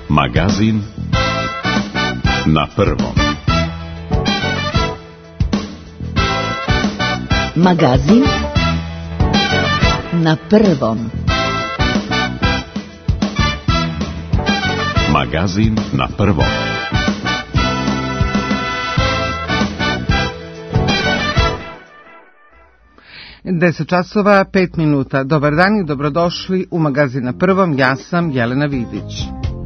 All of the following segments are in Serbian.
Magazin na prvom. Magazin na prvom. Magazin na prvom. Deset časova, 5 minuta. Dobar dan i dobrodošli u Magazin na prvom. Ja sam Jelena Vidić.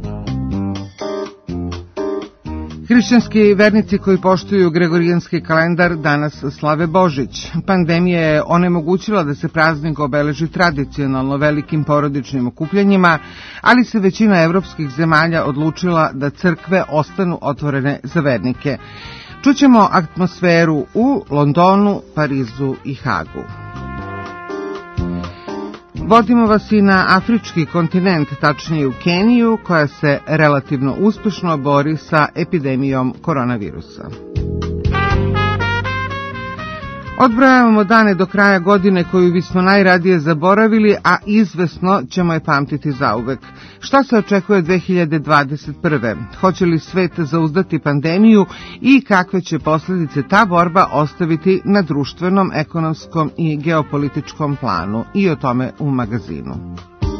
Hrišćanski vernici koji poštuju gregorijanski kalendar danas slave Božić. Pandemija je onemogućila da se praznik obeleži tradicionalno velikim porodičnim okupljanjima, ali se većina evropskih zemalja odlučila da crkve ostanu otvorene za vernike. Čućemo atmosferu u Londonu, Parizu i Hagu. Vodimo vas i na afrički kontinent, tačnije u Keniju, koja se relativno uspešno bori sa epidemijom koronavirusa. Odbrojavamo dane do kraja godine koju bismo najradije zaboravili, a izvesno ćemo je pamtiti zauvek. Šta se očekuje 2021. Hoće li svet zauzdati pandemiju i kakve će posljedice ta borba ostaviti na društvenom, ekonomskom i geopolitičkom planu? I o tome u magazinu.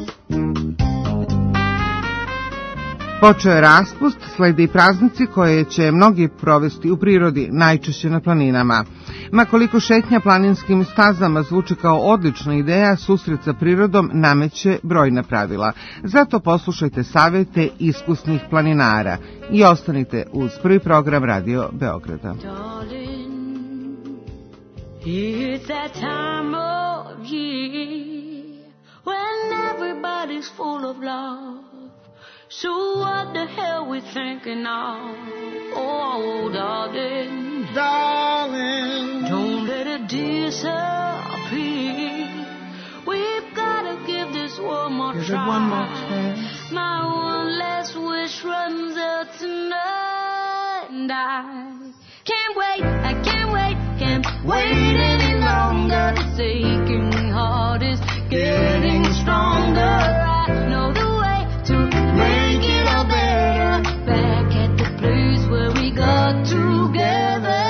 Počeo je raspust, slede i praznici koje će mnogi provesti u prirodi, najčešće na planinama. Ma koliko šetnja planinskim stazama zvuči kao odlična ideja, susret sa prirodom nameće brojna pravila. Zato poslušajte savete iskusnih planinara i ostanite uz prvi program Radio Beograda. It's that time of year when everybody's full of love. So what the hell we thinking of? Oh, darling, darling, don't let it disappear. We've gotta give this one more try. One more chance. My one last wish runs out tonight, and I can't wait any longer. This aching heart is getting stronger. I know the way to make it all better. Back at the place where we got together.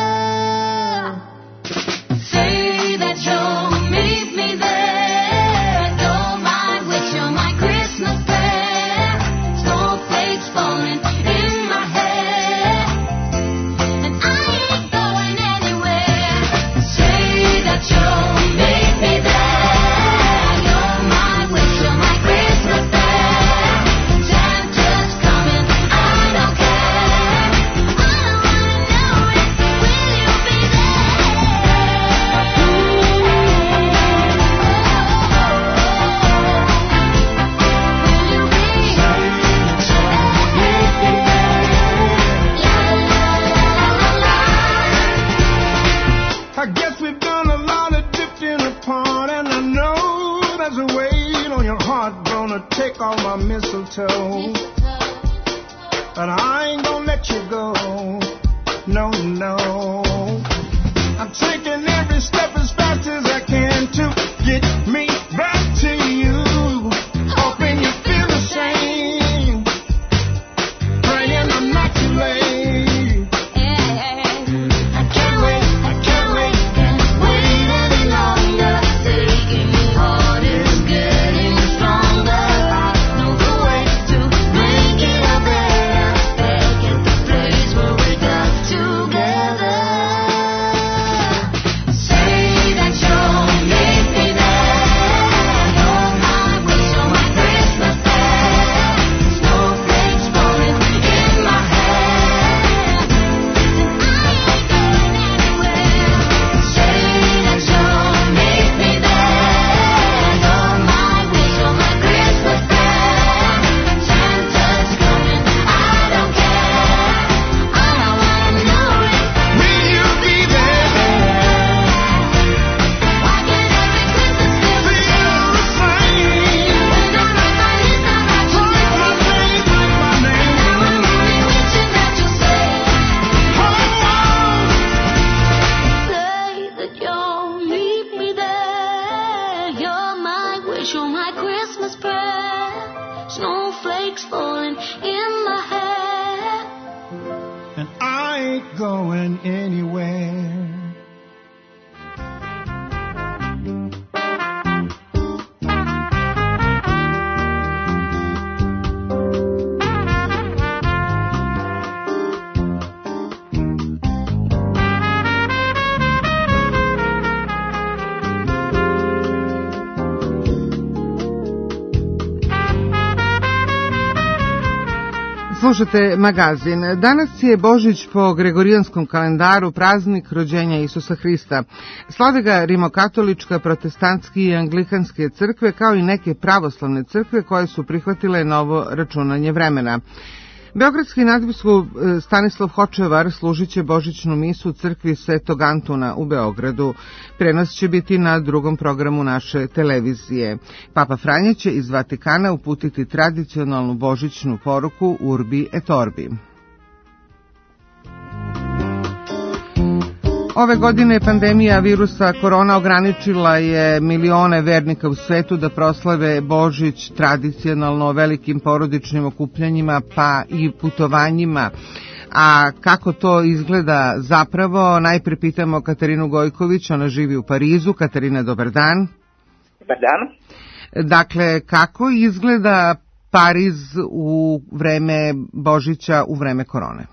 Say that you'll meet me there. Don't mind wish you're my Christmas fair. Snowflakes falling in my hair, and I ain't going anywhere. Say that you'll meet me there. Don't mind wish you're my Christmas fair. Take all my mistletoe, but I ain't gonna let you go. No, no. I'm taking every step as fast as I can to get me back to you. Hoping you feel the same. Praying I'm not too late. I can't wait any longer. Taking me hard is getting stronger. You're my Christmas prayer. Snowflakes falling in my going anywhere. Slušate magazin. Danas je Božić po Gregorijanskom kalendaru, praznik rođenja Isusa Hrista. Slave ga rimokatolička, protestantski i anglikanske crkve, kao i neke pravoslavne crkve koje su prihvatile novo računanje vremena. Beogradski nadbiskup Stanislav Hočevar služit će božićnu misu u crkvi Svetog Antuna u Beogradu. Prenos će biti na drugom programu naše televizije. Papa Franja će iz Vatikana uputiti tradicionalnu božićnu poruku Urbi et Orbi. Ove godine pandemija virusa korona ograničila je milione vernika u svetu da proslave Božić tradicionalno velikim porodičnim okupljanjima pa i putovanjima. A kako to izgleda zapravo, najpre pitamo Katarinu Gojković, ona živi u Parizu. Katarina, dobar dan. Dobar dan. Dakle, kako izgleda Pariz u vreme Božića, u vreme korone?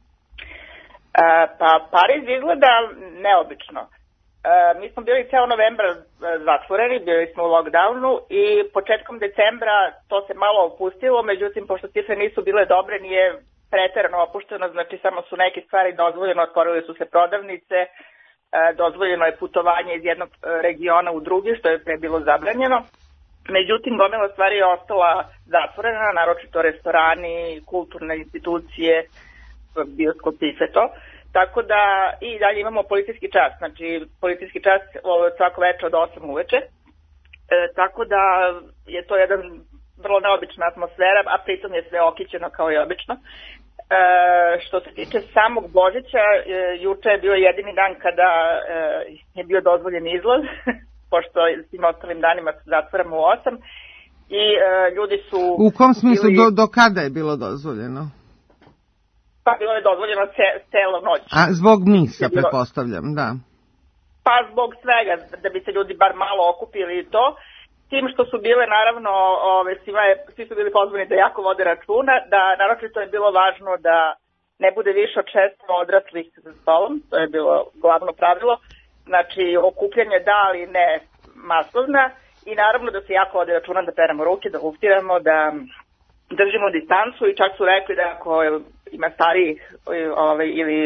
Pa Pariz izgleda neobično. Mi smo bili ceo novembar zatvoreni, bili smo u lockdownu i početkom decembra to se malo opustilo, međutim pošto cifre nisu bile dobre nije preterano opušteno, znači samo su neke stvari dozvoljeno, otvorili su se prodavnice, dozvoljeno je putovanje iz jednog regiona u drugi, što je pre bilo zabranjeno. Međutim, gomila stvari je ostala zatvorena, naročito restorani, kulturne institucije, bioskopi i sve to. Tako da i dalje imamo policijski čas, znači policijski čas svako večer od 8 uveče. Tako da je to jedan vrlo neobična atmosfera, a pritom je sve okićeno kao i obično. Što se tiče samog Božića, juče je bio jedini dan kada je bio dozvoljen izlaz, pošto svim ostalim danima se zatvaramo u 8 i ljudi su... U kom smislu, do kada je bilo dozvoljeno? Pa bilo je dozvoljeno celo noć. A zbog misa, pretpostavljam, da. Pa zbog svega, da bi se ljudi bar malo okupili i to. Tim što su bile, naravno, svi su bili pozvani da jako vode računa, da naročito je bilo važno da ne bude više od 6 odraslih za stolom, to je bilo glavno pravilo. Znači, okupljanje da, ali ne masovna. I naravno da se jako vode računa da peremo ruke, da luftiramo, da držimo distancu i čak su rekli da ako ima starijih ili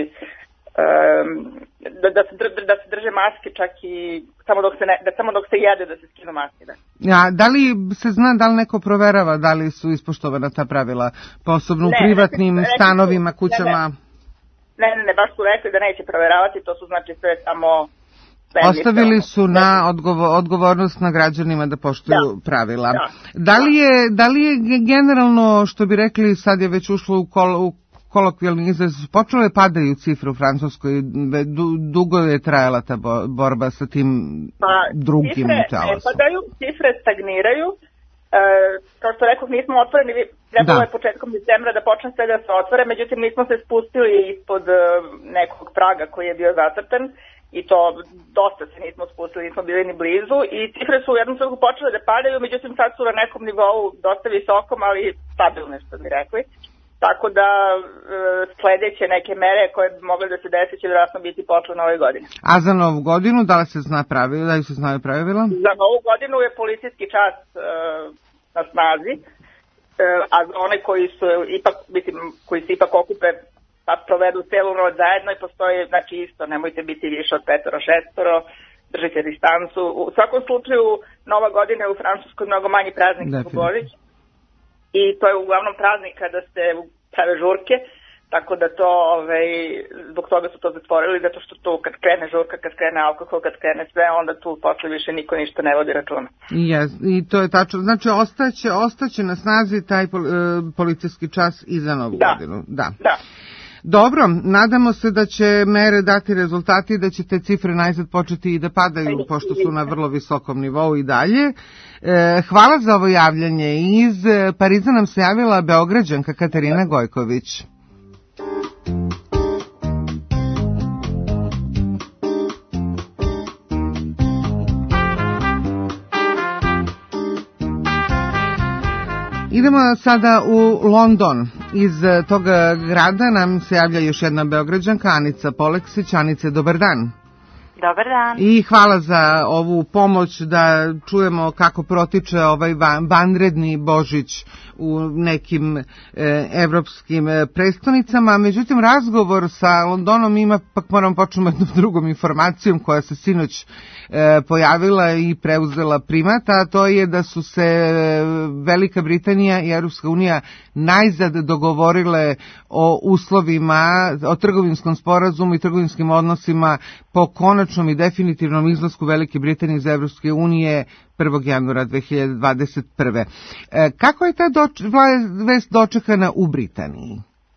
da se drže maske čak i samo dok se jede da se skinu maske. Da. Da li se zna da li neko proverava da li su ispoštovana ta pravila, posebno u privatnim stanovima, kućama? Ne, baš su rekli da neće proveravati, to su znači sve samo... Ostavili su na odgovornost na građanima da poštuju pravila. Da li je generalno, što bi rekli, sad je već ušlo u kolokvijalni izraz, počele padaju cifre u Francuskoj, dugo je trajala ta borba sa tim drugim talasom. Cifre ne padaju, cifre stagniraju. Kao što rekao, nismo otvoreni, trebalo je početkom decembra da počne sve da se otvore, međutim nismo se spustili ispod nekog praga koji je bio zacrtan. I to dosta se nismo spustili, nismo bili ni blizu i cifre su u jednom trenutku počele da padaju, međutim sad su na nekom nivou dosta visokom, ali stabilne, što bi rekli. Tako da sledeće neke mere koje bi mogle da se desi će vjerojatno biti posle nove godine. A za novu godinu, da li se zna pravila, da li se znaju pravila? Za novu godinu je policijski čas na snazi, a za one koji se ipak okupe pa provedu celu noć zajedno i postoji, znači isto, nemojte biti više od 5-6, držite distancu. U svakom slučaju, Nova godina je u Francuskoj mnogo manji praznik nego Božić i to je uglavnom praznik kada se prave žurke, tako da to, zbog toga su to zatvorili, zato što tu kad krene žurka, kad krene alkohol, kad krene sve, onda tu posle više niko ništa ne vodi računa. I to je tačno, znači ostaće na snazi taj policijski čas i za Novu godinu. Da. Dobro, nadamo se da će mere dati rezultati i da će te cifre najzad početi i da padaju, pošto su na vrlo visokom nivou i dalje. Hvala za ovo javljanje. Iz Pariza nam se javila Beograđanka Katarina Gojković. Idemo sada u London. Iz toga grada nam se javlja još jedna Beograđanka, Anica Poleksić. Anice, dobar dan. Dobar dan. I hvala za ovu pomoć da čujemo kako protiče ovaj vanredni Božić u nekim evropskim prestonicama. Međutim, razgovor sa Londonom ima, pak moram početi jednom drugom informacijom koja se sinoć pojavila i preuzela primat, a to je da su se Velika Britanija i Europska unija najzad dogovorile o uslovima, o trgovinskom sporazumu i trgovinskim odnosima po konačnom i definitivnom izlasku Velike Britanije iz Evropske unije 1. januara 2021. Kako je ta vest dočekana u Britaniji?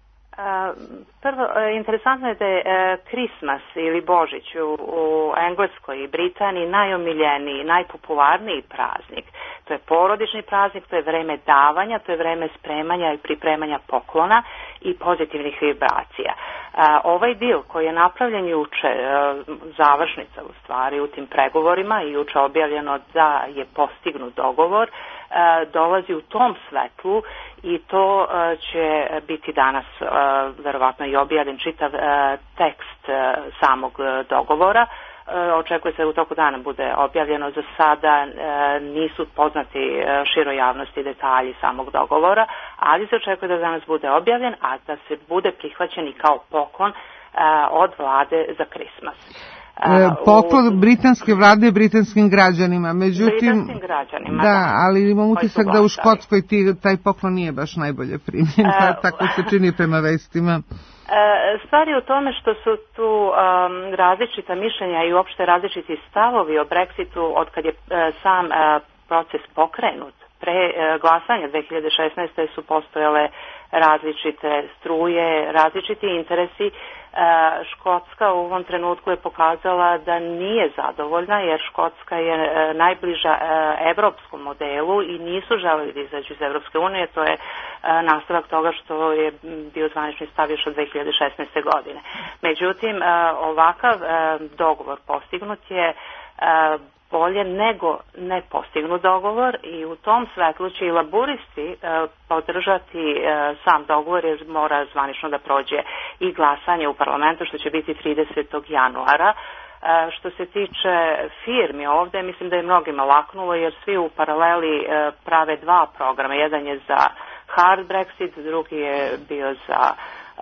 Prvo, interesantno je da je Christmas ili Božić u Engleskoj i Britaniji najomiljeniji, najpopularniji praznik. To je porodični praznik, to je vreme davanja, to je vreme spremanja i pripremanja poklona i pozitivnih vibracija. Ovaj dil koji je napravljen juče, završnica u stvari u tim pregovorima i juče objavljeno da je postignut dogovor, dolazi u tom svetlu i to će biti danas verovatno i objavljen čitav tekst samog dogovora. Očekuje se da u toku dana bude objavljeno. Za sada nisu poznati široj javnosti detalji samog dogovora, ali se očekuje da danas bude objavljen, a da se bude prihvaćen i kao poklon od vlade za Christmas. Poklon britanske vlade britanskim građanima, međutim... Britanskim građanima, da, ali imam utisak da u Škotskoj taj poklon nije baš najbolje primjen, tako se čini prema vestima. Stvar je u tome što su tu različita mišljenja i uopšte različiti stavovi o Brexitu od kad je sam proces pokrenut. Pre glasanja 2016. su postojale različite struje, različiti interesi. Škotska u ovom trenutku je pokazala da nije zadovoljna jer Škotska je najbliža evropskom modelu i nisu želeli da izađu iz Evropske unije. To je nastavak toga što je bio zvanični stav još od 2016. godine. Međutim, ovakav dogovor postignut je bolje nego ne postignut dogovor i u tom svetlu će i laburisti podržati sam dogovor jer mora zvanično da prođe i glasanje u parlamentu što će biti 30. januara. Što se tiče firmi ovde, mislim da je mnogima laknulo jer svi u paraleli prave dva programa. Jedan je za hard Brexit, drugi je bio za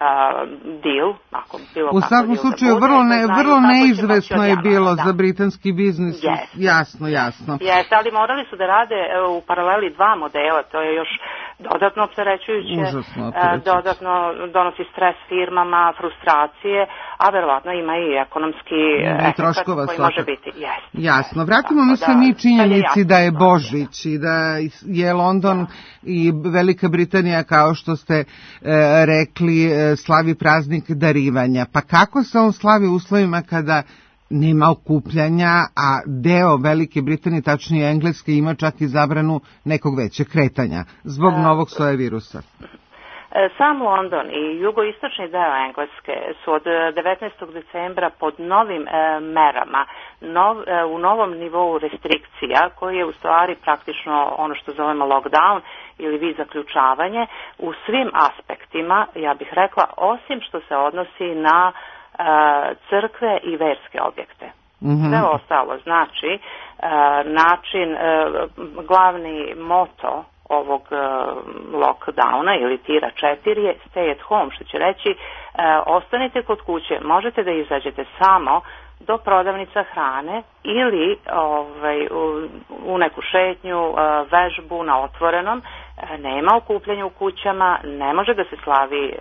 deal, ako bilo u svakom slučaju vrlo neizvesno je bilo za britanski biznis. Jasno. Jeste, ali morali su da rade u paraleli dva modela, to je još dodatno opterećujuće, dodatno donosi stres firmama, frustracije, a verovatno ima i ekonomski efekt koji može biti. Jasno, vratimo mi činjenici da je Božić i da je London i Velika Britanija, kao što ste rekli, slavi praznik darivanja. Pa kako se on slavi u uslovima kada nema okupljanja, a deo Velike Britanije, tačnije Engleske, ima čak i zabranu nekog većeg kretanja zbog novog soja virusa? Sam London i jugoistočni deo Engleske su od 19. decembra pod novim merama, u novom nivou restrikcija, koji je u stvari praktično ono što zovemo lockdown ili vid zaključavanje u svim aspektima, ja bih rekla, osim što se odnosi na crkve i verske objekte. Sve ostalo, znači, način, glavni moto ovog lockdowna ili tira 4 je stay at home, što će reći ostanite kod kuće, možete da izađete samo do prodavnica hrane ili u neku šetnju, vežbu na otvorenom, nema okupljanja u kućama, ne može da se slavi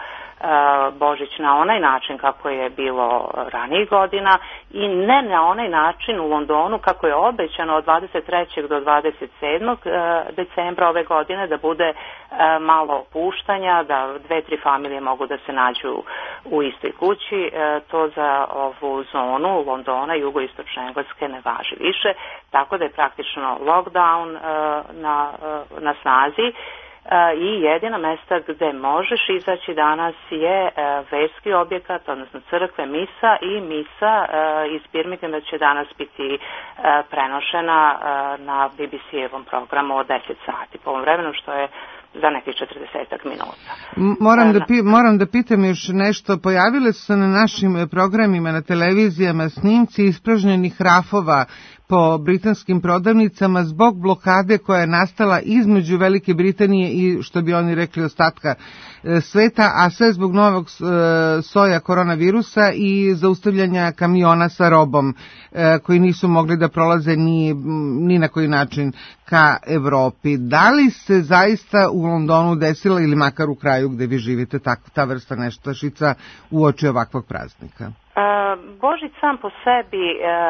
Božić na onaj način kako je bilo ranijih godina i ne na onaj način u Londonu kako je obećano od 23. do 27. decembra ove godine da bude malo opuštanja, da 2-3 familije mogu da se nađu u istoj kući. To za ovu zonu Londona, jugoistočne Engleske ne važi više, tako da je praktično lockdown na snazi. i jedina mesta gde možeš izaći danas je verski objekat, odnosno crkve, misa i misa iz Birminghama će danas biti prenošena na BBC-evom programu od 10 sati po ovom vremenu, što je za nekih 40 minuta. Moram da pitam još nešto. Pojavile su se na našim programima, na televizijama, snimci ispražnjenih rafova po britanskim prodavnicama zbog blokade koja je nastala između Velike Britanije i, što bi oni rekli, ostatka sveta, a sve zbog novog soja koronavirusa i zaustavljanja kamiona sa robom koji nisu mogli da prolaze ni na koji način ka Evropi. Da li se zaista u Londonu desila, ili makar u kraju gde vi živite, ta vrsta nestašica uoči ovakvog praznika? Božić sam po sebi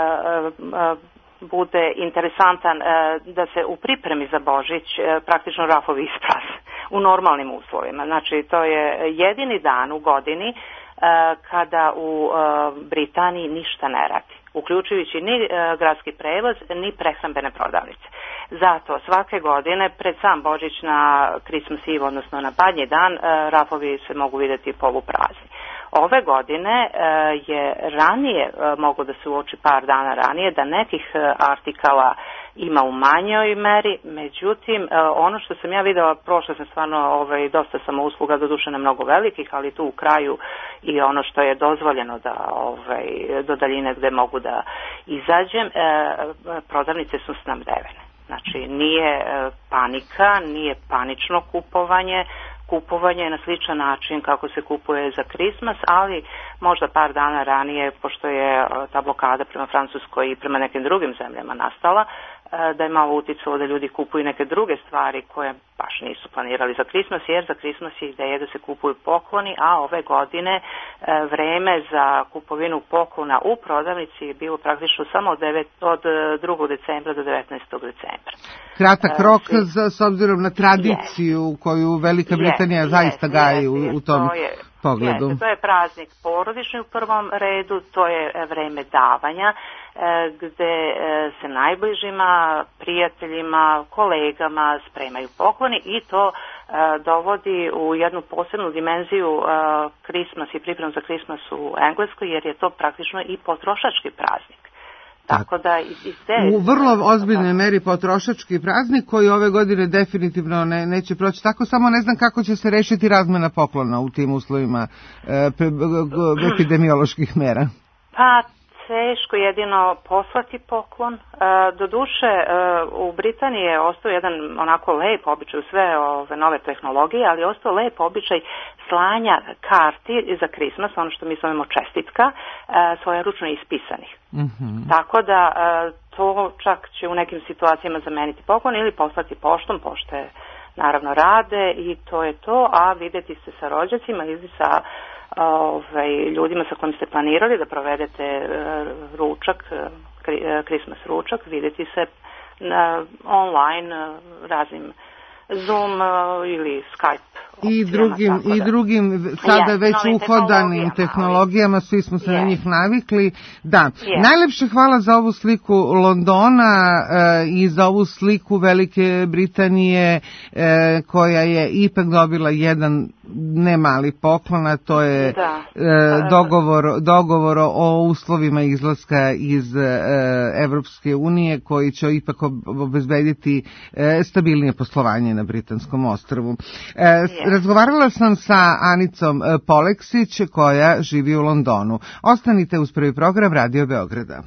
bude interesantan da se u pripremi za Božić praktično rafovi isprazne u normalnim uslovima. Znači, to je jedini dan u godini kada u Britaniji ništa ne radi, uključujući ni gradski prevoz, ni prehrambene prodavnice. Zato svake godine pred sam Božić na Christmas Eve, odnosno na Badnji dan, rafovi se mogu vidjeti poluprazni. Ove godine je ranije moglo da se uoči par dana ranije da nekih artikala ima u manjoj meri, međutim ono što sam ja videla, prošla sam stvarno dosta samousluga, doduše ne mnogo velikih, ali tu u kraju i ono što je dozvoljeno da do daljine gde mogu da izađem, prodavnice su snabdevene. Znači nije panika, nije panično kupovanje, kupovanje je na sličan način kako se kupuje za Christmas, ali možda par dana ranije, pošto je ta blokada prema Francuskoj i prema nekim drugim zemljama nastala, da je malo uticalo da ljudi kupuju neke druge stvari koje baš nisu planirali za Christmas, jer za Christmas je ideja da se kupuju pokloni, a ove godine vreme za kupovinu poklona u prodavnici je bilo praktično samo od 2. decembra do 19. decembra. Kratak rok s obzirom na tradiciju koju Velika Britanija zaista gaji u tom pogledu. To je praznik porodični u prvom redu, to je vreme davanja, gde se najbližima, prijateljima, kolegama spremaju pokloni i to dovodi u jednu posebnu dimenziju Christmas i pripremu za Christmas u Engleskoj, jer je to praktično i potrošački praznik. Tako da u vrlo ozbiljnoj meri potrošački praznik koji ove godine definitivno neće proći tako, samo ne znam kako će se rešiti razmena poklona u tim uslovima epidemioloških mera. Pa teško jedino poslati poklon. Doduše u Britaniji je ostao jedan onako lep običaj u sve ove nove tehnologije, ali je ostao lep običaj slanja karti za Christmas, ono što mi zovemo čestitka, svojeručno ispisanih. Mm-hmm. Tako da to čak će u nekim situacijama zameniti poklon ili poslati poštom, pošte naravno rade i to je to, a videti se sa rođacima ili sa ljudima sa kojim ste planirali da provedete ručak, Christmas ručak, videti se online raznim Zoom ili Skype i drugim sada već uhodanim tehnologijama, svi smo se na njih navikli. Da, najlepše hvala za ovu sliku Londona i za ovu sliku Velike Britanije koja je ipak dobila jedan ne mali poklon, a to je dogovor o uslovima izlaska iz Evropske unije koji će ipak obezbediti stabilnije poslovanje na Britanskom ostrvu. Razgovarala sam sa Anicom Poleksić koja živi u Londonu. Ostanite uz prvi program Radio Beograda.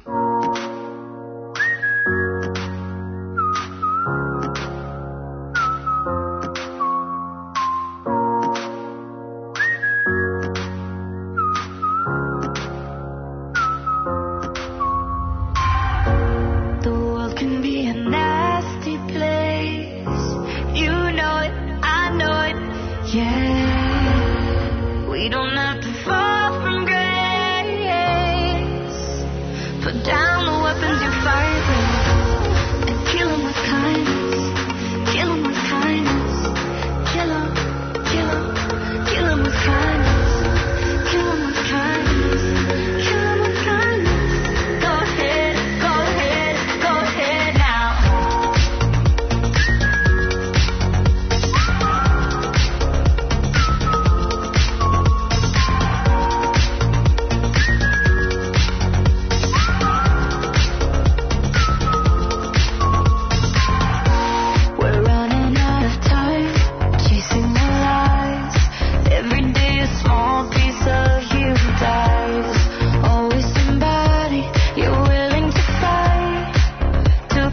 We don't have to fall from grace. Put down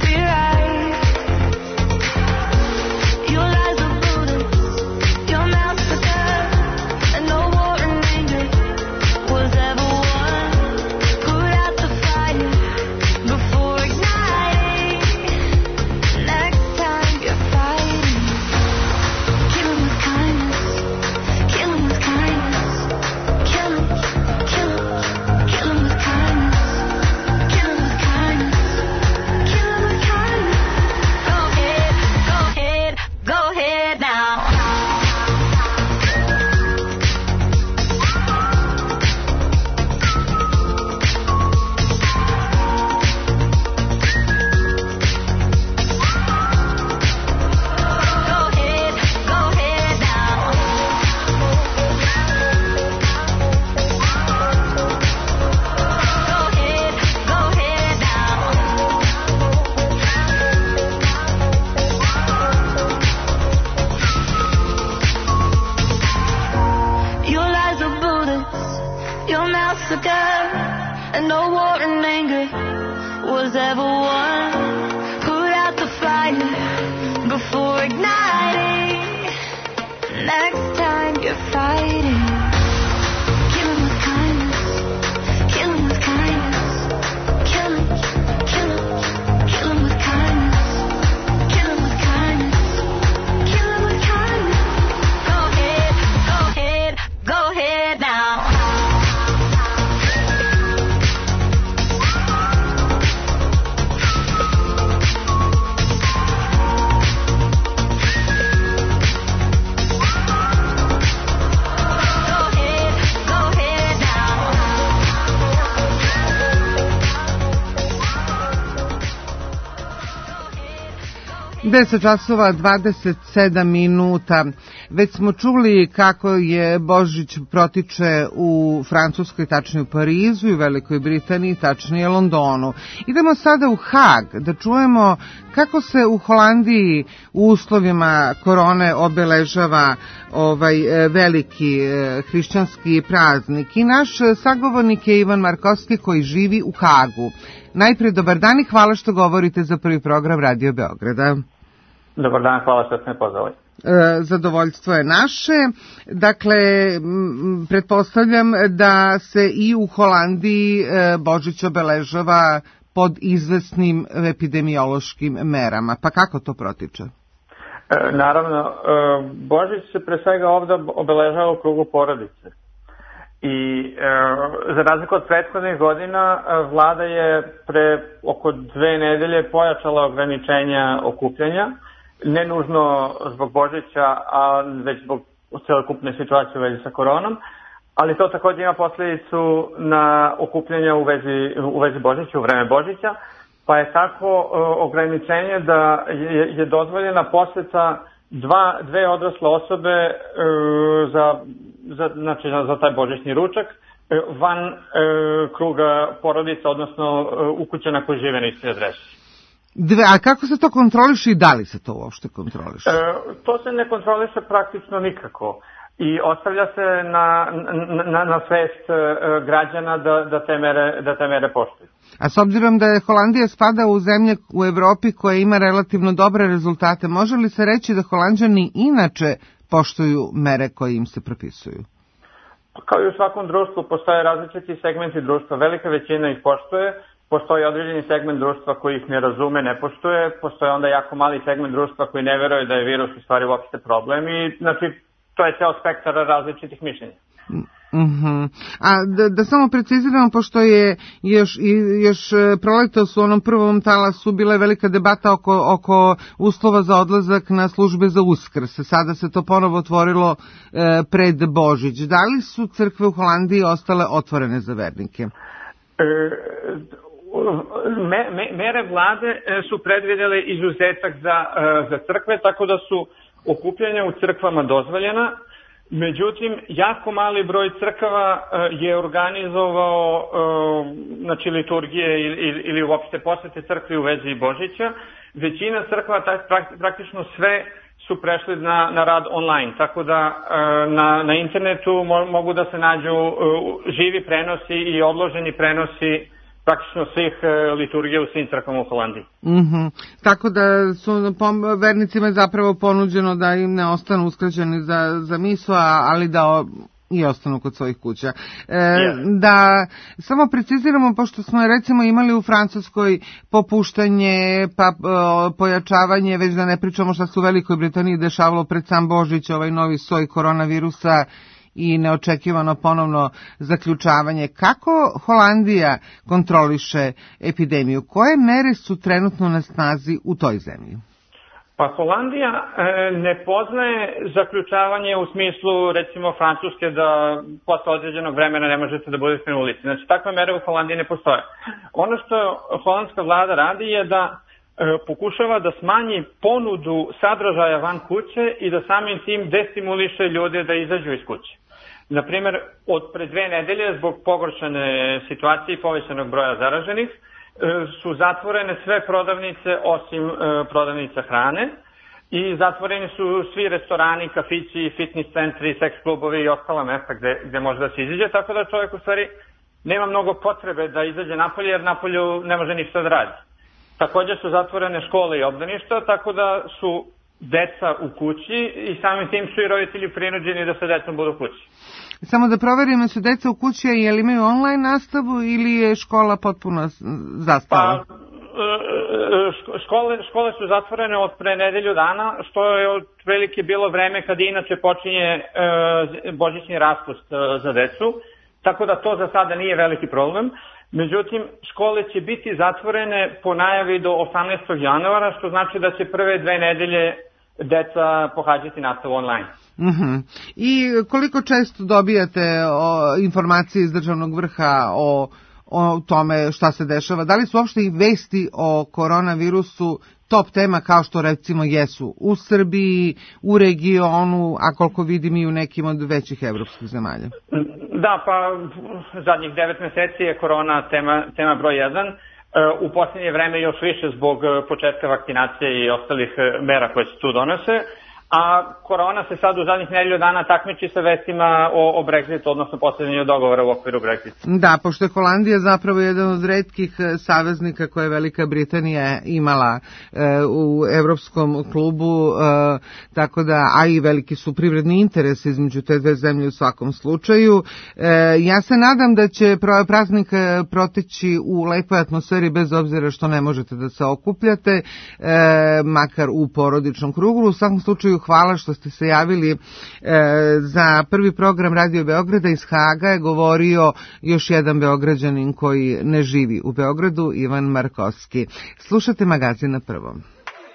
and no war and anger was ever won. Put out the fire before igniting. Next time you're fighting, kill him with kindness, kill him with kindness, kill him, kill him, kill him with kindness, kill him with kindness, kill him with kindness. Go ahead, go ahead, go ahead now. Deset časova 27 minuta. Već smo čuli kako je Božić protiče u Francuskoj, tačnije u Parizu, i u Velikoj Britaniji, tačnije u Londonu. Idemo sada u Hag da čujemo kako se u Holandiji u uslovima korone obeležava veliki hrišćanski praznik. I naš sagovornik je Ivan Markovski koji živi u Hagu. Najprije dobar dan i hvala što govorite za prvi program Radio Beograda. Dobar dan, hvala što ste me pozvali. Zadovoljstvo je naše. Dakle, pretpostavljam da se i u Holandiji Božić obeležava pod izvesnim epidemiološkim merama. Pa kako to protiče? Naravno, Božić se pre svega ovdje obeležava u krugu porodice. I za razliku od prethodnih godina, vlada je pre oko 2 nedelje pojačala ograničenja okupljanja, ne nužno zbog Božića, a već zbog celokupne situacije u vezi sa koronom, ali to također ima posljedicu na okupljanja u vezi Božića, u vreme Božića, pa je tako ograničenje da je dozvoljena poseta dve odrasle osobe za taj božićni ručak van kruga porodica, odnosno ukućana koji žive na istoj adresi. A kako se to kontroliše i da li se to uopšte kontroliše? To se ne kontroliše praktično nikako i ostavlja se na svest građana da te mere poštuju. A s obzirom da je Holandija spada u zemlje u Evropi koja ima relativno dobre rezultate, može li se reći da Holanđani inače poštuju mere koje im se propisuju? Kao i u svakom društvu postoje različiti segmenti društva. Velika većina ih poštuje, postoji određeni segment društva koji ih ne razume, ne poštuje, postoje onda jako mali segment društva koji ne veruje da je virus u stvari uopšte problem i znači to je ceo spektar različitih mišljenja. A da samo preciziramo, pošto je još proletos u onom prvom talasu bila je velika debata oko uslova za odlazak na službe za Uskrs. Sada se to ponovo otvorilo pred Božić. Da li su crkve u Holandiji ostale otvorene za vernike? Mere vlade su predvidjele izuzetak za crkve, tako da su okupljanja u crkvama dozvoljena. Međutim, jako mali broj crkava je organizovao liturgije ili uopšte posete crkvi u vezi Božića. Većina crkva, praktično sve, su prešli na rad online, tako da na internetu mogu da se nađu živi prenosi i odloženi prenosi praktično svih liturgija u svim crkvama u Holandiji. Tako da su vernicima zapravo ponuđeno da im ne ostanu uskraćeni za misu, ali da i ostanu kod svojih kuća. Da samo preciziramo, pošto smo recimo imali u Francuskoj popuštanje, pa pojačavanje, već da ne pričamo šta se u Velikoj Britaniji dešavalo pred sam Božić, ovaj novi soj koronavirusa i neočekivano ponovno zaključavanje. Kako Holandija kontroliše epidemiju? Koje mere su trenutno na snazi u toj zemlji? Pa Holandija ne poznaje zaključavanje u smislu, recimo, Francuske, da posle određenog vremena ne možete da budete na ulici. Znači, takve mere u Holandiji ne postoje. Ono što holandska vlada radi je da pokušava da smanji ponudu sadržaja van kuće i da samim tim destimuliše ljude da izađu iz kuće. Naprimer, od pre 2 nedelje, zbog pogoršane situacije i povećanog broja zaraženih, su zatvorene sve prodavnice osim prodavnica hrane i zatvoreni su svi restorani, kafići, fitness centri, seks klubovi i ostala mesta gde može da se izađe, tako da čovjek u stvari nema mnogo potrebe da izađe napolje jer napolju ne može ništa da radi. Također su zatvorene škole i obdaništa, tako da su deca u kući i samim tim su i roditelji prinuđeni da sa decom budu u kući. Samo da proverimo, su deca u kući, je li imaju online nastavu ili je škola potpuno zastala? Pa, škole su zatvorene od pre nedelju dana, što je otprilike bilo vreme kad inače počinje božićni raspust za decu, tako da to za sada nije veliki problem. Međutim, škole će biti zatvorene po najavi do 18. januara, što znači da će prve 2 nedelje deca pohađati nastavu online. I koliko često dobijate informacije iz državnog vrha o tome šta se dešava? Da li su uopšte i vesti o koronavirusu top tema kao što recimo jesu u Srbiji, u regionu, a koliko vidim i u nekim od većih evropskih zemalja? Da, pa zadnjih 9 meseci je korona tema broj 1. U posljednje vreme još više zbog početka vakcinacije i ostalih mera koje se tu donose. A korona se sad u zadnjih nedelju dana takmiči sa vestima o Brexitu, odnosno postavljanju dogovora u okviru Brexita. Da, pošto je Holandija zapravo jedan od retkih saveznika koje je Velika Britanija imala u Evropskom klubu, tako da, a i veliki su privredni interes između te dve zemlje u svakom slučaju. Ja se nadam da će praznik proteći u lepoj atmosferi bez obzira što ne možete da se okupljate, makar u porodičnom krugu. U svakom slučaju hvala što ste se javili za prvi program Radio Beograda. Iz Haga je govorio još jedan Beograđanin koji ne živi u Beogradu, Ivan Markovski. Slušate magazin na Prvom.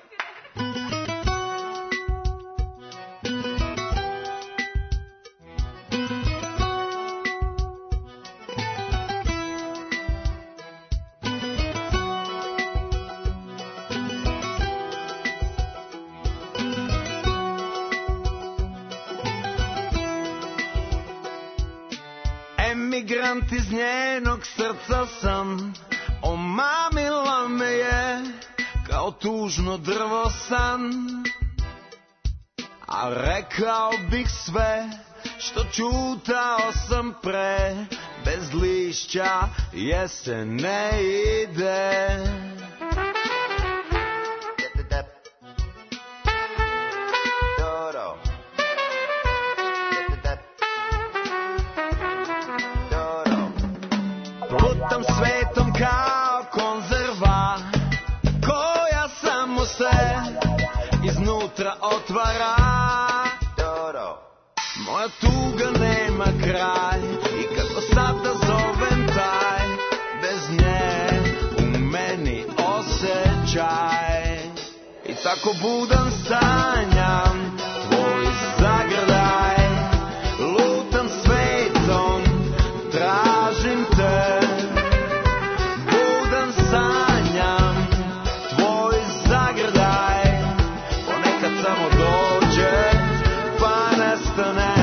Emigrant iz njenog srca sam, omamila me je kao tužno drvo san. A rekao bih sve što čutao sam pre, bez lišća jesen ne ide. Lutam svetom kao konzerva, koja samo se iznutra otvara. Moja tuga nema kraj i kako sad da zovem taj, bez nje u meni osjećaj. I tako budan sanjam tvoj zagrljaj, lutam svetom, tražim te. Budan sanjam tvoj zagrljaj, ponekad samo dođe pa nestane.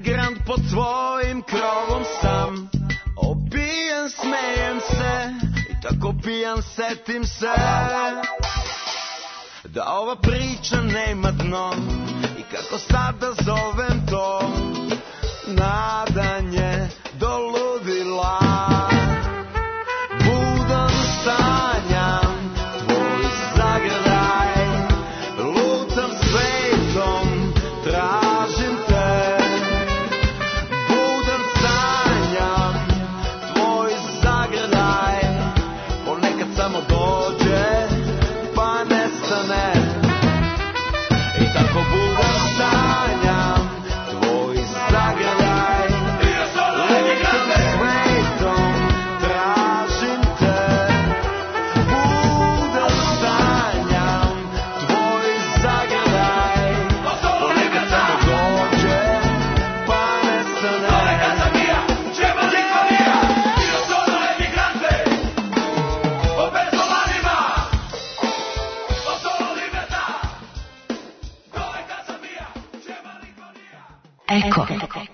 emigrant pod tvojim krovom sam. Opijen, smejem se i tako pijan setim se da ova priča nema dno i kako sad da zovem to nadanje do ludila. Budan sanjam tvoj zagrljaj, lutam svetom, tražim te. Budan sanjam tvoj zagrljaj, ponekad samo dođe pa nestane. I tako budan sanjam tvoj zagrljaj, lutam svetom, tražim te. Budan sanjam tvoj zagrljaj, ponekad samo dođe pa nestane. Eko.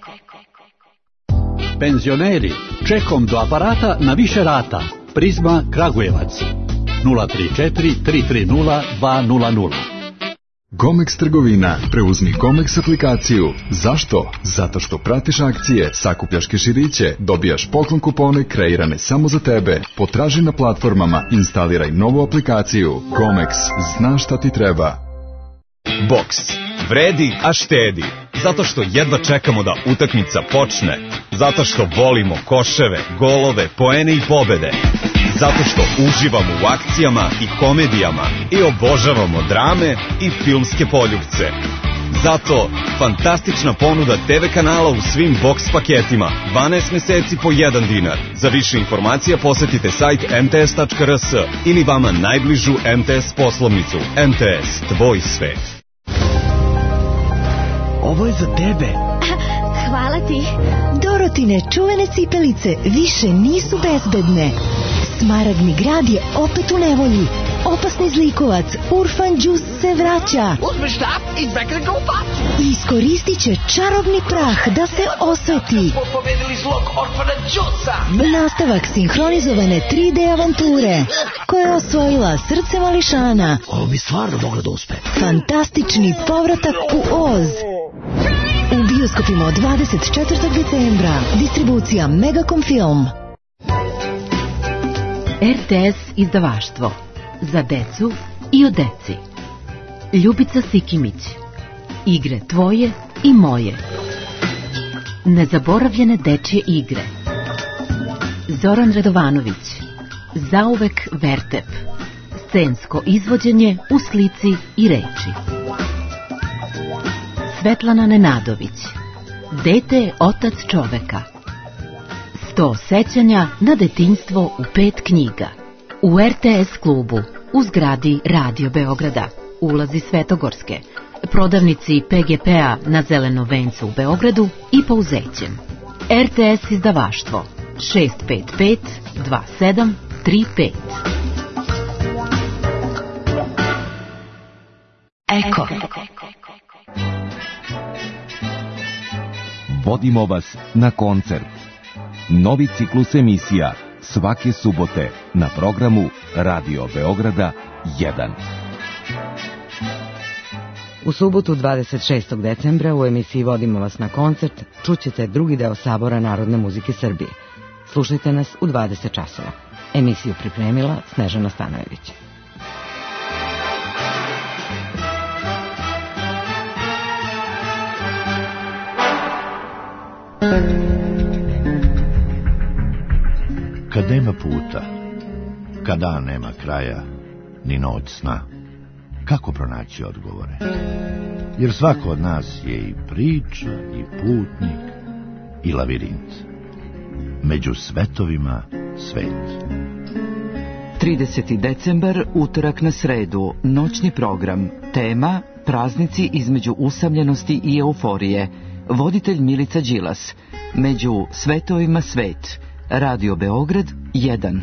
Penzioneri, čekom do aparata na više rata. Prizma Kragujevac 034 330 200. Gomex trgovina. Preuzmi Gomex aplikaciju. Zašto? Zato što pratiš akcije, sakupljaš keširiće, dobijaš poklon kupone kreirane samo za tebe. Potraži na platformama, instaliraj novu aplikaciju. Gomex, znaš šta ti treba. Boks. Vredi, a štedi. Zato što jedva čekamo da utakmica počne. Zato što volimo koševe, golove, poene i pobede. Zato što uživamo u akcijama i komedijama i obožavamo drame i filmske poljupce. Zato fantastična ponuda TV kanala u svim boks paketima. 12 meseci po 1 dinar. Za više informacija posetite sajt mts.rs ili vama najbližu MTS poslovnicu. MTS, tvoj svet. Ovo je za tebe. Hvala ti. Dorotine čuvene cipelice više nisu bezbedne. Smaragdni grad je opet u nevolji. Opasni zlikovac Urfan Džus se vraća. Uzmi štap i zvekne ga u facu. Iskoristit će čarobni prah da se osveti. Pobedili zlog Orfana Džusa. Nastavak sinhronizovane 3D avanture koja je osvojila srce mališana. Ovo mi stvarno moglo da uspe. Fantastični povratak u Oz. U bioskopima od 24. decembra. Distribucija Megacom Film. RTS izdavaštvo. Za decu i o deci. Ljubica Sikimić. Igre tvoje i moje. Nezaboravljene dečje igre. Zoran Radovanović. Zauvek Vertep. Scensko izvođenje u slici i reči. Svetlana Nenadović. Dete je otac čoveka. 100 sećanja na detinjstvo u 5 knjiga. U RTS klubu, u zgradi Radio Beograda, ulazi Svetogorske, prodavnici PGP-a na Zelenom vencu u Beogradu i Pouzećem. RTS izdavaštvo 655 2735. Eko. Vodimo vas na koncert. Novi ciklus emisija svake subote na programu Radio Beograda 1. U subotu 26. decembra u emisiji Vodimo vas na koncert čućete drugi deo Sabora Narodne muzike Srbije. Slušajte nas u 20 časova. Emisiju pripremila Snežana Stanojević. Kad nema puta, kad dan nema kraja, ni noć sna, kako pronaći odgovore? Jer svako od nas je i priča, i putnik, i lavirint. Među svetovima svet. 30. decembar, utorak na sredu, noćni program. Tema: praznici između usamljenosti i euforije. Voditelj Milica Đilas. Među svetovima svet. Radio Beograd 1.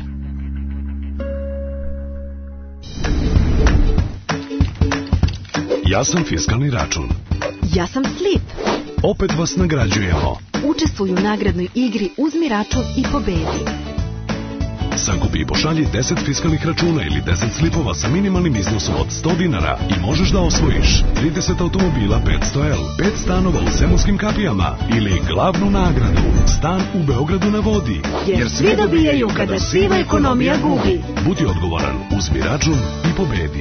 Ja sam fiskalni račun. Ja sam slip. opet vas nagrađujemo. Učestvuju u nagradnoj igri Uzmi račun i pobedi. Sakupi i pošalji 10 fiskalnih računa ili 10 slipova sa minimalnim iznosom od 100 dinara i možeš da osvojiš 30 automobila 500L, 5 stanova u Zemunskim kapijama ili glavnu nagradu, stan u Beogradu na vodi. Jer svi dobijaju kada siva ekonomija gubi. Budi odgovoran, uzmi račun i pobedi.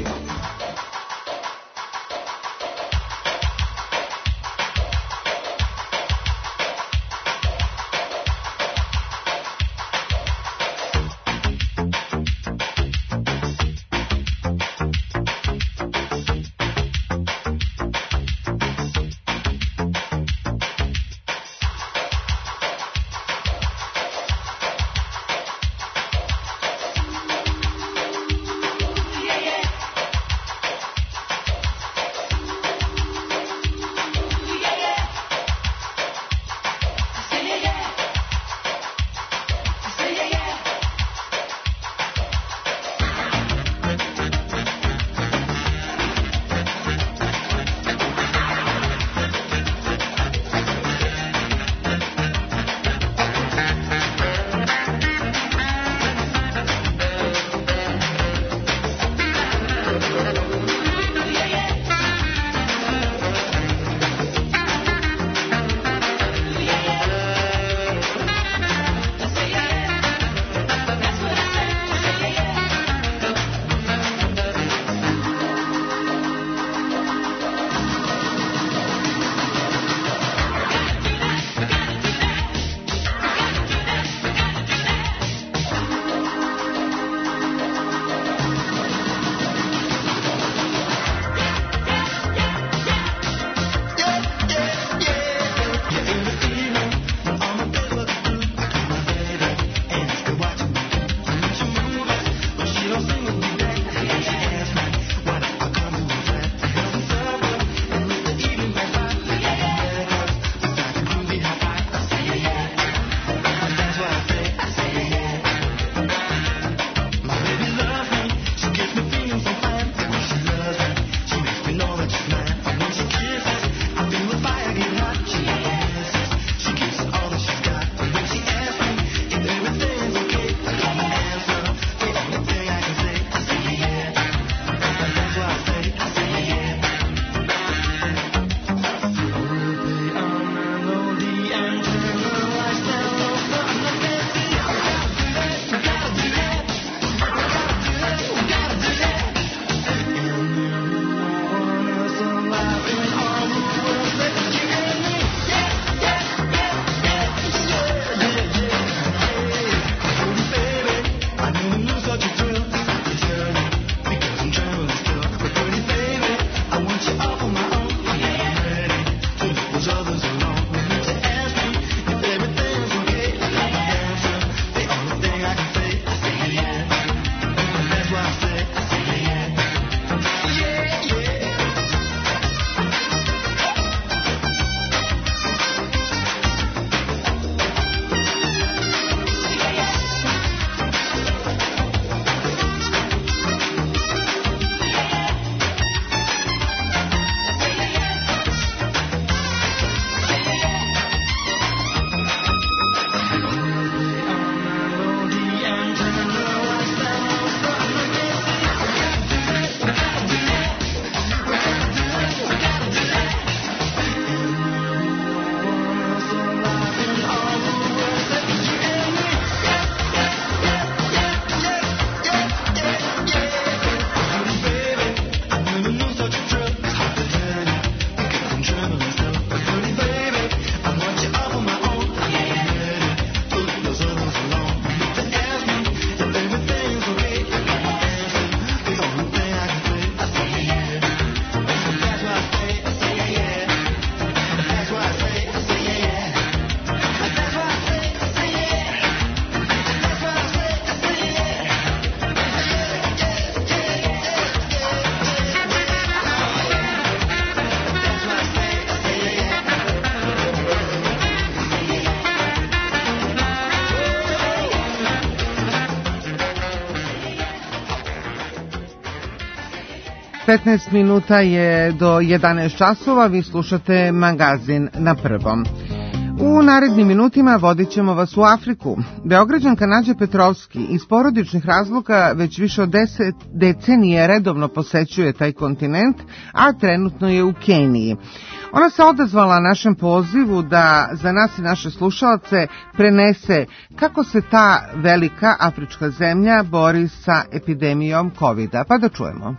15 minuta je do 11 časova, vi slušate magazin Na prvom. U narednim minutima vodit ćemo vas u Afriku. Beograđanka Nađa Petrovski iz porodičnih razloga već više od 10 decenije redovno posećuje taj kontinent, a trenutno je u Keniji. Ona se odazvala našem pozivu da za nas i naše slušalce prenese kako se ta velika afrička zemlja bori sa epidemijom COVID-a. Pa da čujemo.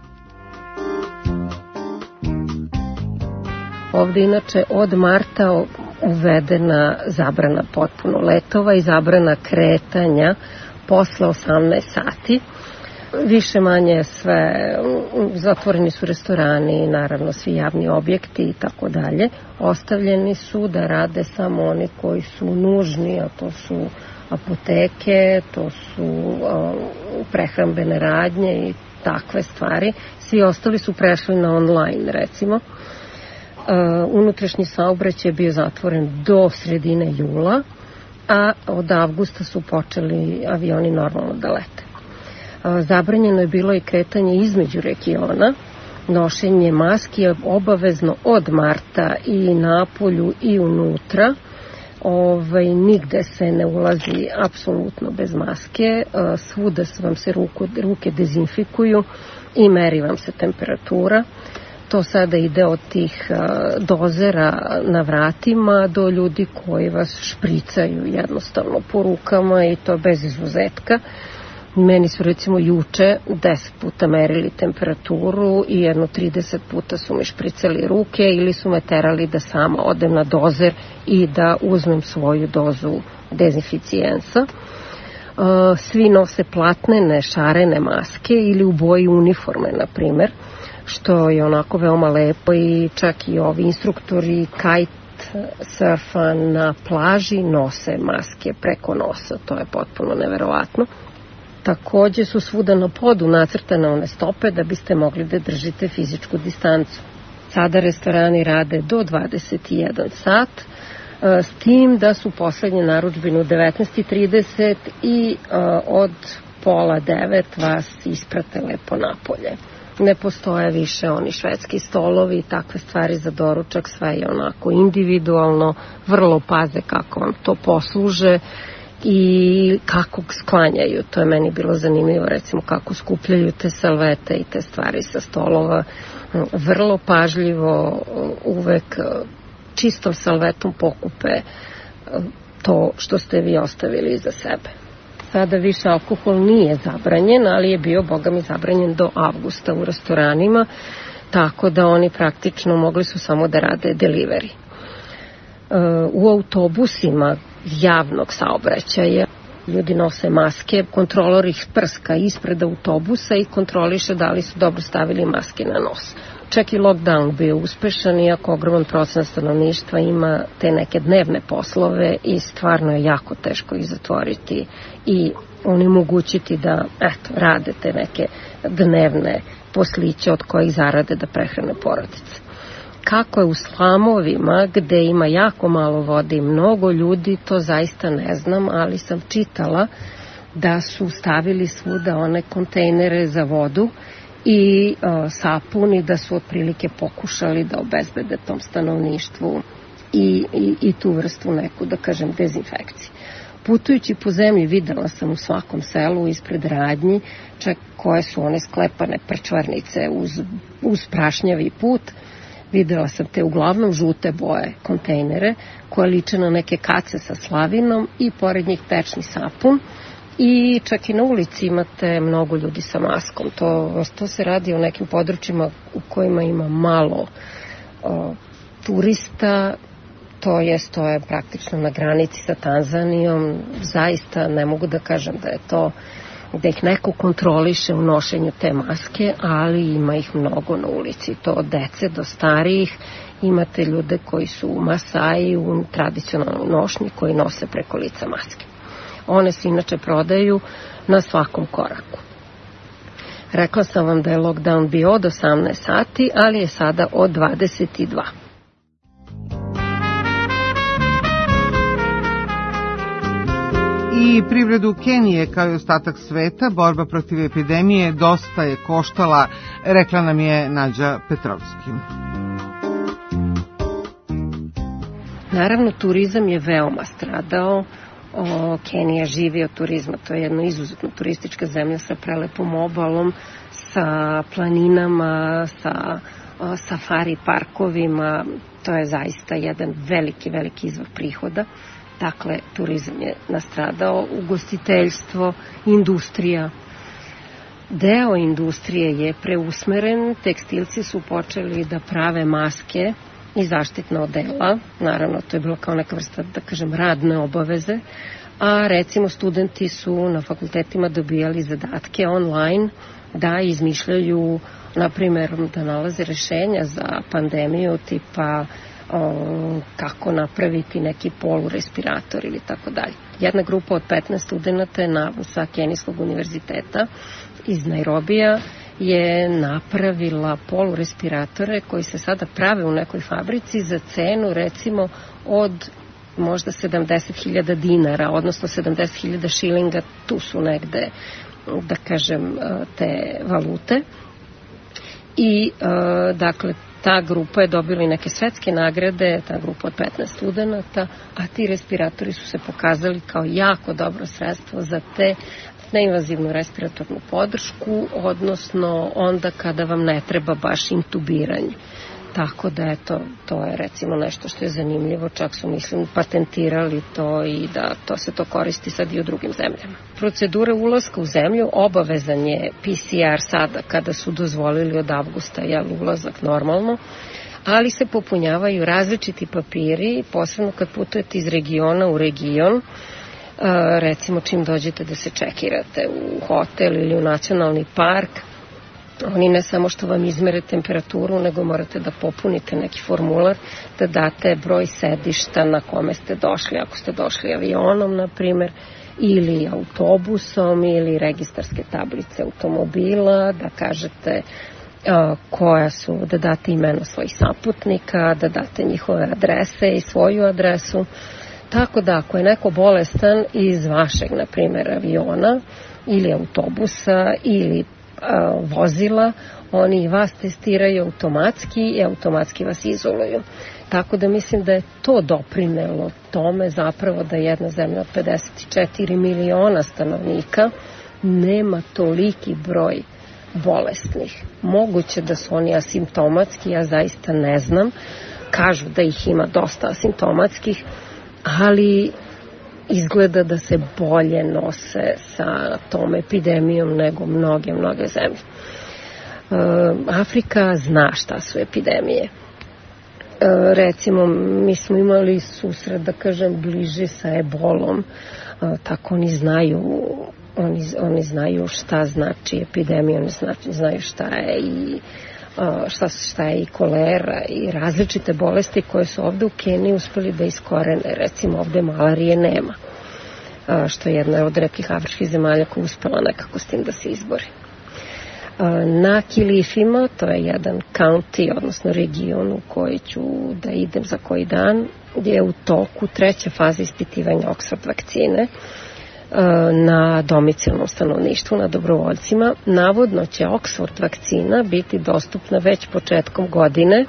Ovdje inače od marta uvedena zabrana potpuno letova i zabrana kretanja posle 18 sati. Više manje sve, zatvoreni su restorani, naravno svi javni objekti i tako dalje. Ostavljeni su da rade samo oni koji su nužni, a to su apoteke, to su prehrambene radnje i takve stvari. Svi ostali su prešli na online, recimo. Unutrašnji saobraćaj je bio zatvoren do sredine jula, a od avgusta su počeli avioni normalno da lete. Zabranjeno je bilo i kretanje između regiona. Nošenje maski je obavezno od marta i napolju i unutra. Nigde se ne ulazi apsolutno bez maske. Svuda vam se ruke dezinfikuju i meri vam se temperatura. To sada ide od tih dozera na vratima do ljudi koji vas špricaju jednostavno po rukama i to bez izuzetka. Meni su recimo juče 10 puta merili temperaturu i jedno 30 puta su mi špricali ruke ili su me terali da sama odem na dozer i da uzmem svoju dozu dezinficijensa. Svi nose platnene, šarene maske ili u boji uniforme, na primer, što je onako veoma lepo i čak i ovi instruktori kite surfa na plaži nose maske preko nosa, to je potpuno neverovatno. Takođe su svuda na podu nacrtane one stope da biste mogli da držite fizičku distancu. Sada restorani rade do 21 sat, s tim da su poslednje narudžbine u 19:30 i od pola 9 vas isprate lepo napolje. Ne postoje više oni švedski stolovi i takve stvari za doručak, sve je onako individualno, vrlo paze kako vam to posluže i kako sklanjaju. To je meni bilo zanimljivo, recimo kako skupljaju te salvete i te stvari sa stolova. Vrlo pažljivo uvek čistom salvetom pokupe to što ste vi ostavili iza sebe. Sada više alkohol nije zabranjen, ali je bio, boga mi, zabranjen do avgusta u restoranima, tako da oni praktično mogli su samo da rade delivery. U autobusima javnog saobraćaja ljudi nose maske, kontrolor ih prska ispred autobusa i kontroliše da li su dobro stavili maske na nos. Čak i lockdown bio uspešan, iako ogroman procenat stanovništva ima te neke dnevne poslove i stvarno je jako teško ih zatvoriti i onemogućiti da rade te neke dnevne posliće od kojih zarade da prehrane porodice. Kako je u slamovima gde ima jako malo vode i mnogo ljudi, to zaista ne znam, ali sam čitala da su stavili svuda one kontejnere za vodu i sapun i da su otprilike pokušali da obezbede tom stanovništvu i tu vrstu neku, da kažem, dezinfekcije. Putujući po zemlji videla sam u svakom selu ispred radnji, čak koje su one sklepane prčvarnice uz prašnjavi put. Videla sam te uglavnom žute boje kontejnere koje liče na neke kace sa slavinom i pored njih tečni sapun. I čak i na ulici imate mnogo ljudi sa maskom. To se radi o nekim područjima u kojima ima malo turista, to je praktično na granici sa Tanzanijom. Zaista ne mogu da kažem da je to, da ih neko kontroliše u nošenju te maske, ali ima ih mnogo na ulici. To od dece do starijih. Imate ljude koji su Masaji u tradicionalnoj nošnji koji nose preko lica maske. One se inače prodaju na svakom koraku. Rekla sam vam da je lockdown bio od 18 sati, ali je sada od 22. I privredu Kenije, kao i ostatak sveta, borba protiv epidemije dosta je koštala, rekla nam je Nađa Petrovski. Naravno, turizam je veoma stradao. Kenija živi od turizma, to je jedna izuzetno turistička zemlja sa prelepom obalom, sa planinama, sa safari parkovima, to je zaista jedan veliki izvor prihoda. Dakle, turizam je nastradao, ugostiteljstvo, industrija. Deo industrije je preusmeren, tekstilci su počeli da prave maske i zaštitna odela, naravno to je bilo kao neka vrsta, da kažem, radne obaveze, a recimo studenti su na fakultetima dobijali zadatke online da izmišljaju, na primjer, da nalaze rešenja za pandemiju, tipa kako napraviti neki polurespirator ili tako dalje. Jedna grupa od 15 studenta sa Kenijskog univerziteta iz Nairobija je napravila polurespiratore koji se sada prave u nekoj fabrici za cenu recimo od možda 70.000 dinara, odnosno 70.000 šilinga, tu su negde, da kažem, te valute. I dakle, ta grupa je dobila i neke svetske nagrade, ta grupa od 15 studenta, a ti respiratori su se pokazali kao jako dobro sredstvo za te neinvazivnu respiratornu podršku, odnosno onda kada vam ne treba baš intubiranje. Tako da eto, to je recimo nešto što je zanimljivo, čak su mislim patentirali to i da to koristi sad i u drugim zemljama. Procedura ulaska u zemlju obavezan je PCR sada kada su dozvolili od avgusta ulazak normalno, ali se popunjavaju različiti papiri, posebno kad putujete iz regiona u region. Recimo čim dođete da se čekirate u hotel ili u nacionalni park, oni ne samo što vam izmere temperaturu, nego morate da popunite neki formular, da date broj sedišta na kome ste došli, ako ste došli avionom, na primjer, ili autobusom, ili registarske tablice automobila, da kažete koja su, da date imena svojih saputnika, da date njihove adrese i svoju adresu. Tako da ako je neko bolestan iz vašeg, na primjer, aviona ili autobusa ili vozila, oni vas testiraju automatski i automatski vas izoluju. Tako da mislim da je to doprinelo tome zapravo da jedna zemlja od 54 miliona stanovnika nema toliki broj bolesnih. Moguće da su oni asimptomatski, ja zaista ne znam. Kažu da ih ima dosta asimptomatskih, ali izgleda da se bolje nose sa tom epidemijom nego mnoge zemlje. Afrika zna šta su epidemije. Recimo, mi smo imali susret, da kažem, bliže sa ebolom, tako oni znaju šta znači epidemija, oni znaju šta je i kolera i različite bolesti koje su ovde u Keniji uspeli da iskorene. Recimo ovde malarije nema, što je jedna od retkih afričkih zemalja koja je uspela nekako s tim da se izbori. Na Kilifima, to je jedan county, odnosno region u koji ću da idem za koji dan, gdje je u toku 3. faza ispitivanja Oxford vakcine na domicilnom stanovništvu, na dobrovoljcima. Navodno će Oxford vakcina biti dostupna već početkom godine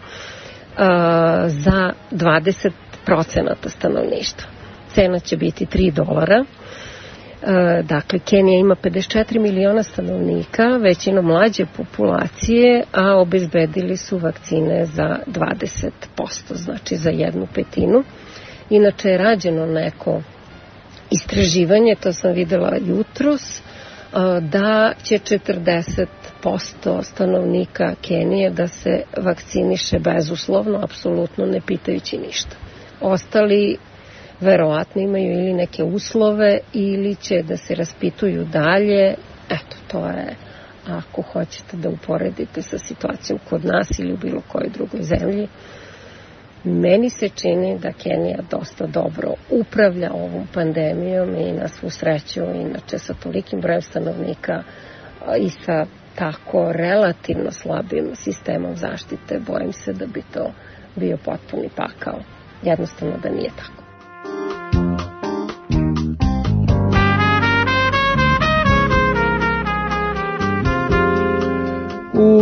za 20% stanovništva. Cena će biti $3. Dakle, Kenija ima 54 miliona stanovnika, većinom mlađe populacije, a obezbedili su vakcine za 20%, znači za 1/5. Inače je rađeno neko istraživanje, to sam videla jutros, da će 40% stanovnika Kenije da se vakciniše bezuslovno, apsolutno ne pitajući ništa. Ostali verovatno imaju ili neke uslove ili će da se raspituju dalje. Eto, to je, ako hoćete da uporedite sa situacijom kod nas ili u bilo kojoj drugoj zemlji. Meni se čini da Kenija dosta dobro upravlja ovom pandemijom i na svu sreću, inače sa tolikim brojem stanovnika i sa tako relativno slabim sistemom zaštite, bojim se da bi to bio potpuni pakao. Jednostavno da nije tako.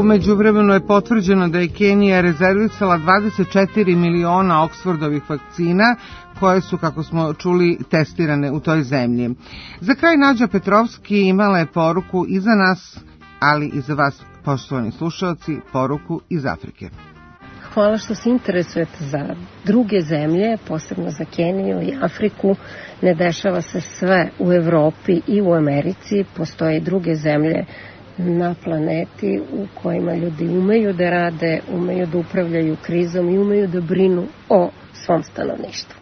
međuvremenu je potvrđeno da je Kenija rezervisala 24 miliona Oxfordovih vakcina koje su, kako smo čuli, testirane u toj zemlji. Za kraj Nađa Petrovski imala je poruku i za nas, ali i za vas, poštovani slušalci, poruku iz Afrike. Hvala što se interesujete za druge zemlje, posebno za Keniju i Afriku. Ne dešava se sve u Evropi i u Americi. Postoje i druge zemlje na planeti u kojima ljudi umeju da rade, umeju da upravljaju krizom i umeju da brinu o svom stanovništvu.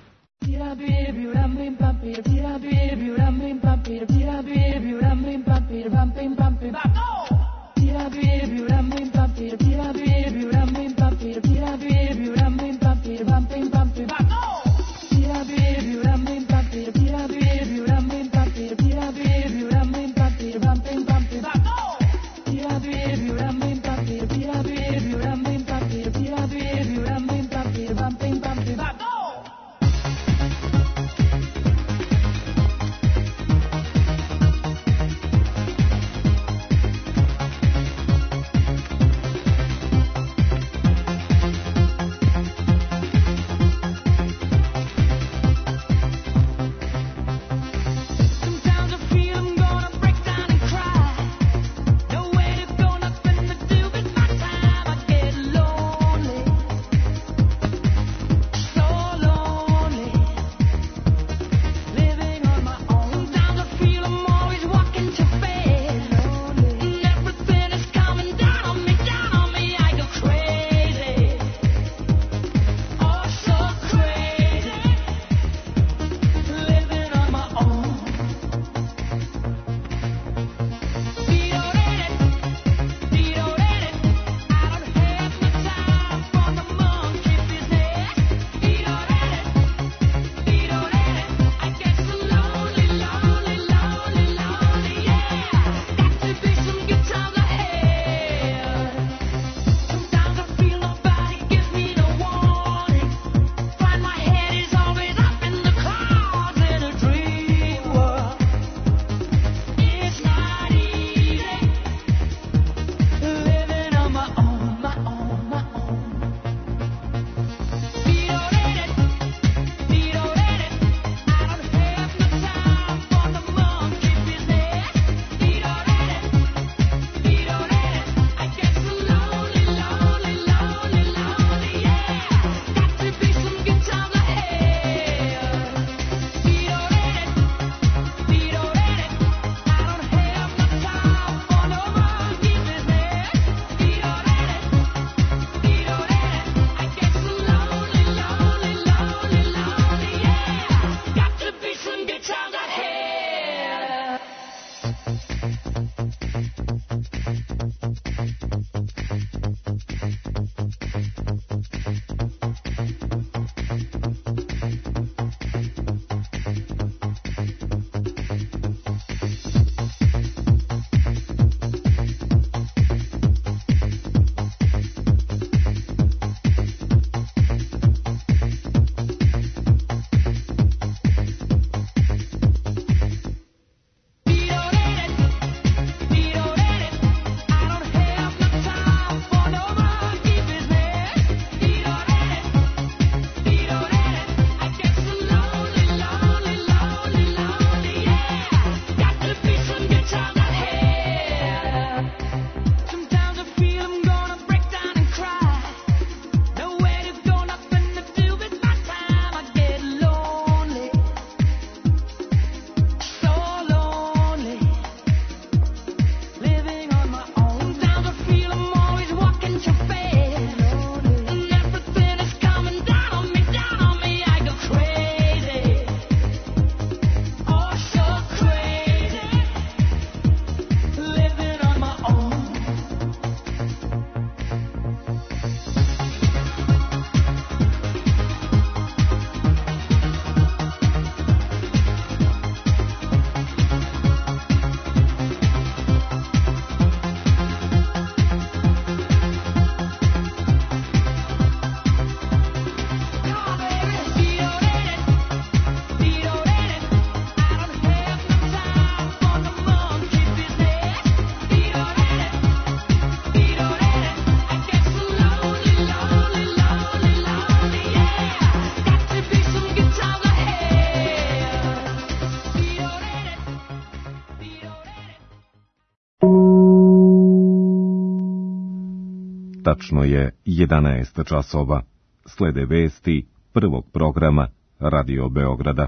Tačno je 11 časova. Slede vesti prvog programa Radio Beograda.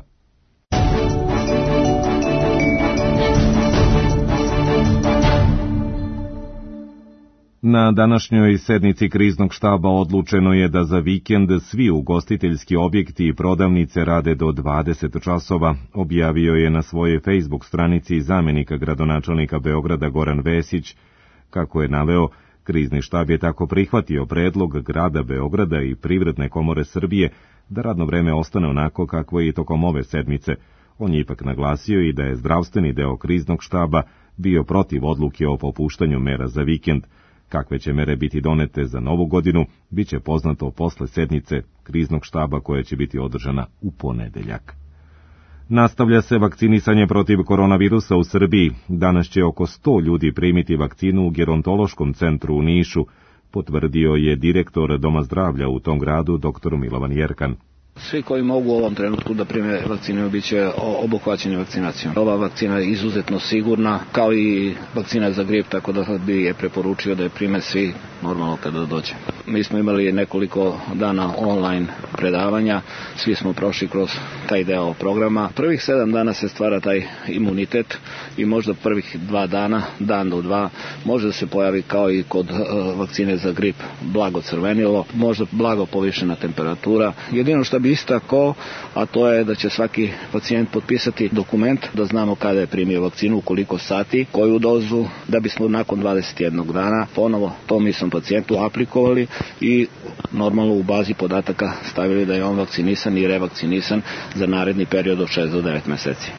Na današnjoj sednici kriznog štaba odlučeno je da za vikend svi ugostiteljski objekti i prodavnice rade do 20 časova, objavio je na svojoj Facebook stranici zamjenika gradonačelnika Beograda Goran Vesić. Kako je naveo, krizni štab je tako prihvatio predlog grada Beograda i Privredne komore Srbije da radno vreme ostane onako kakvo je i tokom ove sedmice. On je ipak naglasio i da je zdravstveni deo kriznog štaba bio protiv odluke o popuštanju mera za vikend. Kakve će mere biti donete za novu godinu, bit će poznato posle sednice kriznog štaba koja će biti održana u ponedeljak. Nastavlja se vakcinisanje protiv koronavirusa u Srbiji. Danas će oko 100 ljudi primiti vakcinu u gerontološkom centru u Nišu, potvrdio je direktor Doma zdravlja u tom gradu dr. Milovan Jerkan. Svi koji mogu u ovom trenutku da prime vakcinu bit će obuhvaćeni vakcinacijom. Ova vakcina je izuzetno sigurna, kao i vakcina za grip, tako da bi je preporučio da je prime svi normalno kada dođe. Mi smo imali nekoliko dana online predavanja, svi smo prošli kroz taj deo programa. Prvih 7 dana se stvara taj imunitet i možda prvih 2 dana, dan do 2, može da se pojavi kao i kod vakcine za grip blago crvenilo, možda blago povišena temperatura. Jedino što bi istakao, a to je da će svaki pacijent potpisati dokument da znamo kada je primio vakcinu, koliko sati, koju dozu, da bismo nakon 21 dana ponovo tom istom pacijentu aplikovali i normalno u bazi podataka stavili da je on vakcinisan i revakcinisan za naredni period od 6 do 9 meseci.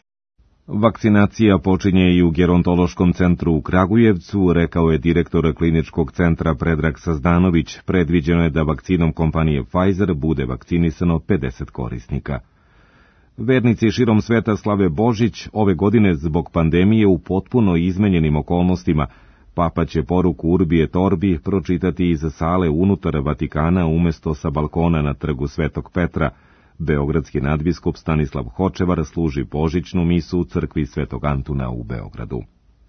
Vakcinacija počinje i u gerontološkom centru u Kragujevcu, rekao je direktor kliničkog centra Predrag Sazdanović. Predviđeno je da vakcinom kompanije Pfizer bude vakcinisano 50 korisnika. Vernici širom sveta slave Božić ove godine zbog pandemije u potpuno izmenjenim okolnostima. Papa će poruku Urbi et Orbi pročitati iz sale unutar Vatikana umjesto sa balkona na trgu Svetog Petra. Beogradski nadbiskup Stanislav Hočevar služi božićnu misu u crkvi Svetog Antuna u Beogradu.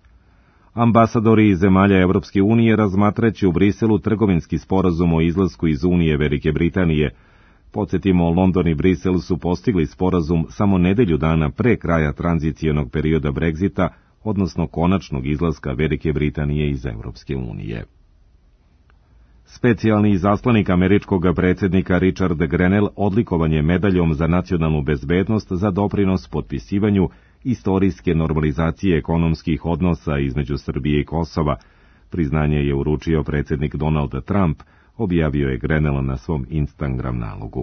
Ambasadori zemalja Evropske unije razmatraće u Briselu trgovinski sporazum o izlasku iz Unije Velike Britanije. Podsjetimo, London i Brisel su postigli sporazum samo nedelju dana pre kraja tranzicijonog perioda Brexita, odnosno konačnog izlaska Velike Britanije iz Evropske unije. Specijalni izaslanik američkog predsjednika Richard Grenell odlikovan je medaljom za nacionalnu bezbednost za doprinos potpisivanju istorijske normalizacije ekonomskih odnosa između Srbije i Kosova. Priznanje je uručio predsjednik Donald Trump, objavio je Grenell na svom Instagram nalogu.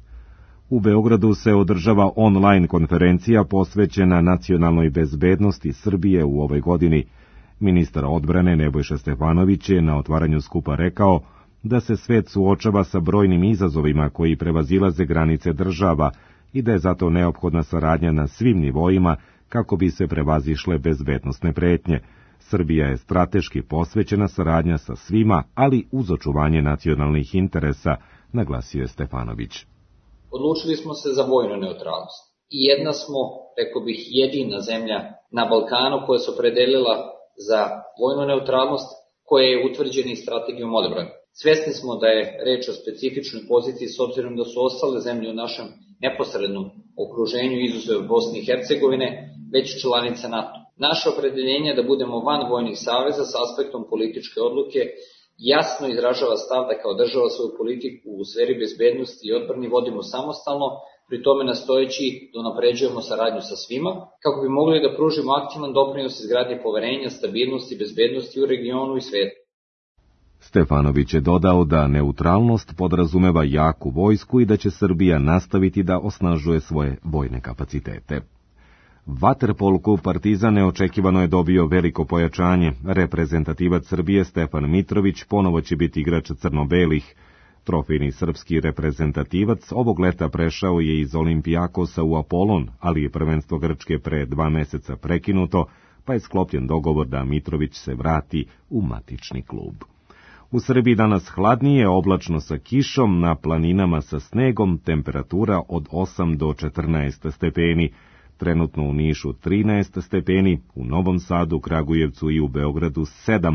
U Beogradu se održava online konferencija posvećena nacionalnoj bezbednosti Srbije u ovoj godini. Ministar odbrane Nebojša Stefanović je na otvaranju skupa rekao da se svet suočava sa brojnim izazovima koji prevazilaze granice država i da je zato neophodna saradnja na svim nivoima kako bi se prevazišle bezbednosne pretnje. Srbija je strateški posvećena saradnja sa svima, ali uz očuvanje nacionalnih interesa, naglasio je Stefanović. Odlučili smo se za vojnu neutralnost. I jedna smo, rekao bih, jedina zemlja na Balkanu koja se opredelila za vojnu neutralnost, koja je utvrđena i strategijom odbrane. Svesni smo da je reč o specifičnoj poziciji s obzirom da su ostale zemlje u našem neposrednom okruženju, izuzev Bosne i Hercegovine, već članice NATO. Naše opredeljenje da budemo van vojnih saveza s aspektom političke odluke jasno izražava stav da kao država svoju politiku u sferi bezbednosti i odbrani vodimo samostalno, pri tome nastojeći da unapređujemo saradnju sa svima, kako bi mogli da pružimo aktivan doprinos izgradnji poverenja, stabilnosti i bezbednosti u regionu i svijetu. Stefanović je dodao da neutralnost podrazumeva jaku vojsku i da će Srbija nastaviti da osnažuje svoje vojne kapacitete. Vaterpol klub Partizan neočekivano je dobio veliko pojačanje. Reprezentativac Srbije Stefan Mitrović ponovo će biti igrač crno-belih. Trofejni srpski reprezentativac ovog leta prešao je iz Olimpijakosa u Apolon, ali je prvenstvo Grčke pre 2 meseca prekinuto, pa je sklopljen dogovor da Mitrović se vrati u matični klub. U Srbiji danas hladnije, oblačno sa kišom, na planinama sa snegom, temperatura od 8 do 14 stepeni. Trenutno u Nišu 13 stepeni, u Novom Sadu, Kragujevcu i u Beogradu 7.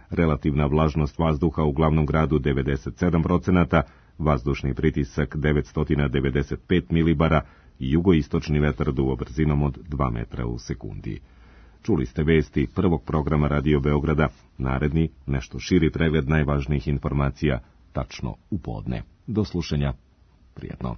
relativna vlažnost vazduha u glavnom gradu 97%, vazdušni pritisak 995 milibara i jugoistočni vetar duvo brzinom od 2 metra u sekundi. Čuli ste vesti prvog programa Radio Beograda, naredni, nešto širi pregled najvažnijih informacija, tačno u podne. Do slušanja, prijetno.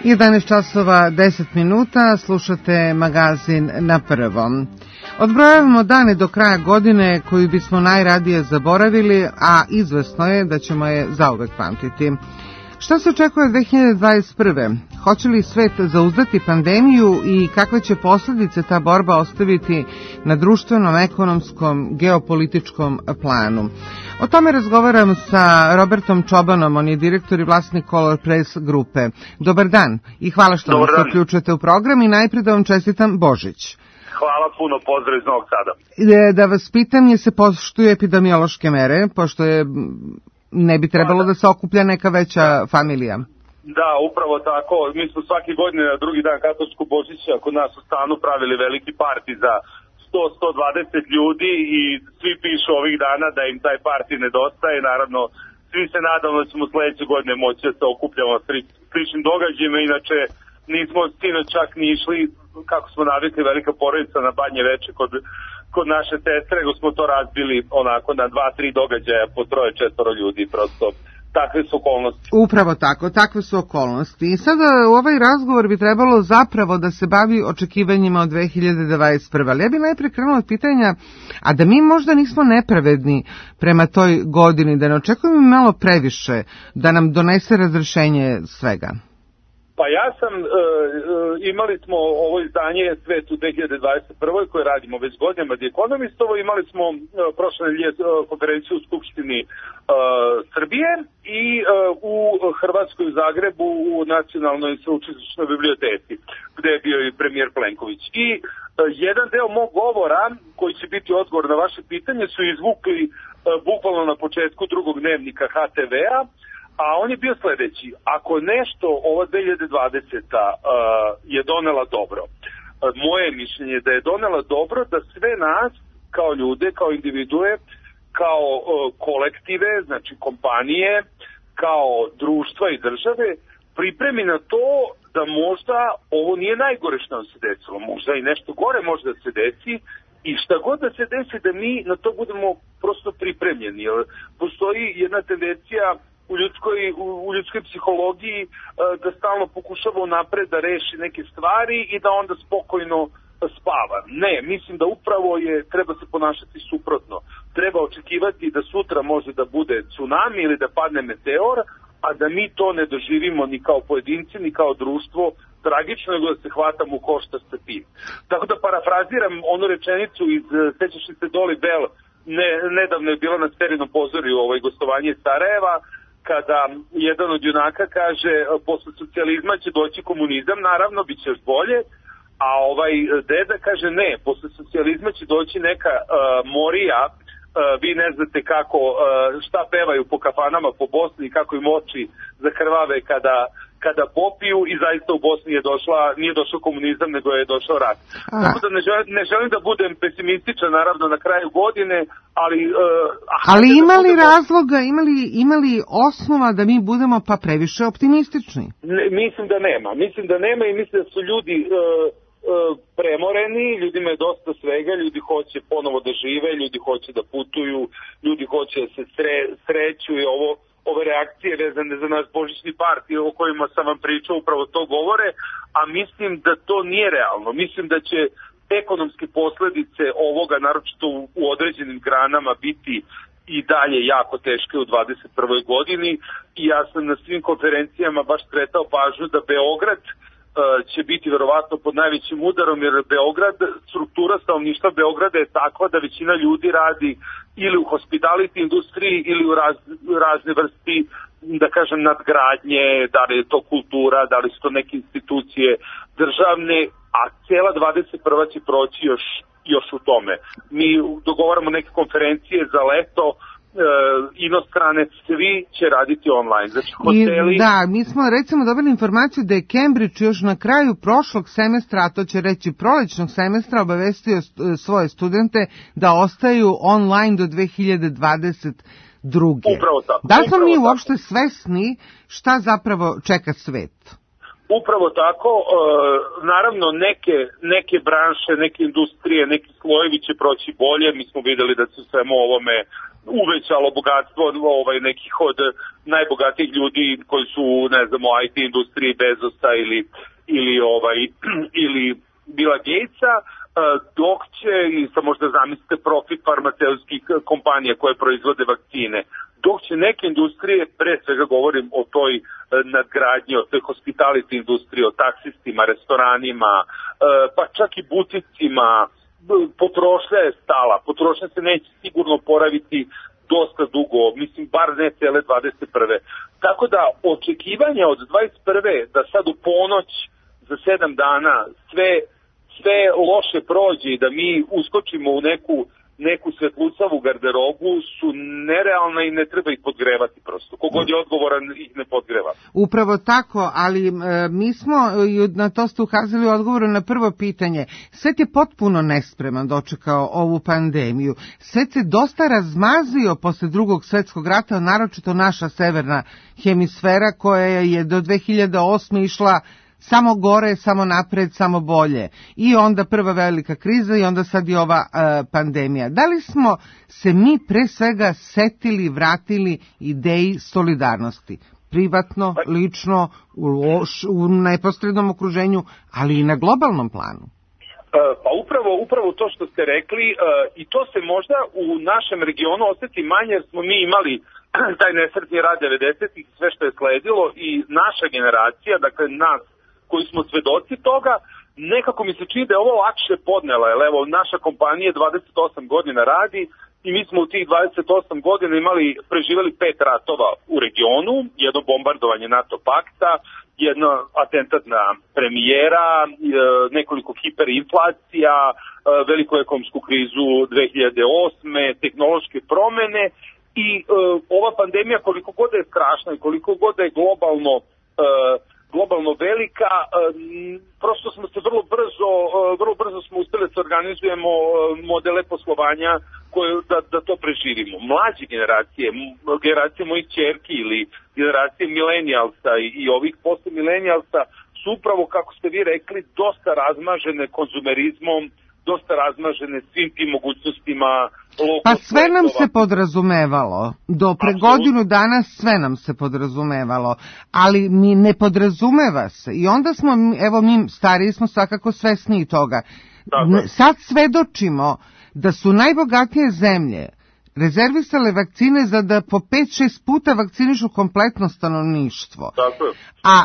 11 časova 10 minuta, slušate magazin Na prvom. Odbrojavamo dane do kraja godine koju bismo najradije zaboravili, a izvesno je da ćemo je zauvek pamtiti. Šta se očekuje 2021. Hoće li svet zauzdati pandemiju i kakve će posljedice ta borba ostaviti na društvenom, ekonomskom, geopolitičkom planu? O tome razgovaram sa Robertom Čobanom, on je direktor i vlasnik Color Press grupe. Dobar dan i hvala što nas uključujete u program i najprije da vam čestitam Božić. Hvala puno, pozdrav iz Novog Sada. Da vas pitam, je se poštuju epidemiološke mere, pošto je ne bi trebalo da se okuplja neka veća familija? Da, upravo tako. Mi smo svake godine na drugi dan katoličkog Božića kod nas u stanu pravili veliki parti za 100-120 ljudi i svi pišu ovih dana da im taj parti nedostaje. Naravno, svi se nadamo da ćemo sledeće godine moći da se okupljamo s sličnim događajima. Inače, nismo sinoć čak ni išli, kako smo navikli, velika porodica na Banje veče kod naše sestre, nego smo to razbili onako na 2-3 događaja po 3-4 ljudi, prosto takve su okolnosti. Upravo tako, takve su okolnosti. I sada u ovaj razgovor bi trebalo zapravo da se bavi očekivanjima od 2021. Ali ja bih najprije krenula od pitanja, a da mi možda nismo nepravedni prema toj godini, da ne očekujemo malo previše, da nam donese razrešenje svega. Pa ja sam, imali smo ovo izdanje Svet u 2021. koje radimo već godinama The Economistovo, imali smo prošle nedelje konferenciju u Skupštini Srbije i u Hrvatskoj u Zagrebu u Nacionalnoj sveučilišnoj biblioteci, gde je bio i premijer Plenković. I jedan deo mog govora, koji će biti odgovor na vaše pitanje, su izvukli bukvalno na početku drugog dnevnika HTV-a, a on je bio sledeći: ako nešto ova 2020. Je donela dobro, moje mišljenje je da je donela dobro da sve nas kao ljude, kao individue, kao kolektive, znači kompanije, kao društva i države pripremi na to da možda ovo nije najgore što nam se desilo, možda i nešto gore može da se desi i šta god da se desi da mi na to budemo prosto pripremljeni. Jer postoji jedna tendencija u ljudskoj psihologiji da stalno pokušava napred da reši neke stvari i da onda spokojno spava. Ne, mislim da upravo treba se ponašati suprotno. Treba očekivati da sutra može da bude tsunami ili da padne meteor, a da mi to ne doživimo ni kao pojedinci, ni kao društvo tragično, nego da se hvatamo u koštac sa tim. Tako da parafraziram onu rečenicu iz sećaš li se Doli Bell, nedavno je bila na Sterinom pozorju gostovanje iz Sarajeva, kada jedan od junaka kaže posle socijalizma će doći komunizam, naravno, bit će još bolje, a deda kaže ne, posle socijalizma će doći neka morija, vi ne znate kako, šta pevaju po kafanama po Bosni i kako im oči zakrvave kada popiju i zaista u Bosni nije došao komunizam, nego je došao rat. Tako da ne želim da budem pesimističan, naravno, na kraju godine, ali... ali imali razloga, imali osnova da mi budemo pa previše optimistični? Mislim da nema i mislim da su ljudi premoreni, ljudima je dosta svega, ljudi hoće ponovo da žive, ljudi hoće da putuju, ljudi hoće da se sreću i ove reakcije vezane za naš božićni parti o kojima sam vam pričao upravo to govore, a mislim da to nije realno. Mislim da će ekonomske posledice ovoga, naročito u određenim granama, biti i dalje jako teške u 2021. godini i ja sam na svim konferencijama baš skretao pažnju da Beograd će biti verovatno pod najvećim udarom, jer struktura stanovništva Beograda je takva da većina ljudi radi ili u hospitality industriji ili u razne vrsti, da kažem, nadgradnje, da li je to kultura, da li su to neke institucije državne, a cela 21. će proći još u tome. Mi dogovaramo neke konferencije za leto, inostrane, svi će raditi online. Znači, hoteli... Da, mi smo recimo dobili informaciju da je Cambridge još na kraju prošlog semestra, a to će reći prolećnog semestra, obavestio svoje studente da ostaju online do 2022. Upravo tako. Da li smo mi uopšte svesni šta zapravo čeka svet? Upravo tako, naravno neke branše, neke industrije, neki slojevi će proći bolje, mi smo videli da se svemu ovome uvećalo bogatstvo nekih od najbogatijih ljudi koji su, ne znam, u IT industriji Bezosa ili Billa Gatesa, dok će, i sad možda zamislite, profit farmaceutskih kompanija koje proizvode vakcine, dok će neke industrije, pre svega govorim o toj nadgradnji, o toj hospitality industriji, o taksistima, restoranima, pa čak i buticima, potrošnja je stala, potrošnja se neće sigurno oporaviti dosta dugo, mislim bar ne cele 21. Tako da očekivanja od 21. da sad u ponoć za 7 dana sve loše prođe i da mi uskočimo u neku svetlucavu garderobu su nerealna i ne treba ih podgrevati prosto. Kogod je odgovoran ih ne podgreva. Upravo tako, ali mi smo, na to ste ukazali odgovoru na prvo pitanje, svet je potpuno nespreman dočekao ovu pandemiju. Svet se dosta razmazio posle Drugog svetskog rata, naročito naša severna hemisfera koja je do 2008. išla samo gore, samo napred, samo bolje. I onda prva velika kriza i onda sad i ova pandemija. Da li smo se mi pre svega setili, vratili ideji solidarnosti? Privatno, lično, u neposrednom okruženju, ali i na globalnom planu? Pa upravo to što ste rekli, i to se možda u našem regionu osjeti manje, jer smo mi imali taj nesretni rad 90-ih, sve što je sledilo, i naša generacija, dakle nas koji smo svedoci toga, nekako mi se čini da je ovo lakše podnela, jer evo, naša kompanija 28 godina radi i mi smo u tih 28 godina preživeli 5 ratova u regionu, jedno bombardovanje NATO pakta, jedno atentat na premijera, nekoliko hiperinflacija, veliku ekonomsku krizu 2008. tehnološke promene i ova pandemija koliko god je strašna i koliko god je globalno velika, prosto smo se vrlo brzo smo uspjeli da se organizujemo modele poslovanja da to preživimo. Mlađe generacije mojih ćerki ili generacije milenijalsa i ovih postmilenijalsa su upravo, kako ste vi rekli, dosta razmažene konzumerizmom, dosta razmažene svim tim mogućnostima. Pa sve nam se podrazumevalo. Do pre godinu dana sve nam se podrazumevalo. Ali mi ne podrazumeva se. I onda smo, evo mi stariji smo svakako svesni toga. Sad svedočimo da su najbogatije zemlje rezervisale vakcine za da po 5-6 puta vakcinišu kompletno stanovništvo. Tako je. A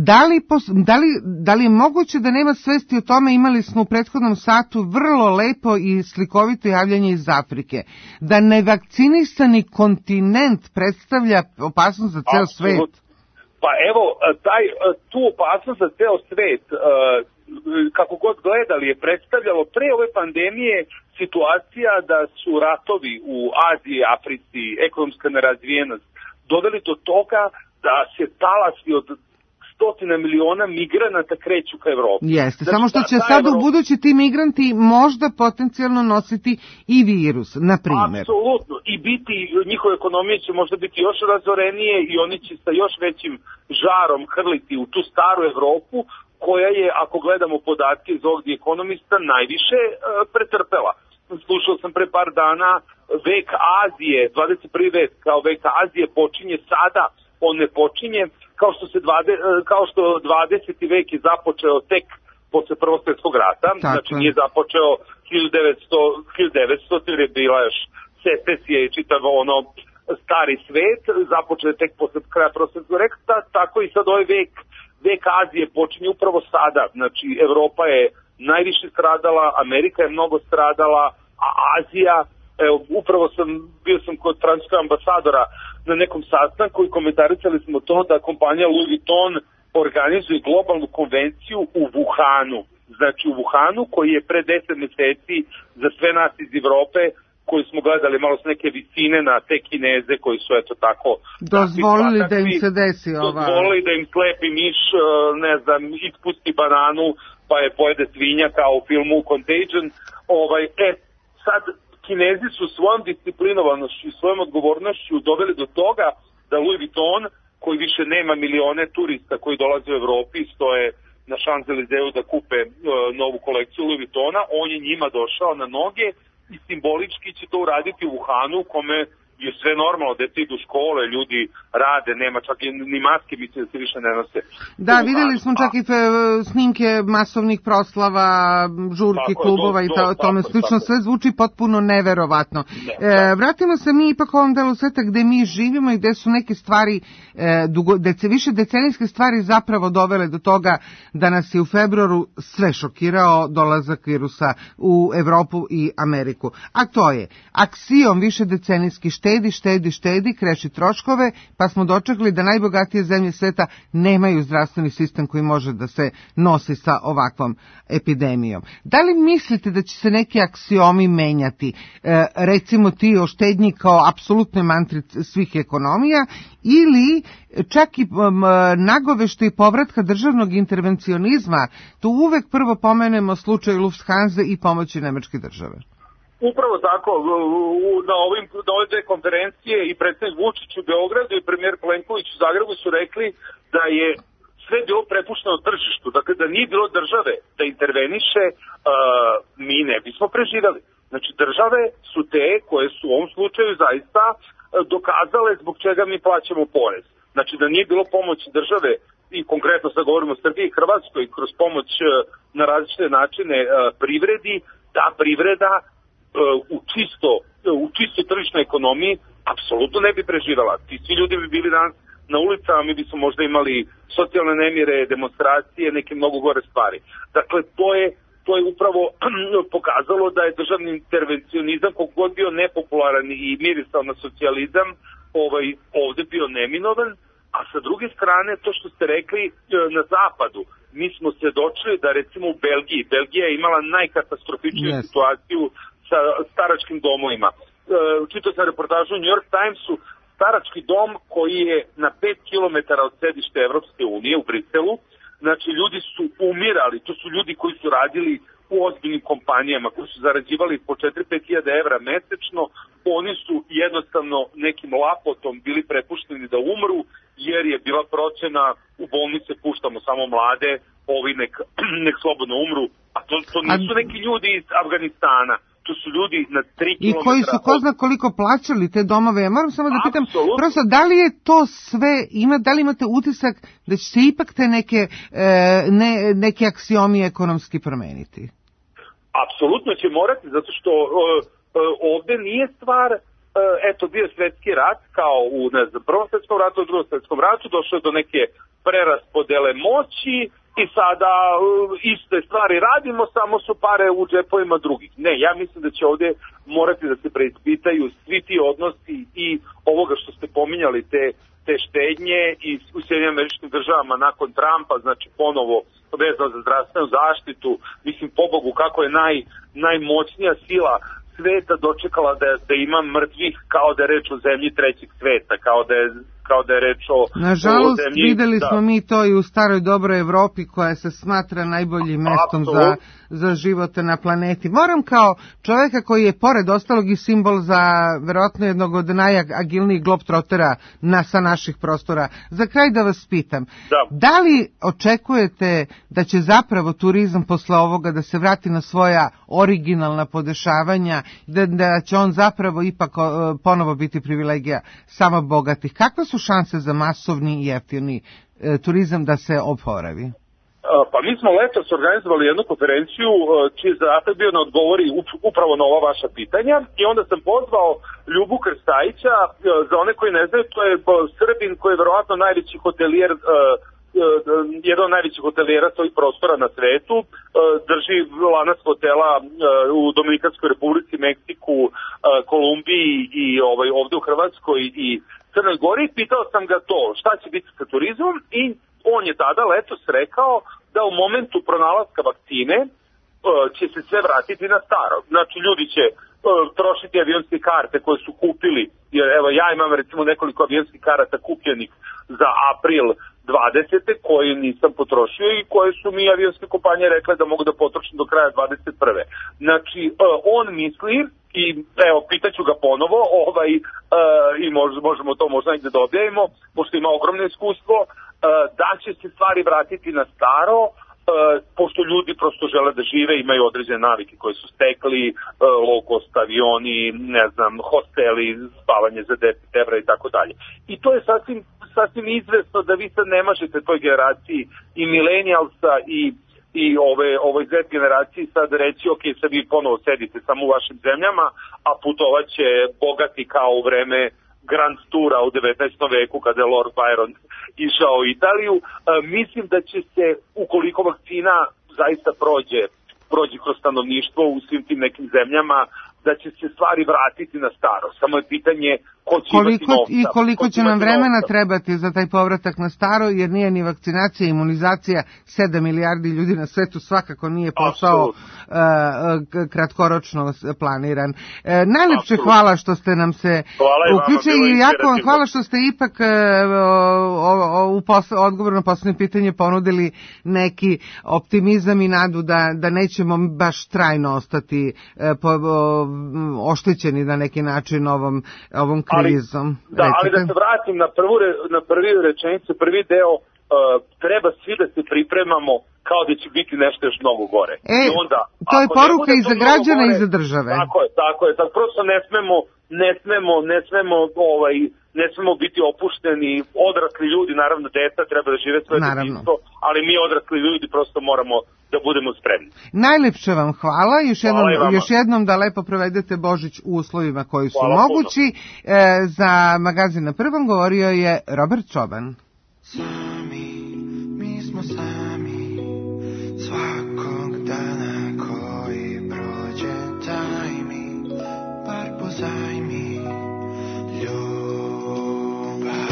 da li je moguće da nema svesti o tome? Imali smo u prethodnom satu vrlo lepo i slikovito javljanje iz Afrike. Da nevakcinisani kontinent predstavlja opasnost za ceo svet. Pa evo, tu opasnost za ceo svet, kako god gledali, je predstavljalo pre ove pandemije situacija da su ratovi u Aziji, Africi, ekonomska nerazvijenost doveli do toga da se talasi od 100 miliona migranata kreću ka Evropi. Jeste, samo što će sad u budući ti migranti možda potencijalno nositi i virus, na primjer. Apsolutno, i njihove ekonomije će možda biti još razorenije i oni će sa još većim žarom hrliti u tu staru Evropu, koja je, ako gledamo podatke iz ovog The Economista, najviše pretrpela. Slušao sam pre par dana, vek Azije, 21. vek kao vek Azije počinje sada, on ne počinje, kao što 20. vek je započeo tek posle Prvog svjetskog rata, znači nije započeo 1900 jer je bila još secesija i čitav stari svet, započeo je tek posle kraja Prvog svjetskog rata, tako i sad ovaj vek Azije počinje upravo sada, znači Evropa je najviše stradala, Amerika je mnogo stradala, a Azija, evo, upravo bio sam kod francuskog ambasadora na nekom sastanku i komentarisali smo to da kompanija Louis Vuitton organizuje globalnu konvenciju u Wuhanu. Znači u Wuhanu, koji je pre 10 meseci za sve nas iz Evrope, koji smo gledali malo s neke visine na te Kineze koji su eto tako dozvolili da im se desi dozvolili da im slepi miš, ne znam, ispusti bananu pa je pojede svinja kao u filmu Contagion. Sad Kinezi su svojom disciplinovanošću i svojom odgovornošću doveli do toga da Louis Vuitton, koji više nema milione turista koji dolaze u Evropi, stoje na Champs-Élysées da kupe novu kolekciju Louis Vuittona, on je njima došao na noge i simbolički će to uraditi u Wuhanu, kome je sve normalno, deca idu u škole, ljudi rade, nema čak ni maske, mislim da se više ne nose. Da, videli smo čak i snimke masovnih proslava, žurki, klubova i tome slično, sve zvuči potpuno neverovatno. Vratimo se mi ipak ovom delu sveta gde mi živimo i gde su neke stvari, više decenijske stvari zapravo dovele do toga da nas je u februaru sve šokirao dolazak virusa u Evropu i Ameriku. A to je aksiom više decenijski štedi, kreši troškove, pa smo dočekali da najbogatije zemlje sveta nemaju zdravstveni sistem koji može da se nosi sa ovakvom epidemijom. Da li mislite da će se neki aksiomi menjati, recimo ti o štednji kao apsolutne mantri svih ekonomija, ili čak i nagoveštaj povratka državnog intervencionizma? Tu uvek prvo pomenemo slučaj Lufthansa i pomoći nemačke države. Upravo tako, na ove dve konferencije i predsjednik Vučić u Beogradu i premijer Plenković u Zagrebu su rekli da je sve bilo prepušteno tržištu, dakle da nije bilo države da interveniše, mi ne bismo preživjeli. Znači države su te koje su u ovom slučaju zaista dokazale zbog čega mi plaćamo porez. Znači da nije bilo pomoći države, i konkretno sad govorimo o Srbiji i Hrvatskoj, kroz pomoć na različite načine privredi, ta privreda u čisto tržišnoj ekonomiji apsolutno ne bi preživjela. Ti svi ljudi bi bili danas na ulicama, mi bismo možda imali socijalne nemire, demonstracije, neke mnogo gore stvari. Dakle, to je upravo pokazalo da je državni intervencionizam, koliko god bio nepopularan i mirisao na socijalizam, ovde bio neminovan, a sa druge strane, to što ste rekli na zapadu, mi smo se dočeli da recimo u Belgija je imala najkatastrofičniju situaciju sa staračkim domovima. Čitao sam reportažu u New York Timesu, starački dom koji je na 5 km od sedište Evropske unije u Briselu, znači ljudi su umirali, to su ljudi koji su radili u ozbiljnim kompanijama, koji su zarađivali po 4-5 hiljada evra mesečno, oni su jednostavno nekim lapotom bili prepušteni da umru, jer je bila procena u bolnice puštamo samo mlade, ovi nek slobodno umru, a to nisu neki ljudi iz Afganistana. To su ljudi na 3 km. I koji su ko zna koliko plaćali te domove. Ja moram samo da pitam, prosto, da li je to sve, da li imate utisak da će se ipak te neke aksiomi ekonomski promeniti? Apsolutno će morati, zato što ovde nije stvar, bio je svetski rat, kao u, prvom svetskom ratu, u drugom svetskom ratu, došlo je do neke preraspodele moći, i sada iste stvari radimo, samo su pare u džepovima drugih. Ne, ja mislim da će ovdje morati da se preispitaju svi ti odnosi i ovoga što ste pominjali, te štednje i u Sjedinjenim Američkim Državama nakon Trumpa, znači ponovo vezano za zdravstvenu zaštitu, mislim pobogu kako je najmoćnija sila sveta dočekala da ima mrtvih kao da je reč o zemlji trećeg sveta, kao da je reč o nažalost, zemlji. Videli smo mi to i u staroj dobroj Evropi koja se smatra najboljim mestom za života na planeti. Moram kao čoveka koji je pored ostalog i simbol za verovatno jednog od najagilnijih globtrotera sa naših prostora, za kraj da vas pitam, da li očekujete da će zapravo turizam posle ovoga da se vrati na svoja originalna podešavanja, da će on zapravo ipak ponovo biti privilegija samo bogatih? Kakve su šanse za masovni i jeftini turizam da se oporavi? Pa mi smo letos organizovali jednu konferenciju čiji zadatak bio da odgovori upravo na ova vaša pitanja i onda sam pozvao Ljubu Krstajića, za one koji ne znaju, to je Srbin koji je verovatno najveći hotelijer, jedan od najvećih hotelijera s ovih prostora na svetu, drži lanac hotela u Dominikanskoj republici, Meksiku, Kolumbiji i ovde u Hrvatskoj i Crnoj Gori. Pitao sam ga to, šta će biti sa turizmom, i on je tada letos rekao da u momentu pronalaska vakcine će se sve vratiti na staro. Znači ljudi će trošiti avionske karte koje su kupili, jer evo ja imam recimo nekoliko avionskih karata kupljenih za april 20. koje nisam potrošio i koje su mi avionske kompanije rekle da mogu da potrošim do kraja 21. Znači on misli, i evo pitaću ga ponovo i možemo to možda i da dobijemo, pošto ima ogromno iskustvo, da će se stvari vratiti na staro pošto ljudi prosto žele da žive, imaju određene navike koje su stekli, low cost avioni, ne znam, hosteli, spavanje za 10 evra i tako dalje. I to je sasvim izvesno da vi sad ne možete toj generaciji i milenijalsa i ovoj Z generaciji sad reći, ok, sad vi ponovo sedite samo u vašim zemljama, a putovaće bogati kao u vreme Grand Toura u 19. veku kada je Lord Byron išao u Italiju. Mislim da će se, ukoliko vakcina zaista prođe kroz stanovništvo u svim tim nekim zemljama, da će se stvari vratiti na staro. Samo je pitanje ko će imati novca. I koliko će nam vremena trebati za taj povratak na staro, jer nije ni vakcinacija, imunizacija, 7 milijardi ljudi na svetu svakako nije posao kratkoročno planiran. Najlepše hvala što ste nam se uključili i jako vam hvala što ste ipak u odgovoru na poslednje pitanje ponudili neki optimizam i nadu da nećemo baš trajno ostati oštećeni na neki način ovom krizom. Ali da se vratim na prvi rečenicu, prvi deo, treba svi da se pripremamo kao da će biti nešto još mnogo gore. I onda, to je poruka i za građane i za države. Tako je. Prosto ne smemo biti opušteni. Odrasli ljudi, naravno deca treba da žive svoje detinjstvo, ali mi odrasli ljudi prosto moramo da budemo spremni. Najlepše vam hvala, još jednom da lepo provedete Božić u uslovima koji su mogući. Za magazin Na prvom govorio je Robert Čoban. Sami, mi smo sami, svakog dana koji prođe, daj mi, bar pozajmi ljubav.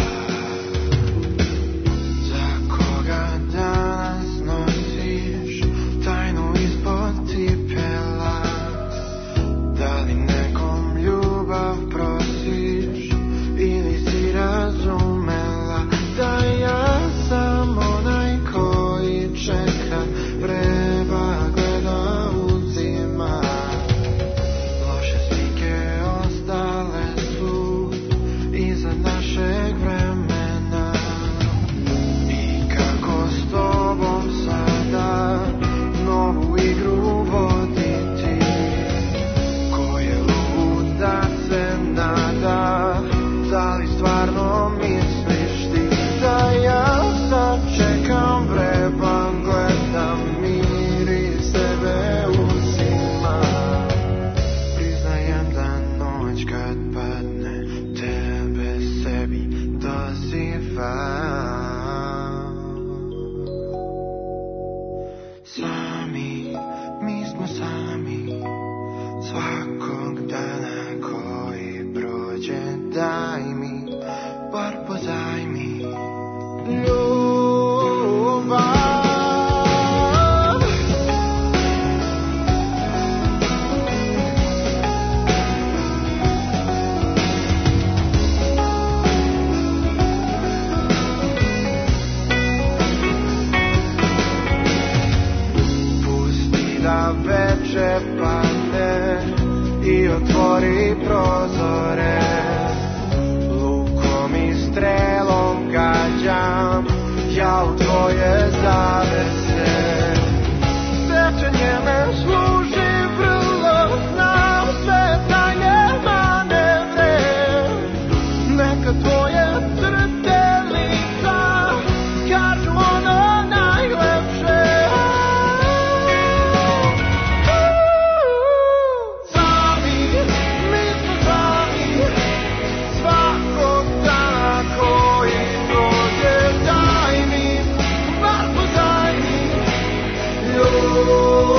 Za koga danas nosiš tajnu ispod cipela, da li nekom ljubav prosiš ili si razumela da ja sam onaj koji čeka, vreba gleda, uzima. Loše slike ostale su iza našeg vremena. I kako s tobom sada novu igru voditi, ko je lud da se nada, da li stvarno misliš da ja sad čekam, vrebam, gledam, miri sebe uzima. Priznajem da noć kad padne, tebe sebi dozivam. Sami, mi smo sami, svakog dana koji prođe, daj mi, bar pozajmi ljubav. Pusti da veče padne i otvori prozore, lukom i strelom gađam ja u tvoje zavese. Srećenje me služi vrlo, znam sve tajne manevre, neka tvoje crte lica kažu ono najlepše. Sami, mi smo sami, svakog dana koji prođe, daj mi, bar pozajmi ljubav.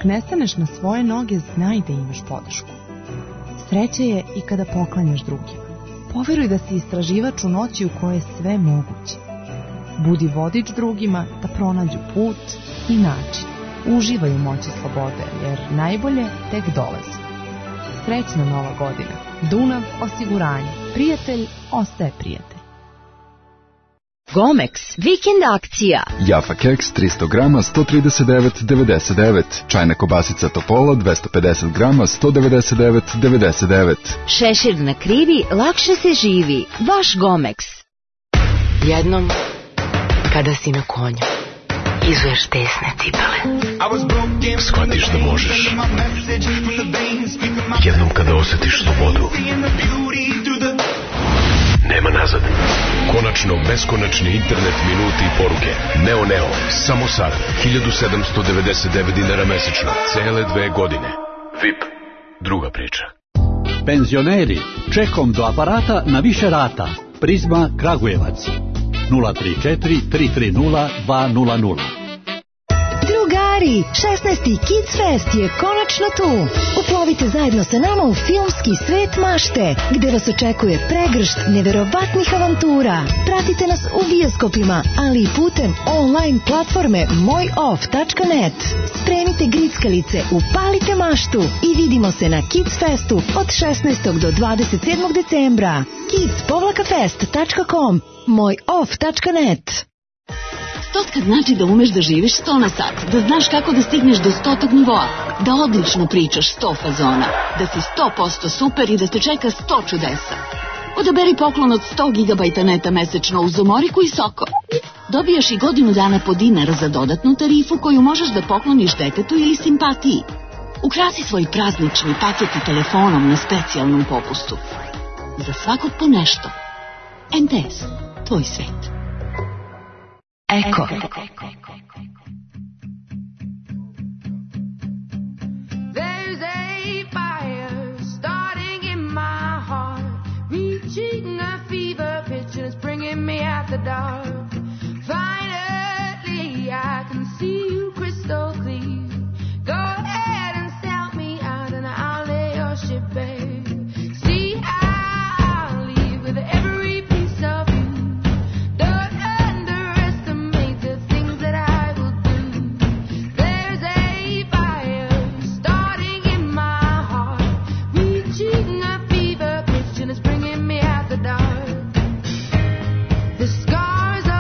ne staneš na svoje noge, znaj da imaš podršku. Sreća je i kada poklanjaš drugima. Poveruj da si istraživač u noći u kojoj je sve moguće. Budi vodič drugima da pronađu put i način. Uživaj u moći slobode, jer najbolje tek dolazi. Srećna Nova godina. Dunav osiguranje. Prijatelj ostaje prijatelj. Gomex, vikend akcija. Jaffa keks 300 grama 139,99. Čajna kobasica Topola 250 grama 199,99. Šešir na krivi, lakše se živi. Vaš Gomex. Jednom, kada si na konju, izuješ tesne cipele. Shvatiš da možeš. Jednom kada osjetiš slobodu, nema nazad. Konačno beskonačni internet, minuti i poruke. Neo, samo sad, 1799 dinara mesečno, cele 2 godine. VIP, druga priča. Penzioneri, čekom do aparata na više rata. Prizma Kragujevac. 034 330 200. Drugari, 16. Kids Fest je konačno tu. Uplovite zajedno sa nama u filmski svet mašte, gde vas očekuje pregršt neverovatnih avantura. Pratite nas u bioskopima, ali i putem online platforme mojoff.net. Spremite grickalice, upalite maštu i vidimo se na Kids Festu od 16. do 27. decembra. kids-fest.com, mojoff.net. Stotka znači da umeš da živiš 100 na sat, da znaš kako da stigneš do 100. nivoa, da odlično pričaš 100 fazona, da si 100% super i da te čeka 100 čudesa. Odaberi poklon od 100 GB neta mesečno uz Umoriku i Soko. Dobijaš i godinu dana po dinar za dodatnu tarifu koju možeš da pokloniš detetu ili simpatiji. Ukrasi svoj praznični paket i telefonom na specijalnom popustu. Za svakog po nešto. MTS, tvoj svet. Eko. There's a fire starting in my heart, reaching a fever pitch and it's bringing me out the dark. Finally I can see you crystal clear. Go ahead and sell me out and I'll lay your ship bare. See I'll leave with every piece of you. The scars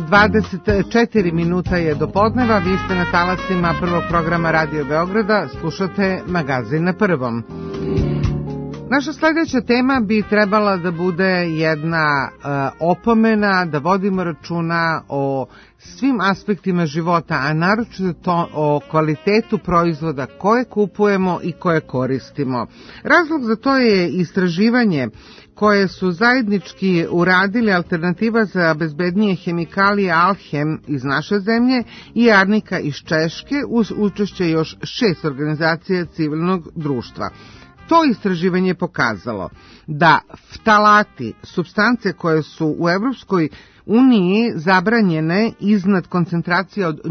24 minuta je do podneva, vi ste na talasima prvog programa Radio Beograda, slušate Magazin na prvom. Naša sledeća tema bi trebala da bude jedna opomena, da vodimo računa o svim aspektima života, a naročito o kvalitetu proizvoda koje kupujemo i koje koristimo. Razlog za to je istraživanje koje su zajednički uradili Alternativa za bezbednije hemikalije Alhem iz naše zemlje i Arnika iz Češke uz učešće još 6 organizacija civilnog društva. To istraživanje je pokazalo da ftalati, supstance koje su u Evropskoj uniji zabranjene iznad koncentracije od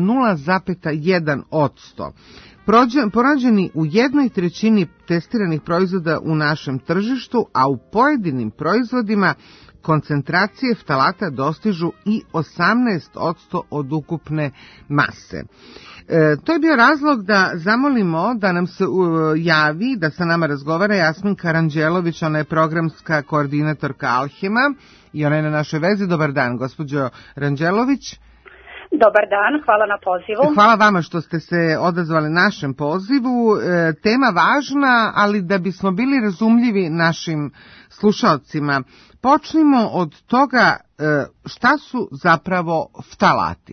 0,1%, pronađeni u 1/3 testiranih proizvoda u našem tržištu, a u pojedinim proizvodima koncentracije ftalata dostižu i 18% od ukupne mase. To je bio razlog da zamolimo da nam se javi, da sa nama razgovara Jasminka Ranđelović, ona je programska koordinatorka Alhema i ona je na našoj vezi. Dobar dan, gospođo Ranđelović. Dobar dan, hvala na pozivu. Hvala vama što ste se odazvali našem pozivu. Tema važna, ali da bismo bili razumljivi našim slušalcima, počnimo od toga šta su zapravo ftalati.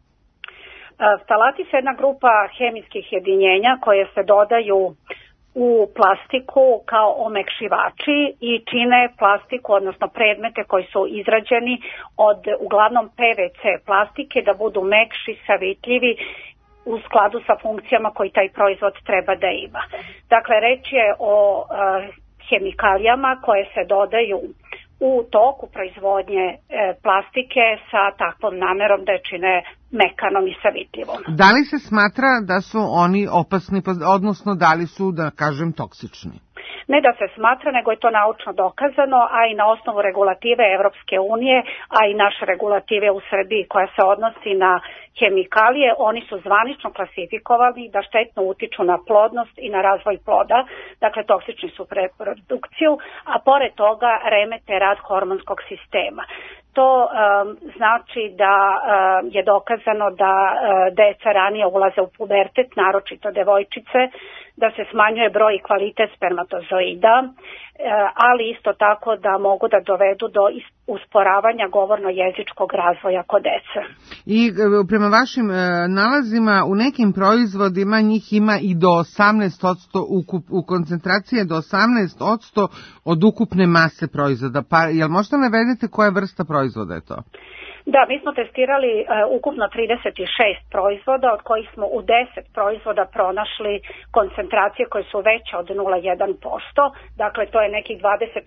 Ftalati su jedna grupa hemijskih jedinjenja koje se dodaju u plastiku kao omekšivači i čine plastiku, odnosno predmete koji su izrađeni od uglavnom PVC plastike da budu mekši, savitljivi u skladu sa funkcijama koji taj proizvod treba da ima. Dakle, reč je o hemikalijama koje se dodaju u toku proizvodnje plastike sa takvom namerom da je čine mekanom i savitljivom. Da li se smatra da su oni opasni, odnosno da li su, da kažem, toksični? Ne da se smatra, nego je to naučno dokazano, a i na osnovu regulative Evropske unije, a i naše regulative u Srbiji koja se odnosi na hemikalije, oni su zvanično klasifikovani da štetno utiču na plodnost i na razvoj ploda, dakle toksični su pre reprodukciju, a pored toga remete rad hormonskog sistema. To znači da je dokazano da deca ranije ulaze u pubertet, naročito devojčice, da se smanjuje broj i kvalitet spermatozoida, ali isto tako da mogu da dovedu do usporavanja govorno-jezičkog razvoja kod dece. I prema vašim nalazima u nekim proizvodima njih ima i do 18%, u koncentracije do 18% od ukupne mase proizvoda. Pa jel možete navedete koja vrsta proizvoda je to? Da, mi smo testirali ukupno 36 proizvoda, od kojih smo u 10 proizvoda pronašli koncentracije koje su veće od 0,1%, dakle to je nekih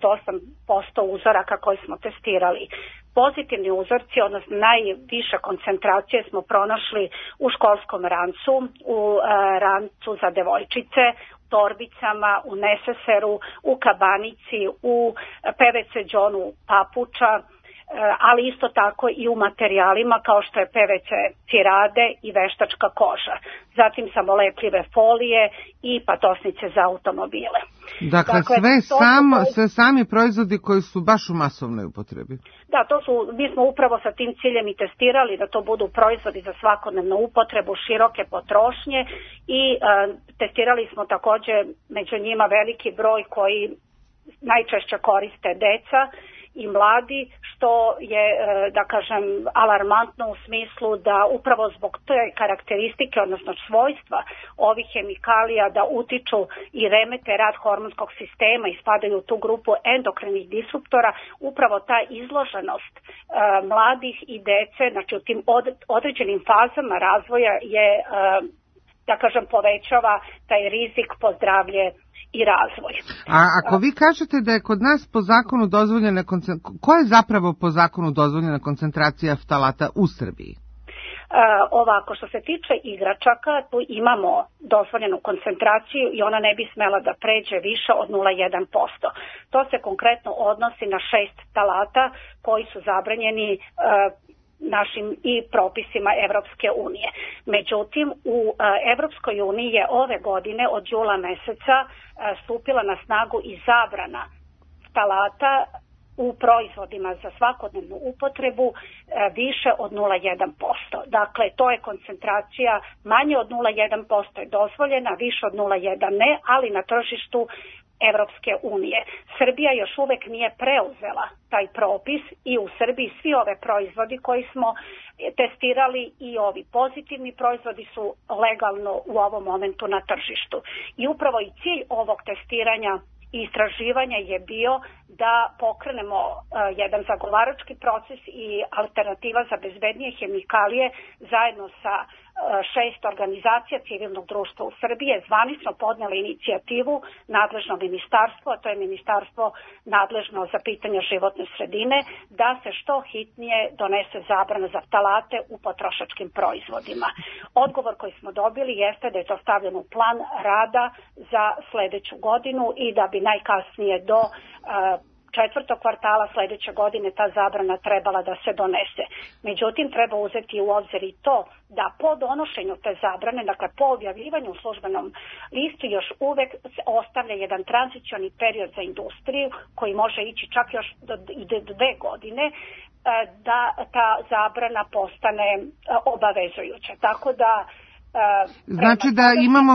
28% uzoraka koje smo testirali. Pozitivni uzorci, odnosno najviše koncentracije smo pronašli u školskom rancu, u rancu za devojčice, torbicama, u neseseru, u kabanici, u PVC džonu papuča, ali isto tako i u materijalima kao što je PVC cirade i veštačka koža. Zatim samolepljive folije i patosnice za automobile. Dakle sve sami proizvodi koji su baš u masovnoj upotrebi. Da, mi smo upravo sa tim ciljem i testirali da to budu proizvodi za svakodnevnu upotrebu, široke potrošnje i testirali smo takođe među njima veliki broj koji najčešće koriste deca i mladi, što je, da kažem, alarmantno u smislu da upravo zbog te karakteristike, odnosno svojstva ovih hemikalija da utiču i remete rad hormonskog sistema i spadaju u tu grupu endokrinih disruptora, upravo ta izloženost mladih i dece, znači u tim određenim fazama razvoja je, da kažem, povećava taj rizik po zdravlje i razvoj. A ako vi kažete da je kod nas po zakonu dozvoljena koja je zapravo po zakonu dozvoljena koncentracija ftalata u Srbiji? Ovako, što se tiče igračaka, tu imamo dozvoljenu koncentraciju i ona ne bi smela da pređe više od 0,1%. To se konkretno odnosi na 6 ftalata koji su zabranjeni našim i propisima Evropske unije. Međutim, u Evropskoj uniji je ove godine od jula meseca stupila na snagu i zabrana ftalata u proizvodima za svakodnevnu upotrebu više od 0,1%. Dakle, to je koncentracija manje od 0,1% je dozvoljena, više od 0,1 ne, ali na tržištu Evropske unije. Srbija još uvek nije preuzela taj propis i u Srbiji svi ove proizvodi koji smo testirali i ovi pozitivni proizvodi su legalno u ovom momentu na tržištu. I upravo i cilj ovog testiranja i istraživanja je bio da pokrenemo jedan zagovarački proces i alternativa za bezbednije hemikalije zajedno sa 6 organizacija civilnog društva u Srbiji je zvanično podnela inicijativu nadležno ministarstvo, a to je ministarstvo nadležno za pitanja životne sredine, da se što hitnije donese zabrana za ftalate u potrošačkim proizvodima. Odgovor koji smo dobili jeste da je to stavljeno u plan rada za sledeću godinu i da bi najkasnije do četvrtog kvartala sledeće godine ta zabrana trebala da se donese. Međutim, treba uzeti u obzir i to da po donošenju te zabrane, dakle po objavljivanju u službenom listu, još uvek se ostavlja jedan tranzicioni period za industriju koji može ići čak još do 2 godine da ta zabrana postane obavezujuća. Tako da znači da imamo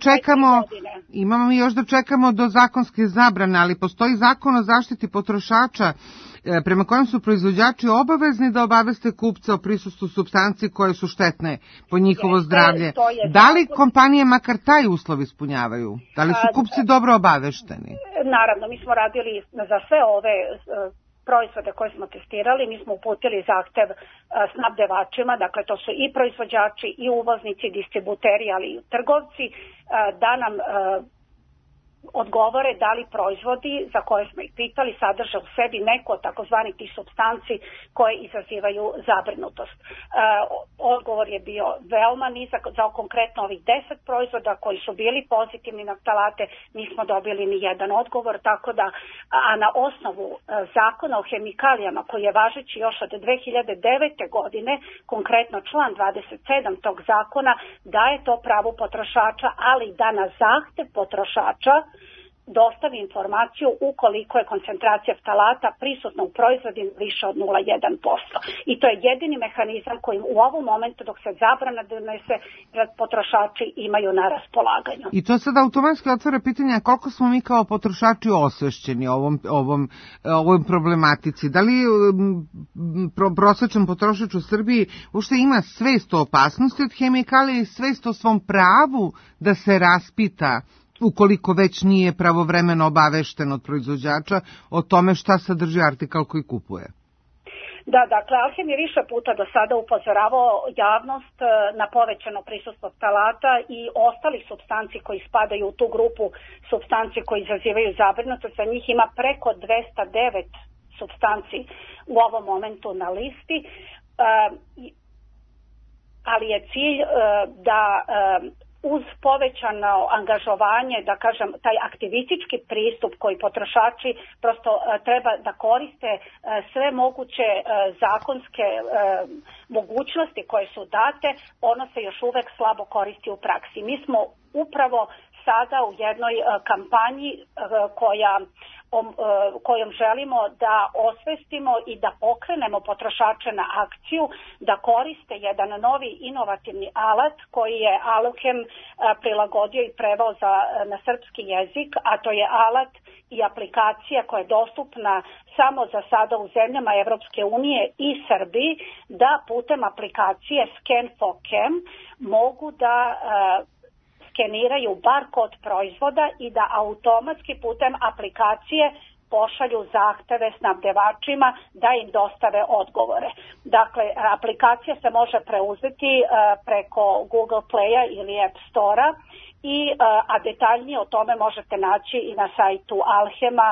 mi još da čekamo do zakonske zabrane, ali postoji zakon o zaštiti potrošača prema kojem su proizvođači obavezni da obaveste kupca o prisustvu supstanci koje su štetne po njihovo zdravlje. Da li kompanije makar taj uslov ispunjavaju? Da li su kupci dobro obavešteni? Naravno, mi smo radili za sve ove proizvode koje smo testirali, mi smo uputili zahtev snabdevačima, dakle to su i proizvođači i uvoznici, distributeri, ali i trgovci, da nam odgovore da li proizvodi za koje smo ih pitali sadrže u sebi neko od takozvanih tih supstanci koje izazivaju zabrinutost. Odgovor je bio veoma nizak za konkretno ovih 10 proizvoda koji su bili pozitivni na ftalate, nismo dobili ni jedan odgovor, tako da, a na osnovu zakona o hemikalijama koji je važeći još od 2009. godine, konkretno član 27 tog zakona daje to pravo potrošača, ali da na zahtev potrošača dostavi informaciju ukoliko je koncentracija ftalata prisutna u proizvodima više od 0,1%. I to je jedini mehanizam kojim u ovom momentu dok se zabrana donese potrošači imaju na raspolaganju. I to sad automatski otvara pitanja koliko smo mi kao potrošači osvešćeni ovoj problematici. Da li prosječan potrošač u Srbiji uopšte ima svest o opasnosti od hemikalija i svest o svom pravu da se raspita ukoliko već nije pravovremeno obavešten od proizvođača o tome šta sadrži artikal koji kupuje? Da, dakle, Alhem je više puta do sada upozoravao javnost na povećano prisustvo ftalata i ostalih supstanci koji spadaju u tu grupu supstanci koji izazivaju zabrinutost. Za njih ima preko 209 supstanci u ovom momentu na listi, ali je cilj da uz povećano angažovanje, da kažem, taj aktivistički pristup koji potrošači prosto treba da koriste sve moguće zakonske mogućnosti koje su date, ono se još uvek slabo koristi u praksi. Mi smo upravo sada u jednoj kampanji kojom želimo da osvestimo i da pokrenemo potrošače na akciju, da koriste jedan novi inovativni alat koji je Alhem prilagodio i preveo na srpski jezik, a to je alat i aplikacija koja je dostupna samo za sada u zemljama Evropske unije i Srbiji, da putem aplikacije Scan for Chem mogu da skeniraju barkod proizvoda i da automatski putem aplikacije pošalju zahteve snabdevačima da im dostave odgovore. Dakle, aplikacija se može preuzeti preko Google Playa ili App Store-a a detaljnije o tome možete naći i na sajtu Alhema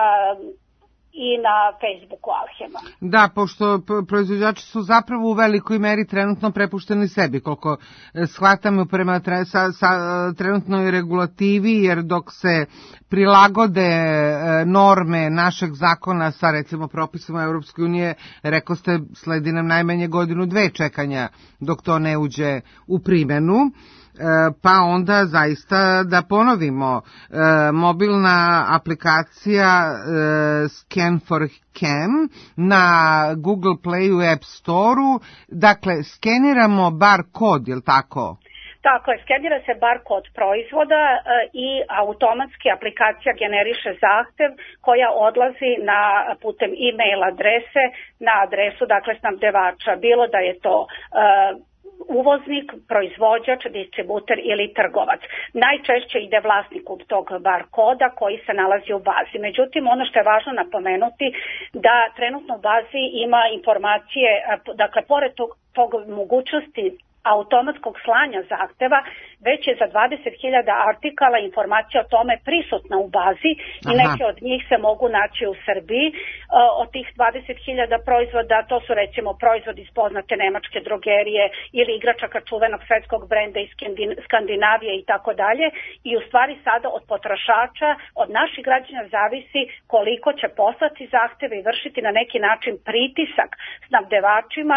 i na Facebooku Alhema. Da, pošto proizvođači su zapravo u velikoj meri trenutno prepušteni sebi, koliko shvatamo prema trenutnoj regulativi, jer dok se prilagode norme našeg zakona sa recimo propisima Europske unije, rekao ste, sledi nam najmanje 1-2 čekanja dok to ne uđe u primjenu. pa onda zaista da ponovimo, mobilna aplikacija Scan for Cam na Google Playu i App Storeu, dakle skeniramo bar kod, je li tako? Tako je, skenira se barkod proizvoda i automatski aplikacija generiše zahtev koja odlazi na putem e-mail adrese na adresu, dakle, snabdevača, bilo da je to uvoznik, proizvođač, distributer ili trgovac. Najčešće ide vlasniku tog barkoda koji se nalazi u bazi. Međutim, ono što je važno napomenuti da trenutno u bazi ima informacije, dakle, pored tog mogućnosti automatskog slanja zahteva, već je za 20.000 artikala informacija o tome prisutna u bazi i neke od njih se mogu naći u Srbiji. Od tih 20.000 proizvoda, to su recimo proizvodi iz poznate nemačke drogerije ili igračaka čuvenog svetskog brenda iz Skandinavije i tako dalje. I u stvari sada od potrošača, od naših građana zavisi koliko će poslati zahteve i vršiti na neki način pritisak snabdevačima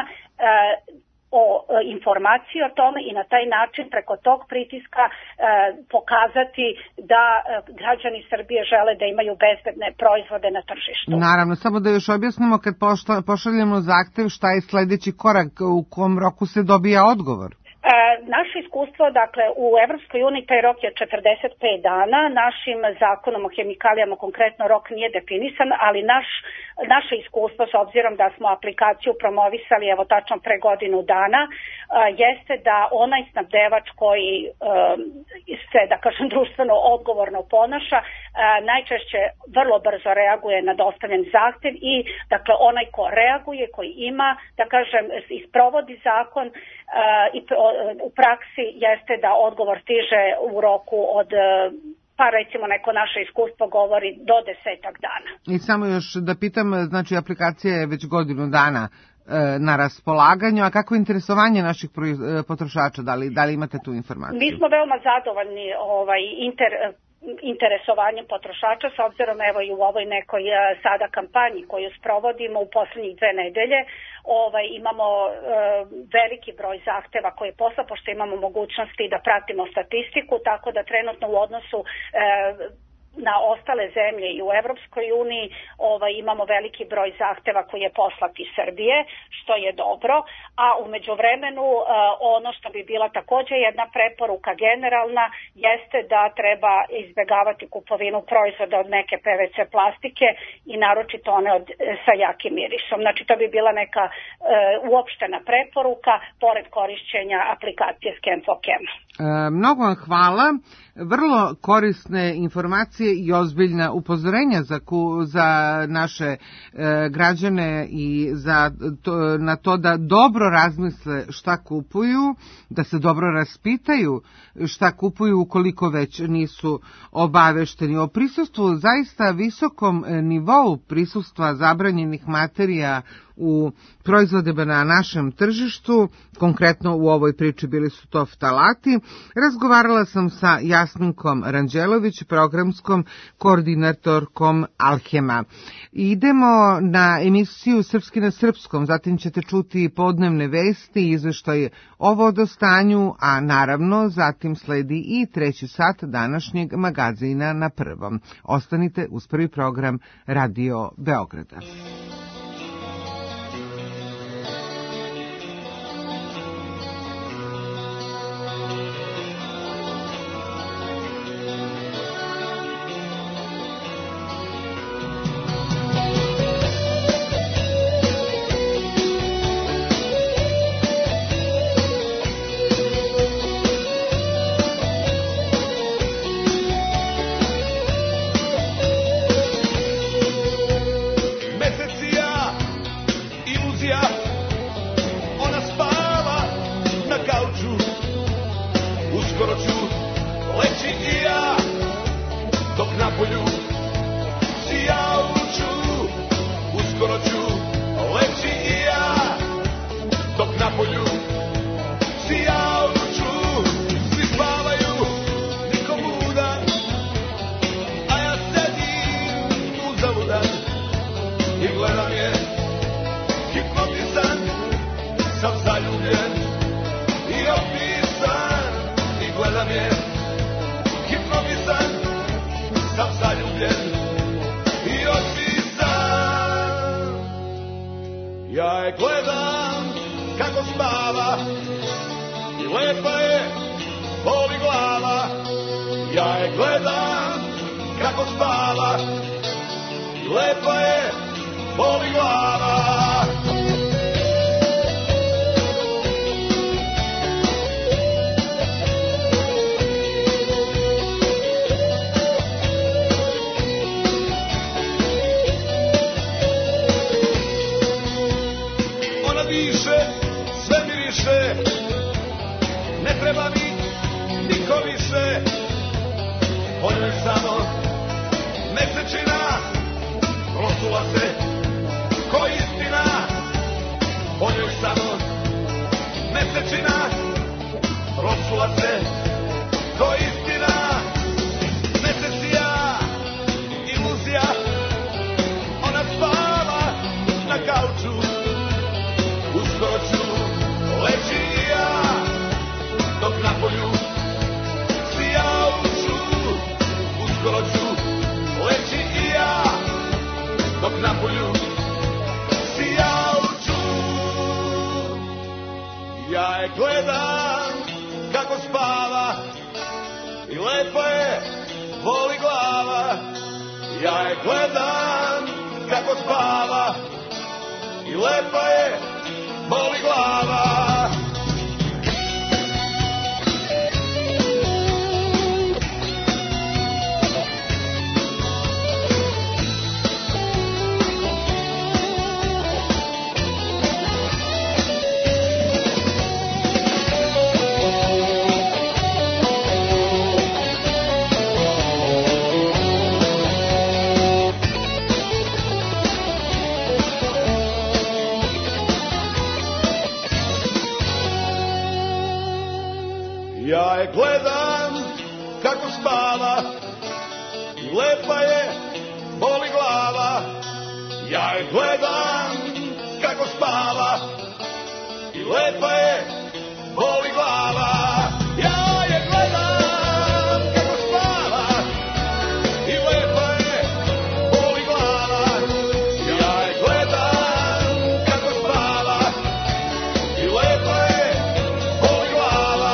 o informaciji o tome i na taj način preko tog pritiska pokazati da građani Srbije žele da imaju bezbedne proizvode na tržištu. Naravno, samo da još objasnimo, kad pošaljemo zahtev, šta je sledeći korak, u kom roku se dobija odgovor? Naše iskustvo, dakle, u Evropskoj uniji taj rok je 45 dana, našim zakonom o hemikalijama konkretno rok nije definisan, ali naše iskustvo, s obzirom da smo aplikaciju promovisali evo tačno pre godinu dana, jeste da onaj snabdevač koji se, da kažem, društveno odgovorno ponaša, najčešće vrlo brzo reaguje na dostavljen zahtev i, dakle, onaj ko reaguje, koji ima, da kažem, isprovodi zakon i u praksi jeste da odgovor stiže u roku od, pa recimo neko naše iskustvo govori do 10 dana. I samo još da pitam, znači aplikacija je već godinu dana na raspolaganju, a kako je interesovanje naših potrošača, da li imate tu informaciju? Mi smo veoma zadovoljni interesovanjem potrošača, s obzirom evo i u ovoj nekoj sada kampanji koju sprovodimo u poslednjih 2 nedelje, imamo veliki broj zahteva koje posla, pošto imamo mogućnosti da pratimo statistiku, tako da trenutno u odnosu na ostale zemlje i u Evropskoj uniji imamo veliki broj zahteva koji je poslat iz Srbije, što je dobro, a u međuvremenu ono što bi bila takođe jedna preporuka generalna jeste da treba izbegavati kupovinu proizvoda od neke PVC plastike i naročito one sa jakim mirisom. Znači to bi bila neka uopštena preporuka pored korišćenja aplikacije Scan for Cam. Mnogo vam hvala, vrlo korisne informacije i ozbiljna upozorenja za naše građane i na to da dobro razmisle šta kupuju, da se dobro raspitaju šta kupuju ukoliko već nisu obavešteni. O prisustvu, zaista visokom nivou prisustva zabranjenih materija u proizvodima na našem tržištu, konkretno u ovoj priči bili su to ftalati, razgovarala sam sa Jasminkom Ranđelović, programskom koordinatorkom Alhema. Idemo na emisiju Srpski na srpskom, zatim ćete čuti podnevne vesti, izveštaj o vodostanju, a naravno zatim sledi i 3. sat današnjeg magazina na prvom. Ostanite uz prvi program Radio Beograda. Meseci Ja je gledam kako spava i lepa je, boli glava. Ja je gledam kako spava i lepa je, boli glava. Ona diše, sve miriše, ne treba mi niko više. Po njoj samo mesečina rosula se ko istina. Po njoj samo mesečina rosula se ko istina. Mesec i ja, iluzija, ona spava na kauču. Uskoro ću leći i ja, dok napolju sijauču. Uskoro ću leći i ja, dok napolju sijauču. Ja je gledam kako spava i lepa je, boli glava. Ja je gledam kako spava i lepa je, boli glava. Ja je gledam kako spava i lepa je, boli glava. Ja je gledam kako spava i lepa je, boli glava. Ja je gledam kako spava i lepa je, boli glava. Ja je gledam kako spava i lepa je, boli glava.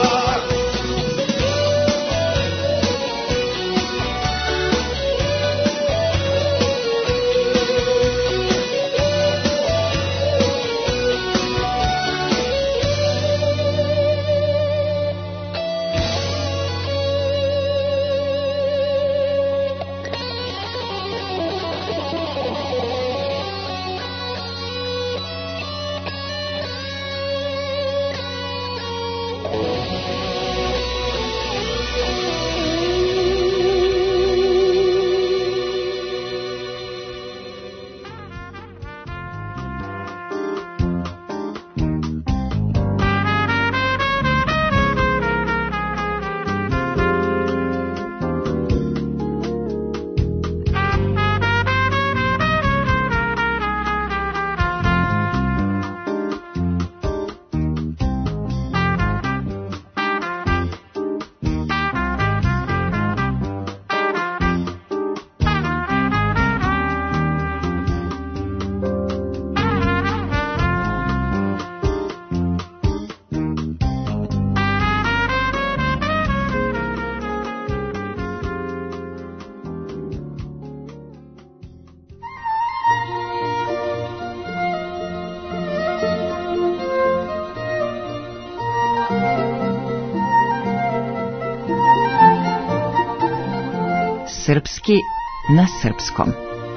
Srpski na srpskom.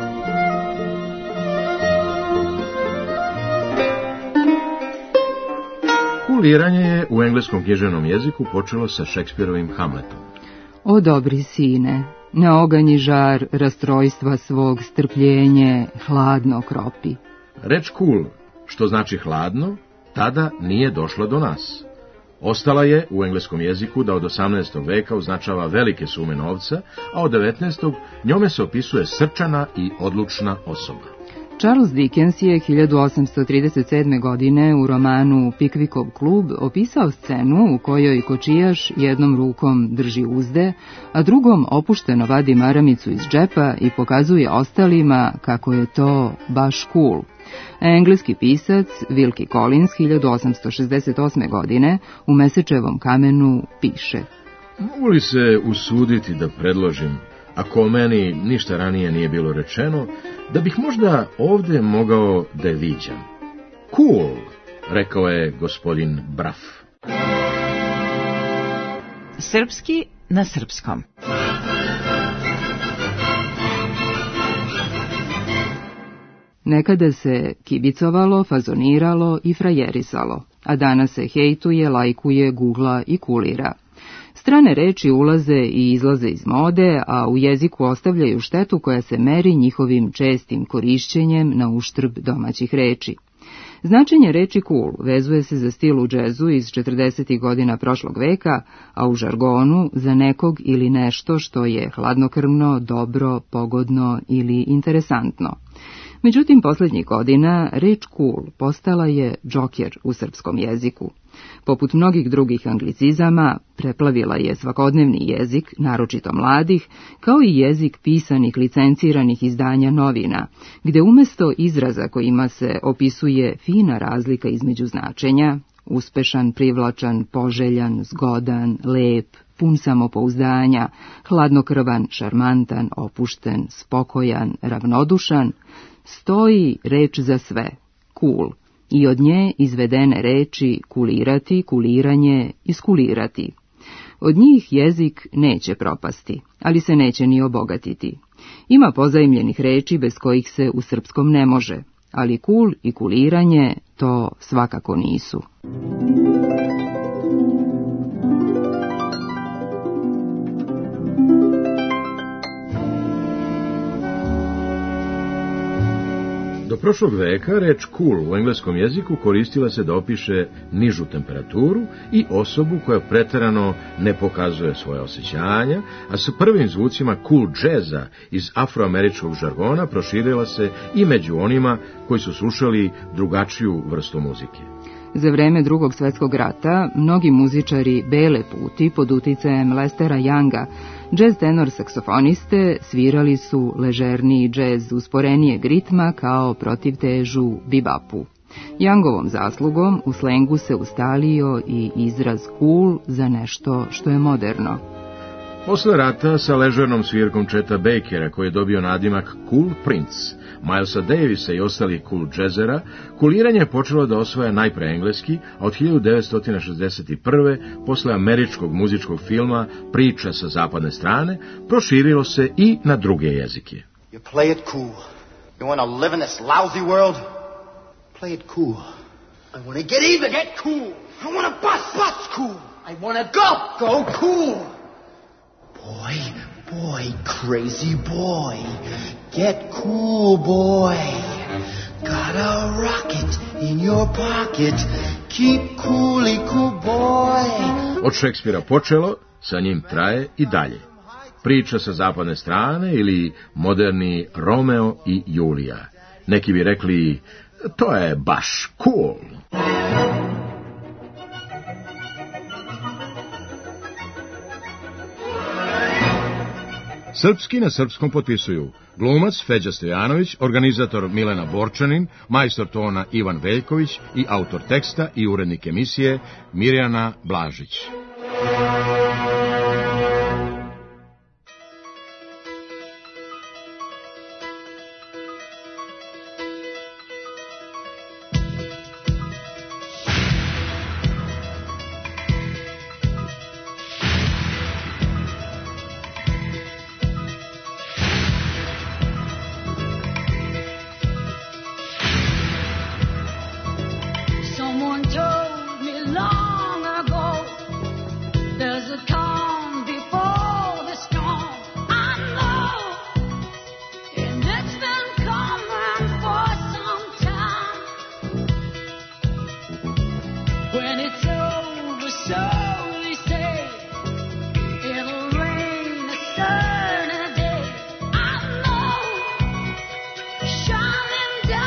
Kuliranje je u engleskom književnom jeziku počelo sa Šekspirovim Hamletom. O dobri sine, na oganji žar rastrojstva svog strpljenje hladno kropi. Reč cool, što znači hladno, tada nije došla do nas. Ostala je u engleskom jeziku da od 18. veka označava velike sume novca, a od 19. njome se opisuje srčana i odlučna osoba. Charles Dickens je 1837. godine u romanu Pickwickov klub opisao scenu u kojoj kočijaš jednom rukom drži uzde, a drugom opušteno vadi maramicu iz džepa i pokazuje ostalima kako je to baš cool. Engleski pisac Wilkie Collins 1868. godine u Mesečevom kamenu piše: Mogu li se usuditi da predložim, ako o meni ništa ranije nije bilo rečeno, da bih možda ovde mogao da je viđam? Cool, rekao je gospodin Braf. Srpski na srpskom. Nekada se kibicovalo, fazoniralo i frajerisalo, a danas se hejtuje, lajkuje, gugla i kulira. Strane reči ulaze i izlaze iz mode, a u jeziku ostavljaju štetu koja se meri njihovim čestim korišćenjem na uštrb domaćih reči. Značenje reči cool vezuje se za stil u džezu iz 40. godina prošlog veka, a u žargonu za nekog ili nešto što je hladnokrvno, dobro, pogodno ili interesantno. Međutim, posljednjih godina reč cool postala je džoker u srpskom jeziku. Poput mnogih drugih anglicizama, preplavila je svakodnevni jezik, naročito mladih, kao i jezik pisanih licenciranih izdanja novina, gde umjesto izraza kojima se opisuje fina razlika između značenja, uspešan, privlačan, poželjan, zgodan, lep, pun samopouzdanja, hladnokrvan, šarmantan, opušten, spokojan, ravnodušan, stoji reč za sve, cool, i od nje izvedene reči kulirati, kuliranje, iskulirati. Od njih jezik neće propasti, ali se neće ni obogatiti. Ima pozajmljenih reči bez kojih se u srpskom ne može, ali kul i kuliranje to svakako nisu. Do prošlog veka reč cool u engleskom jeziku koristila se da opiše nižu temperaturu i osobu koja preterano ne pokazuje svoje osjećanja, a sa prvim zvucima cool džeza iz afroameričkog žargona proširila se i među onima koji su slušali drugačiju vrstu muzike. Za vreme Drugog svjetskog rata mnogi muzičari bele puti pod uticajem Lestera Younga, džez tenor saksofoniste, svirali su ležerniji džez usporenijeg ritma kao protivtežu bibapu. Youngovom zaslugom u slengu se ustalio i izraz cool za nešto što je moderno. Posle rata sa ležernom svirkom Cheta Bakera, koji je dobio nadimak Cool Prince, Milesa Davisa i ostalih cool džezera, kuliranje je počelo da osvaja najpre engleski, a od 1961. posle američkog muzičkog filma Priča sa zapadne strane, proširilo se i na druge jezike. You play it cool. You want to live in this lousy world? Play it cool. I want to get even. Get cool. I want to bust cool. I want to go cool. Boy, crazy boy, get cool, boy. Got a rocket in your pocket, keep cool, boy. Od Šekspira počelo, sa njim traje i dalje. Priča sa zapadne strane ili moderni Romeo i Julija. Neki bi rekli, to je baš cool. Srpski na srpskom potpisuju glumac Feđa Stojanović, organizator Milena Borčanin, majstor tona Ivan Veljković i autor teksta i urednik emisije Mirjana Blažić. Someone told me long ago there's a calm before the storm. I know, and it's been coming for some time. When it's over, so they say, it'll rain a certain day. I know, shining down.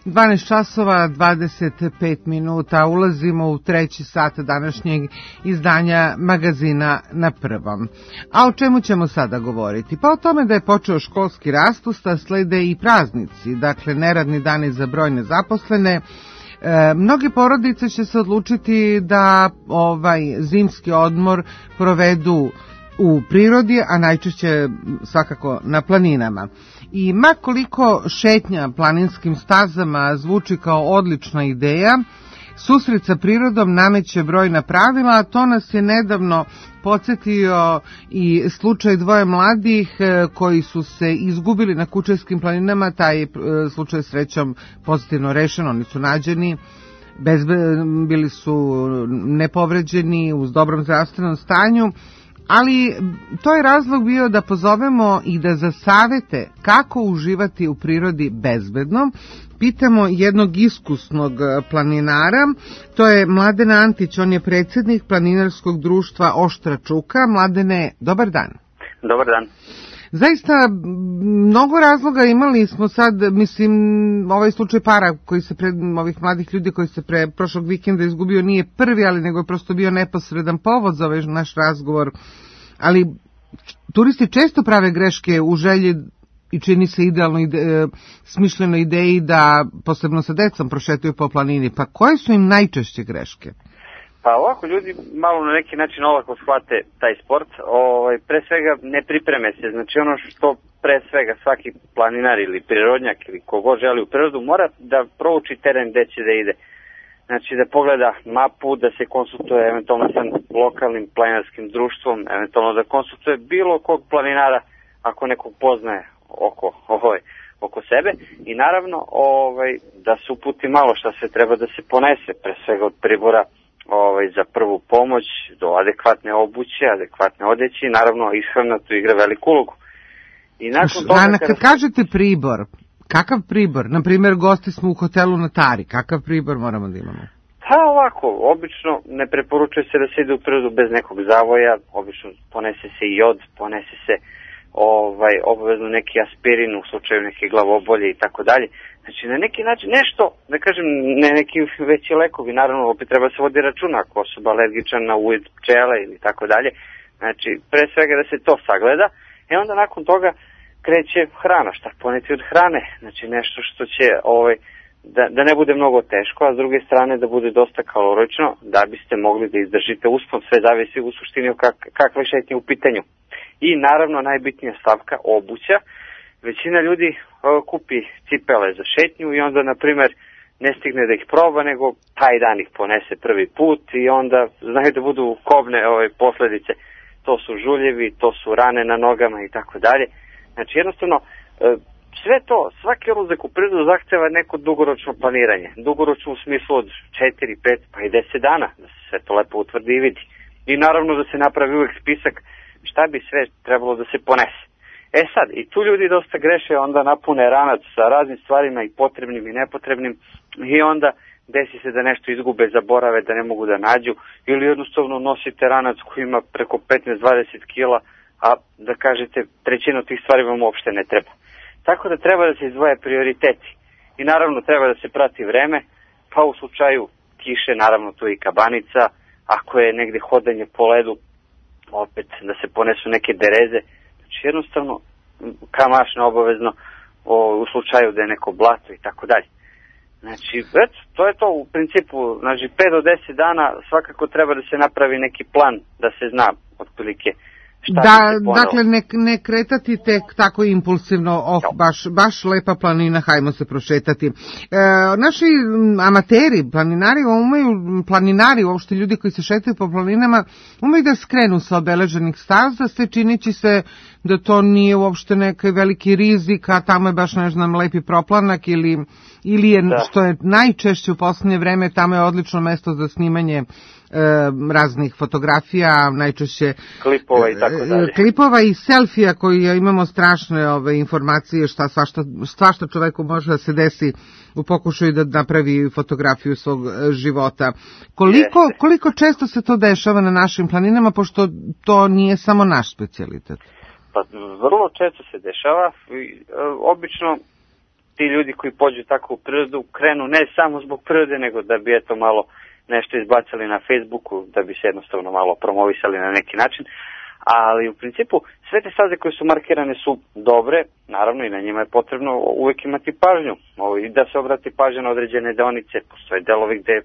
12 časova 25 minuta. Ulazimo u treći sat današnjeg izdanja magazina Na prvom. A o čemu ćemo sada govoriti? Pa o tome da je počeo školski raspust, a slede i praznici, dakle neradni dani za brojne zaposlene. Mnoge porodice će se odlučiti da zimski odmor provedu u prirodi, a najčešće svakako na planinama. I ma koliko šetnja planinskim stazama zvuči kao odlična ideja, susret sa prirodom nameće brojna pravila, a to nas je nedavno podsjetio i slučaj dvoje mladih koji su se izgubili na Kučevskim planinama. Taj slučaj srećom pozitivno rešen, oni su nađeni, bili su nepovređeni, uz dobrom zdravstvenom stanju. Ali to je razlog bio da pozovemo i da za savete kako uživati u prirodi bezbedno pitamo jednog iskusnog planinara. To je Mladen Antić, on je predsjednik planinarskog društva Oštra Čuka. Mladene, dobar dan. Dobar dan. Zaista mnogo razloga imali smo sad, mislim, ovaj slučaj para koji se ovih mladih ljudi koji se prošlog vikenda izgubio nije prvi, ali nego je prosto bio neposredan povod za ovaj naš razgovor. Ali turisti često prave greške u želji i čini se idealno smišljenoj ideji da posebno sa decom prošetaju po planini. Pa koje su im najčešće greške? Pa ovako, ljudi malo na neki način olako shvate taj sport, pre svega ne pripreme se, znači ono što pre svega svaki planinar ili prirodnjak ili kogo želi u prirodu mora da prouči teren gde će da ide. Znači da pogleda mapu, da se konsultuje eventualno sa lokalnim planinarskim društvom, eventualno da konsultuje bilo kog planinara ako nekog poznaje oko sebe i naravno da se uputi malo šta sve treba da se ponese, pre svega od pribora za prvu pomoć do adekvatne obuće, adekvatne odeće i naravno ishrana tu igra veliku ulogu. I nakon toga kad kažete pribor, kakav pribor? Naprimjer, gosti smo u hotelu na Tari, kakav pribor moramo da imamo? Pa ovako, obično ne preporučuje se da se ide u prirodu bez nekog zavoja, obično ponese se i jod, ponese se obavezno neki aspirin u slučaju neke glavobolje i tako dalje. Znači na neki način nešto, da kažem, ne neki veći lekovi, naravno opet treba se vodi računa ako osoba alergičan na ujed pčele ili tako dalje. Znači pre svega da se to sagleda i onda nakon toga kreće hrana, šta poneti od hrane, znači nešto što će da ne bude mnogo teško, a s druge strane da bude dosta kalorično, da biste mogli da izdržite uspon, sve zavisi u suštini kakve šetnje u pitanju. I naravno najbitnija stavka, obuća. Većina ljudi kupi cipele za šetnju i onda, na primjer, ne stigne da ih proba, nego taj dan ih ponese prvi put i onda znaju da budu kobne posledice. To su žuljevi, to su rane na nogama i tako dalje. Znači jednostavno, sve to, svaki odlazak u prirodu zahteva neko dugoročno planiranje. Dugoročno u smislu od 4, 5 pa i 10 dana, da se sve to lepo utvrdi i vidi. I naravno da se napravi uvijek spisak šta bi sve trebalo da se ponese. Sad, i tu ljudi dosta greše, onda napune ranac sa raznim stvarima i potrebnim i nepotrebnim i onda desi se da nešto izgube, zaborave, da ne mogu da nađu ili jednostavno nosite ranac koji ima preko 15-20 kila, a da kažete trećinu tih stvari vam uopšte ne treba. Tako da treba da se izdvoje prioriteti i naravno treba da se prati vreme, pa u slučaju kiše naravno tu i kabanica, ako je negde hodanje po ledu, opet da se ponesu neke dereze, znači jednostavno kamašno obavezno u slučaju da je neko blato i tako dalje. Znači, to je to u principu, znači 5 do 10 dana svakako treba da se napravi neki plan da se zna otprilike šta dakle ne kretati tek tako impulsivno, baš lepa planina, hajmo se prošetati. Naši amateri, planinari, uopšte ljudi koji se šetaju po planinama, umeju da skrenu sa obeleženih staza, sve činići se da to nije uopšte neki veliki rizik, a tamo je baš lepi proplanak ili je, što je najčešće u poslednje vreme, tamo je odlično mesto za snimanje raznih fotografija, najčešće klipova i tako dalje. Klipova i selfija koji imamo strašne informacije svašta čoveku može da se desi u pokušaju da napravi fotografiju svog života. Koliko često se to dešava na našim planinama, pošto to nije samo naš specijalitet? Pa vrlo često se dešava, obično ti ljudi koji pođu tako u prirodu krenu ne samo zbog prirode, nego da bi eto malo nešto izbacili na Facebooku, da bi se jednostavno malo promovisali na neki način. Ali u principu sve te staze koje su markirane su dobre, naravno i na njima je potrebno uvek imati pažnju i da se obrati pažnja na određene deonice, postoje delovi gde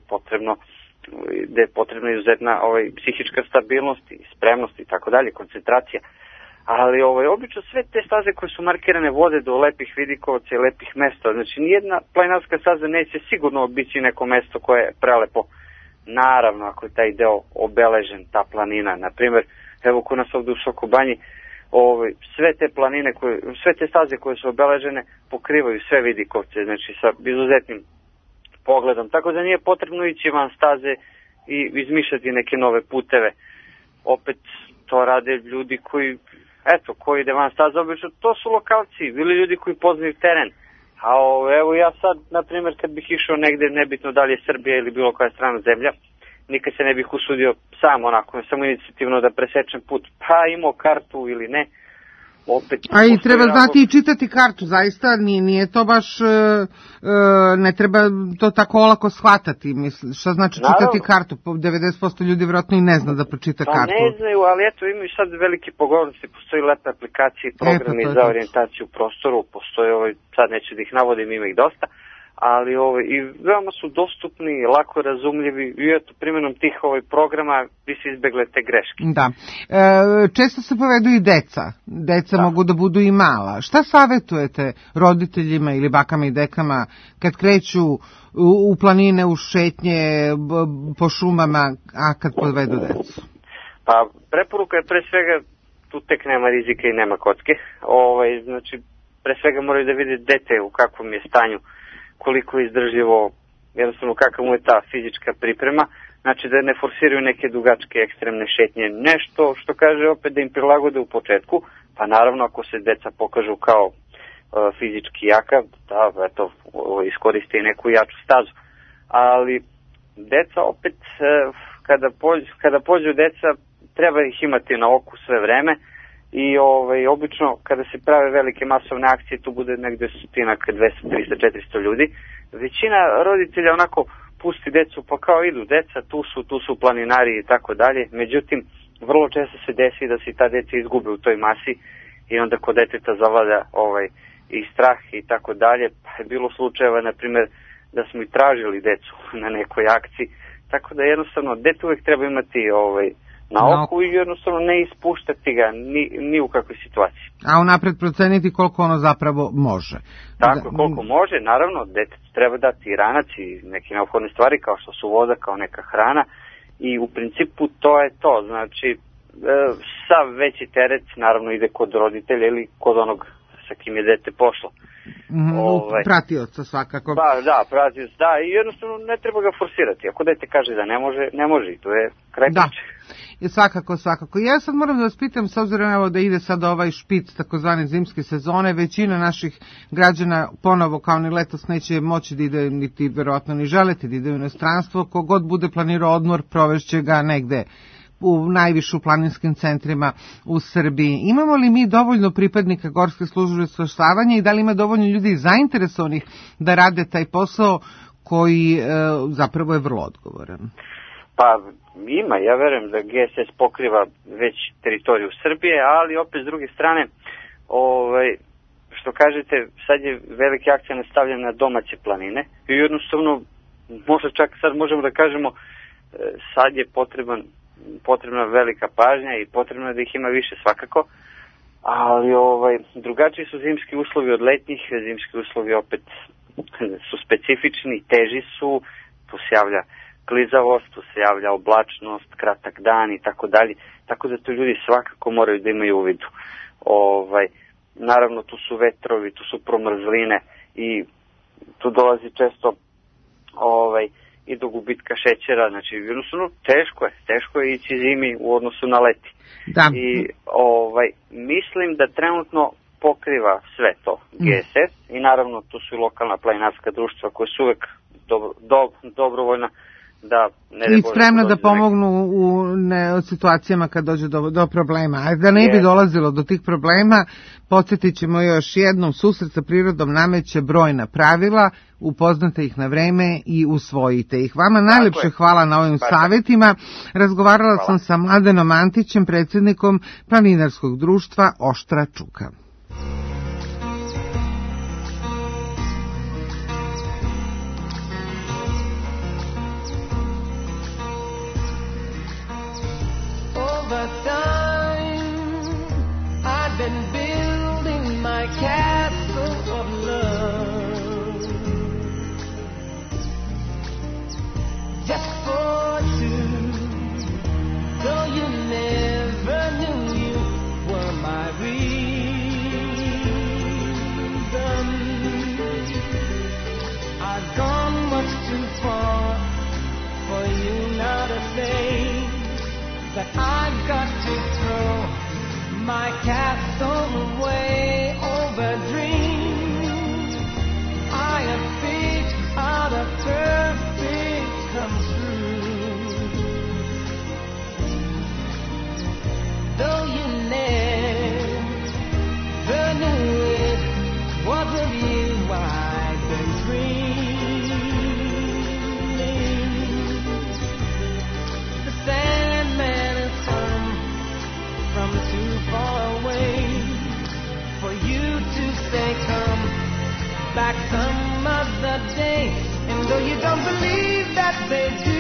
je potrebna izuzetna psihička stabilnost i spremnost i tako dalje, koncentracija. Ali obično sve te staze koje su markirane vode do lepih vidikovaca i lepih mesta, znači nijedna planinarska staza neće sigurno biti neko mesto koje je prelepo. Naravno, ako je taj deo obeležen, ta planina, na primjer, evo kod nas ovdje u Sokobanji, sve te planine, sve te staze koje su obeležene pokrivaju sve vidikovce, znači sa izuzetnim pogledom, tako da nije potrebno ići van staze i izmišljati neke nove puteve. Opet to rade ljudi koji ide van staze, obično to su lokalci ili ljudi koji poznaju teren. A evo ja sad, na primjer, kad bih išao negde, nebitno da li je Srbija ili bilo koja strana zemlja, nikad se ne bih usudio sam onako, samo inicijativno da presečem put, pa imao kartu ili ne. Opet, a i treba znati i čitati kartu, zaista nije to baš, ne treba to tako olako shvatati, šta znači čitati kartu, 90% ljudi vjerojatno i ne zna da pročita kartu. Ne znaju, ali eto imaju sad velike pogodnosti, postoji lepe aplikacije, programi za orijentaciju u prostoru, postoje, sad neću da ih navodim, ima ih dosta, ali i veoma su dostupni, lako razumljivi i eto primjenom tih programa bi se izbegle te greške. Da. Često se povedu i deca mogu da budu i mala. Šta savjetujete roditeljima ili bakama i dekama kad kreću u planine, u šetnje, po šumama, a kad povedu decu? Pa preporuka je pre svega, tu tek nema rizika i nema kocke, znači pre svega moraju da vide dete u kakvom je stanju, koliko je izdržljivo, jednostavno kakva mu je ta fizička priprema, znači da ne forsiraju neke dugačke ekstremne šetnje, nešto što kaže opet da im prilagode u početku, pa naravno ako se deca pokažu kao fizički jaka, da eto, iskoriste i neku jaču stazu, ali deca opet, kada pođu deca, treba ih imati na oku sve vreme, i obično kada se prave velike masovne akcije, tu bude negde stotinak, 200, 300, 400 ljudi, većina roditelja onako pusti decu, pa kao idu deca, tu su planinari i tako dalje, međutim vrlo često se desi da se ta deca izgube u toj masi i onda kod deteta zavlada i strah i tako dalje, pa je bilo slučajeva na primjer da smo i tražili decu na nekoj akciji, tako da jednostavno dete uvijek treba imati na oku i jednostavno ne ispuštati ga ni u kakvoj situaciji. A unapred proceniti koliko ono zapravo može. Tako, koliko može, naravno, detetu treba dati i ranac i neke neophodne stvari kao što su voda, kao neka hrana i u principu to je to, znači sav veći teret naravno ide kod roditelja ili kod onog sa kim je dete pošlo. Pratioca svakako. Da, pratioc, da, i jednostavno ne treba ga forsirati. Ako dete kaže da ne može, i to je kraj priče. Da, svakako. Ja sad moram da vas pitam, s obzirom da ide sad ovaj špic takozvane zimske sezone, većina naših građana ponovo kao ni letos neće moći da ide, niti verovatno ni želeti da ide u inostranstvo, kogod bude planirao odmor, provešće ga negde u najvišu planinskim centrima u Srbiji. Imamo li mi dovoljno pripadnika Gorske službe spašavanja i da li ima dovoljno ljudi zainteresovanih da rade taj posao koji zapravo je vrlo odgovoran? Pa ima, ja verujem da GSS pokriva već teritoriju Srbije, ali opet s druge strane, što kažete, sad je veliki akcent nastavljen na domaće planine i jednostavno, možda čak sad možemo da kažemo, sad je potrebna velika pažnja i potrebno je da ih ima više svakako, ali drugačiji su zimski uslovi od letnjih, zimski uslovi opet su specifični, teži su, tu se javlja klizavost, tu se javlja oblačnost, kratak dan i tako dalje, tako da to ljudi svakako moraju da imaju u vidu. Naravno tu su vetrovi, tu su promrzline i tu dolazi često i do gubitka šećera, znači jednostavno teško je ići zimi u odnosu na leti. Da. I mislim da trenutno pokriva sve to GSS i naravno tu su i lokalna planinarska društva koja su uvek dobrovoljna, da ne i spremna da pomognu u situacijama kad dođe do problema. A da ne bi dolazilo do tih problema, podsjetit ćemo još jednom, susret sa prirodom nameće brojna pravila, upoznate ih na vreme i usvojite ih. Vama najlepše hvala na ovim savjetima. Razgovarala sam sa Mladenom Antićem, predsjednikom Planinarskog društva Oštra Čuka. Over time, I've been building my castle of love, just for two. Though you never knew you were my reason, I've gone much too far for you now to say that I've got to throw my castle away over dreams I have picked out of perfect come true. Though you never knew it was of you I've been dreaming. The Sandman has come from too far away for you to say come back some other day. And though you don't believe that they do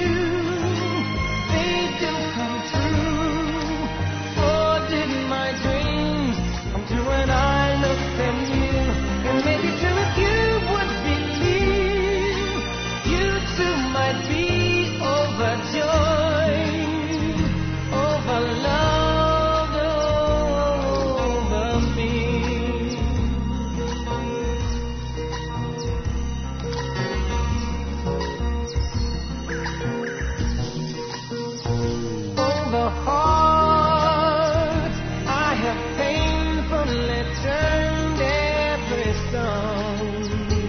come true. Oh, did my dreams come true when I looked at you? And maybe too if you would believe, you too might be overjoyed over love over me. Over hearts I have painfully turned every stone,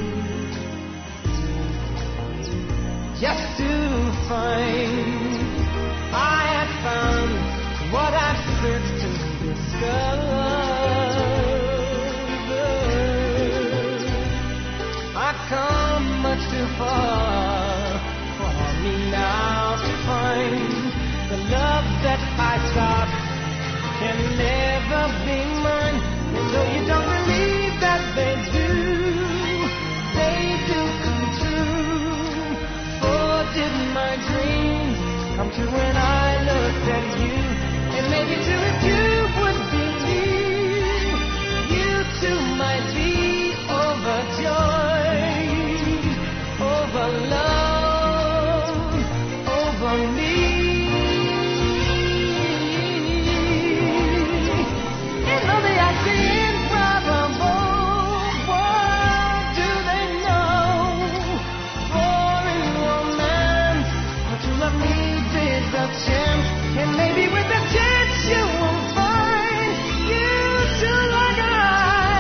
just to find I had found what I've searched to discover. I've come much too far for me now to find the love that I sought can never be mine. And though you don't believe that they do come true. Oh, did my dreams come true when I looked at you? And maybe too if you would believe, you too might be overjoyed over love over me. And though they are improbable, what do they know? For in romance, what you love needs is a chance. And maybe with a chance you will find you too like I,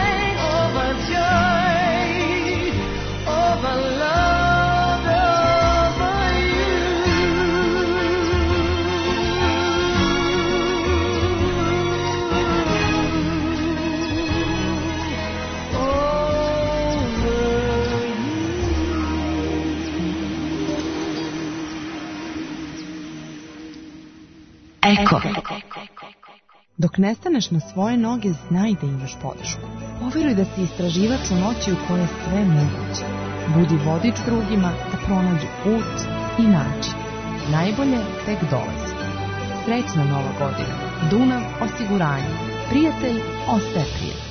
overjoyed over love over you. Eko. Dok ne staneš na svoje noge, znaj da imaš podršku. Poveruj da si istraživač u noći u kojoj je sve moguće. Budi vodič drugima da pronađu put i način. Najbolje tek dolazi. Srećna Nova godina. Dunav osiguranje. Prijatelj ostaje prijatelj.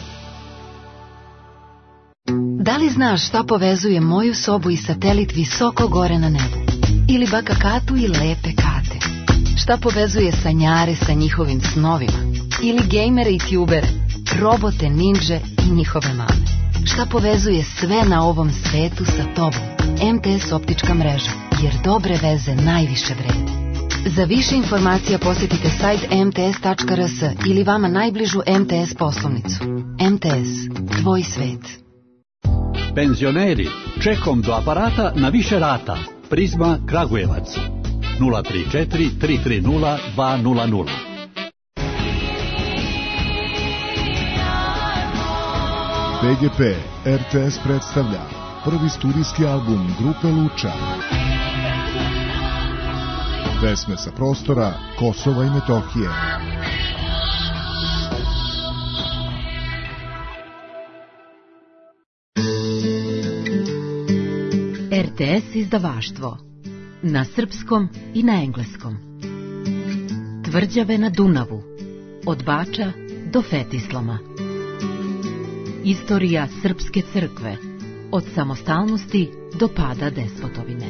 Da li znaš šta povezuje moju sobu i satelit visoko gore na nebu? Ili baka Katu i lepe Kate? Šta povezuje sanjare sa njihovim snovima? Ili gejmere i tubere, robote, ninđe i njihove mame? Šta povezuje sve na ovom svetu sa tobom? MTS optička mreža, jer dobre veze najviše vrede. Za više informacija posjetite sajt mts.rs ili vama najbližu MTS poslovnicu. MTS, tvoj svet. Penzioneri, čekom do aparata na više rata. Prizma Kragujevac. 034 330 200. PGP RTS predstavlja prvi studijski album grupe Luča. Pesme sa prostora Kosova i Metohije. RTS izdavaštvo. Na srpskom i na engleskom. Tvrđave na Dunavu. Od Bača do Fetislama. Istorija Srpske crkve. Od samostalnosti do pada despotovine.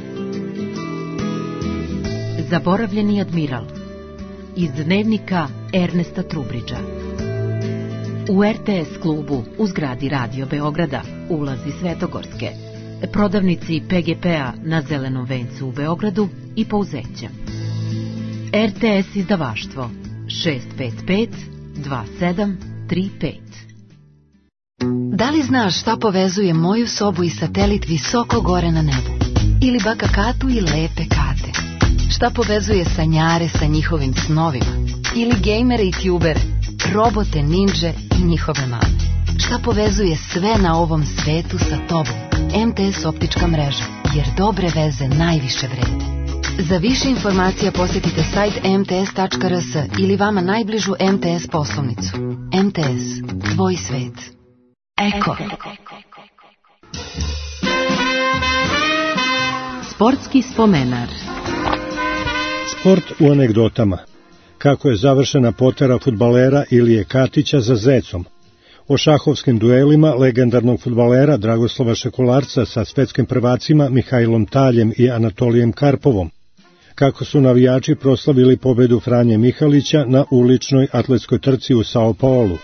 Zaboravljeni admiral. Iz dnevnika Ernesta Trubridža. U RTS klubu u zgradi Radio Beograda, ulazi Svetogorske. Prodavnici PGP-a na Zelenom vencu u Beogradu i Pouzeća. RTS izdavaštvo 655 2735. Da li znaš šta povezuje moju sobu i satelit visoko gore na nebu? Ili baka Katu i lepe Kate? Šta povezuje sanjare sa njihovim snovima? Ili gejmere i tjubere, robote, ninđe i njihove mame? Šta povezuje sve na ovom svetu sa tobom? MTS optička mreža, jer dobre veze najviše vrede. Za više informacija posjetite sajt mts.rs ili vama najbližu MTS poslovnicu. MTS, tvoj svet. Eko. Sportski spomenar. Sport u anegdotama. Kako je završena potera fudbalera Ilije Katića za zecom. O šahovskim duelima legendarnog fudbalera Dragoslava Šekularca sa svetskim prvacima Mihajlom Taljem i Anatolijem Karpovom. Kako su navijači proslavili pobedu Franje Mihalića na uličnoj atletskoj trci u Sao Paulu.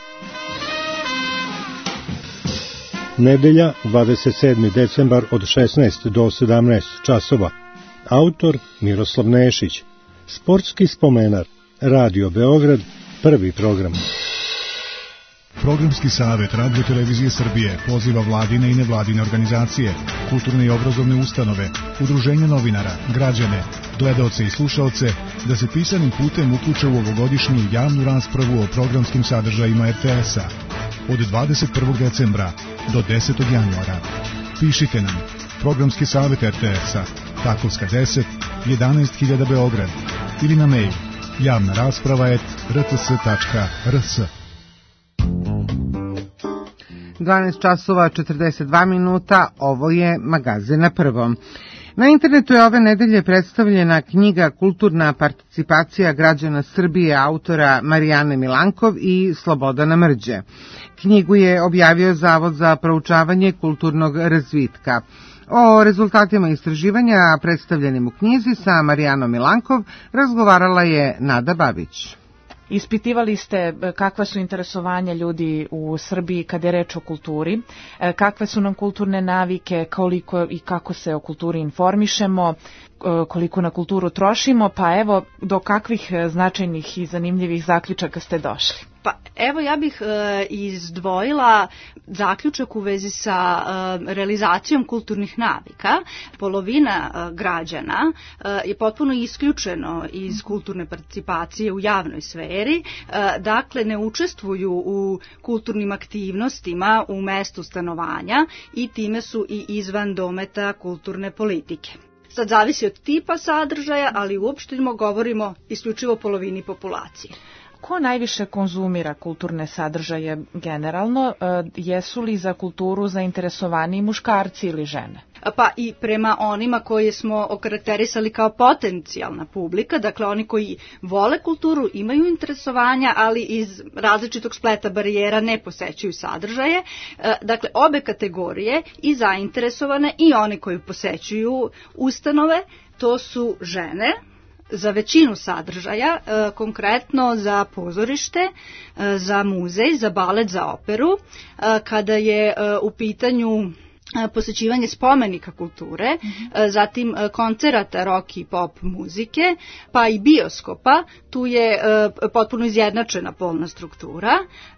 Nedelja, 27. decembar od 16 do 17 časova. Autor Miroslav Nešić. Sportski spomenar. Radio Beograd, prvi program. Programski savet Radio Televizije Srbije poziva vladine i nevladine organizacije, kulturne i obrazovne ustanove, udruženja novinara, građane, gledaoce i slušaoce da se pisanim putem uključe u ovogodišnju javnu raspravu o programskim sadržajima RTS-a od 21. decembra do 10. januara. Pišite nam Programski savet RTS-a, Takovska 10, 11.000 Beograd ili na mail javnarasprava@rts.rs. 12 časova 42 minuta, ovo je Magazin na prvom. Na internetu je ove nedelje predstavljena knjiga Kulturna participacija građana Srbije autora Marijane Milankov i Slobodana Mrđe. Knjigu je objavio Zavod za proučavanje kulturnog razvitka. O rezultatima istraživanja predstavljenim u knjizi sa Marijanom Milankov razgovarala je Nada Babić. Ispitivali ste kakva su interesovanja ljudi u Srbiji kada je reč o kulturi, kakve su nam kulturne navike, koliko i kako se o kulturi informišemo, koliko na kulturu trošimo, pa evo do kakvih značajnih i zanimljivih zaključaka ste došli. Pa evo ja bih izdvojila zaključak u vezi sa realizacijom kulturnih navika. Polovina građana je potpuno isključeno iz kulturne participacije u javnoj sferi, dakle ne učestvuju u kulturnim aktivnostima u mestu stanovanja i time su i izvan dometa kulturne politike. Sad zavisi od tipa sadržaja, ali uopšteno govorimo isključivo o polovini populacije. Ko najviše konzumira kulturne sadržaje generalno? Jesu li za kulturu zainteresovani muškarci ili žene? Pa i prema onima koje smo okarakterisali kao potencijalna publika, dakle oni koji vole kulturu, imaju interesovanja, ali iz različitog spleta barijera ne posećuju sadržaje. Dakle, obe kategorije, i zainteresovane i one koji posećuju ustanove, to su žene. Za većinu sadržaja, konkretno za pozorište, za muzej, za balet, za operu, kada je u pitanju posećivanje spomenika kulture, zatim koncerata rock i pop muzike, pa i bioskopa, tu je potpuno izjednačena polna struktura,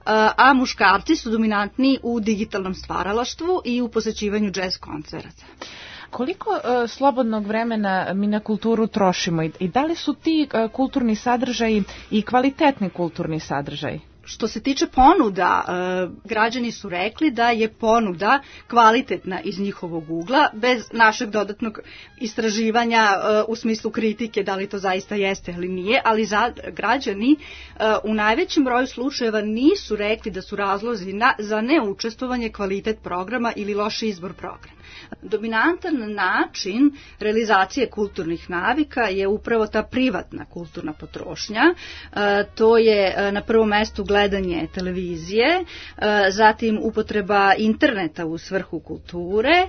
a muškarci su dominantni u digitalnom stvaralaštvu i u posećivanju jazz koncerata. Koliko slobodnog vremena mi na kulturu trošimo i da li su ti kulturni sadržaji i kvalitetni kulturni sadržaji? Što se tiče ponuda, građani su rekli da je ponuda kvalitetna iz njihovog ugla, bez našeg dodatnog istraživanja u smislu kritike da li to zaista jeste ili nije, ali građani u najvećem broju slučajeva nisu rekli da su razlozi za neučestvovanje kvalitet programa ili loš izbor programa. Dominantan način realizacije kulturnih navika je upravo ta privatna kulturna potrošnja. To je na prvom mestu gledanje televizije, zatim upotreba interneta u svrhu kulture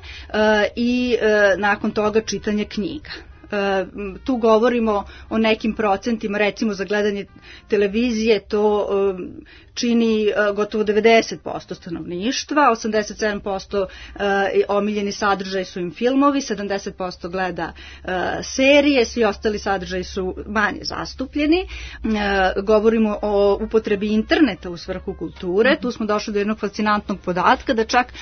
i nakon toga čitanje knjiga. Tu govorimo o nekim procentima, recimo za gledanje televizije to čini gotovo 90% stanovništva, 87% omiljeni sadržaj su im filmovi, 70% gleda serije, svi ostali sadržaji su manje zastupljeni. Govorimo o upotrebi interneta u svrhu kulture, tu smo došli do jednog fascinantnog podatka da čak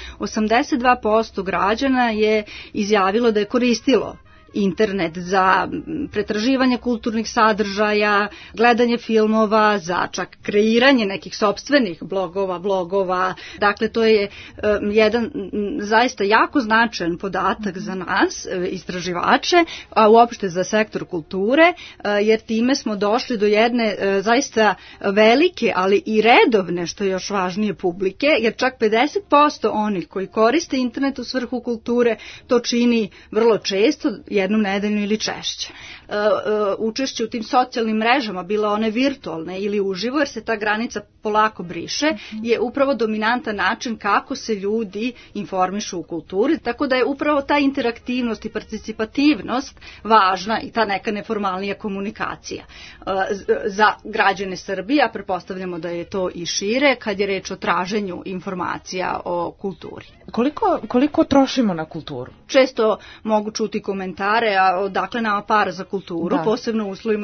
82% građana je izjavilo da je koristilo internet za pretraživanje kulturnih sadržaja, gledanje filmova, za čak kreiranje nekih sopstvenih blogova. Dakle, to je jedan zaista jako značajan podatak za nas, istraživače, a uopšte za sektor kulture, jer time smo došli do jedne zaista velike, ali i redovne, što je još važnije, publike, jer čak 50% onih koji koriste internet u svrhu kulture to čini vrlo često, jednom nedeljno ili češće. Učešće u tim socijalnim mrežama, bilo one virtualne ili uživo, jer se ta granica polako briše, je upravo dominantan način kako se ljudi informišu u kulturi, tako da je upravo ta interaktivnost i participativnost važna i ta neka neformalnija komunikacija za građane Srbije, a pretpostavljamo da je to i šire kad je reč o traženju informacija o kulturi. Koliko trošimo na kulturu? Često mogu čuti komentare, a odakle nama para za kulturu, posebno u uslovima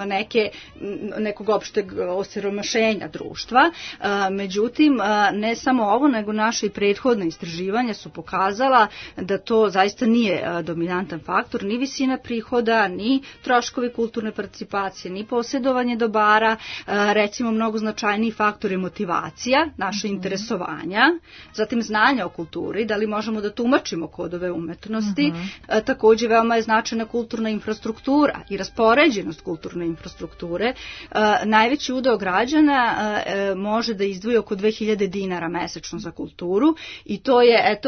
nekog opšteg osiromašenja društva. Međutim, ne samo ovo, nego naše i prethodne istraživanja su pokazala da to zaista nije dominantan faktor, ni visina prihoda, ni troškovi kulturne participacije, ni posjedovanje dobara. Recimo, mnogo značajniji faktor je motivacija, naše interesovanja, zatim znanja o kulturi, da li možemo da tumačimo kodove umetnosti. Također veoma je značajna kulturna infrastruktura i raspoređenost kulturne infrastrukture. Najveći udeo građana može da izdvoji oko 2000 dinara mesečno za kulturu i to je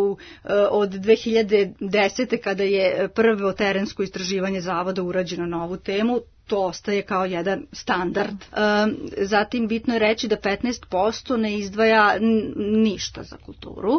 od 2010. kada je prvo terensko istraživanje zavoda urađeno na ovu temu, to ostaje kao jedan standard. Zatim bitno je reći da 15% ne izdvaja ništa za kulturu,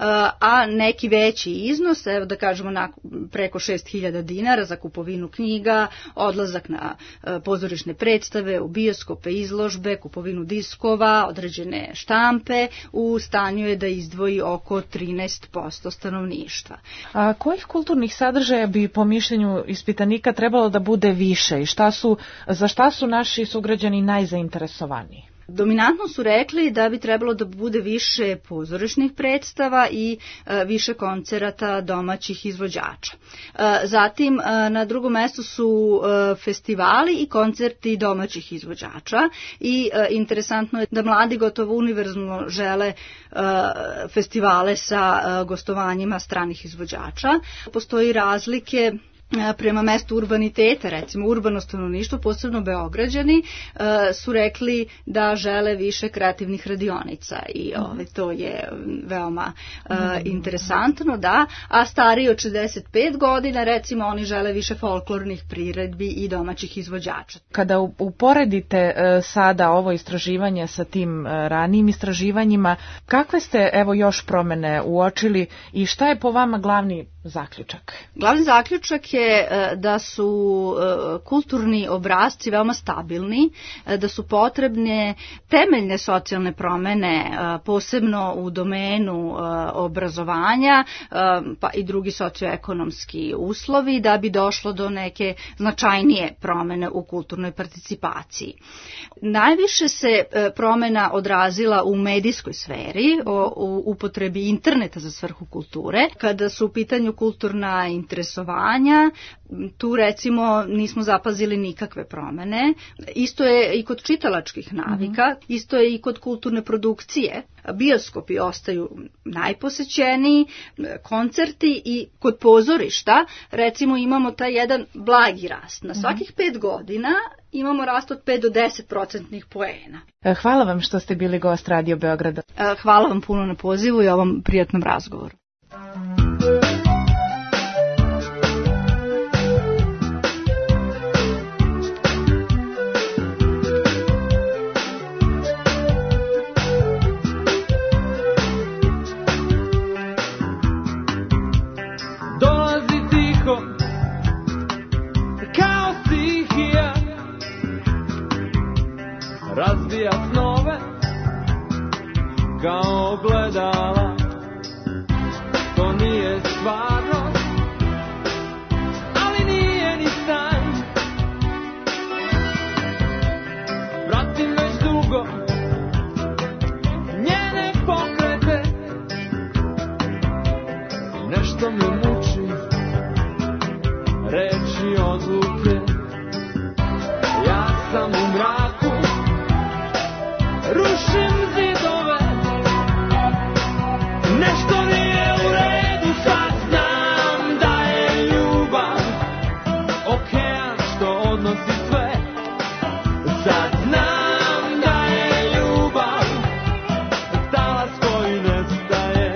a neki veći iznos, evo da kažemo preko 6000 dinara za kupovinu knjiga, odlazak na pozorišne predstave, u bioskope, izložbe, kupovinu diskova, određene štampe, u stanju je da izdvoji oko 13% stanovništva. A kojih kulturnih sadržaja bi po mišljenju ispitanika trebalo da bude više i za šta su naši sugrađani najzainteresovaniji? Dominantno su rekli da bi trebalo da bude više pozorišnih predstava i više koncerata domaćih izvođača. Zatim na drugom mestu su festivali i koncerti domaćih izvođača i interesantno je da mladi gotovo univerzalno žele festivale sa gostovanjima stranih izvođača. Postoji razlike prema mestu urbaniteta, recimo urbano stanovništvo, posebno Beograđani, su rekli da žele više kreativnih radionica i to je veoma interesantno, da, a stariji od 65 godina, recimo, oni žele više folklornih priredbi i domaćih izvođača. Kada uporedite sada ovo istraživanje sa tim ranijim istraživanjima, kakve ste još promene uočili i šta je po vama glavni zaključak? Glavni zaključak je da su kulturni obrasci veoma stabilni, da su potrebne temeljne socijalne promene, posebno u domenu obrazovanja, pa i drugi socioekonomski uslovi, da bi došlo do neke značajnije promene u kulturnoj participaciji. Najviše se promena odrazila u medijskoj sferi, u upotrebi interneta za svrhu kulture, kada su u pitanju pitanju kulturna interesovanja, tu recimo nismo zapazili nikakve promene. Isto je i kod čitalačkih navika, isto je i kod kulturne produkcije. Bioskopi ostaju najposećeniji, koncerti i kod pozorišta recimo imamo taj jedan blagi rast. Na svakih 5 godina imamo rast od 5 do 10% poena. Hvala vam što ste bili gost Radio Beograda. Hvala vam puno na pozivu i ovom prijatnom razgovoru. Razbija snove kao ogledala, to nije stvarnost, ali nije ni san. Pratim već dugo njene pokrete, nešto me muči, reči odluke. Ja sam u mraku, rušim zidove, nešto nije u redu, sad znam da je ljubav okean što odnosi sve, sad znam da je ljubav talas koji nestaje.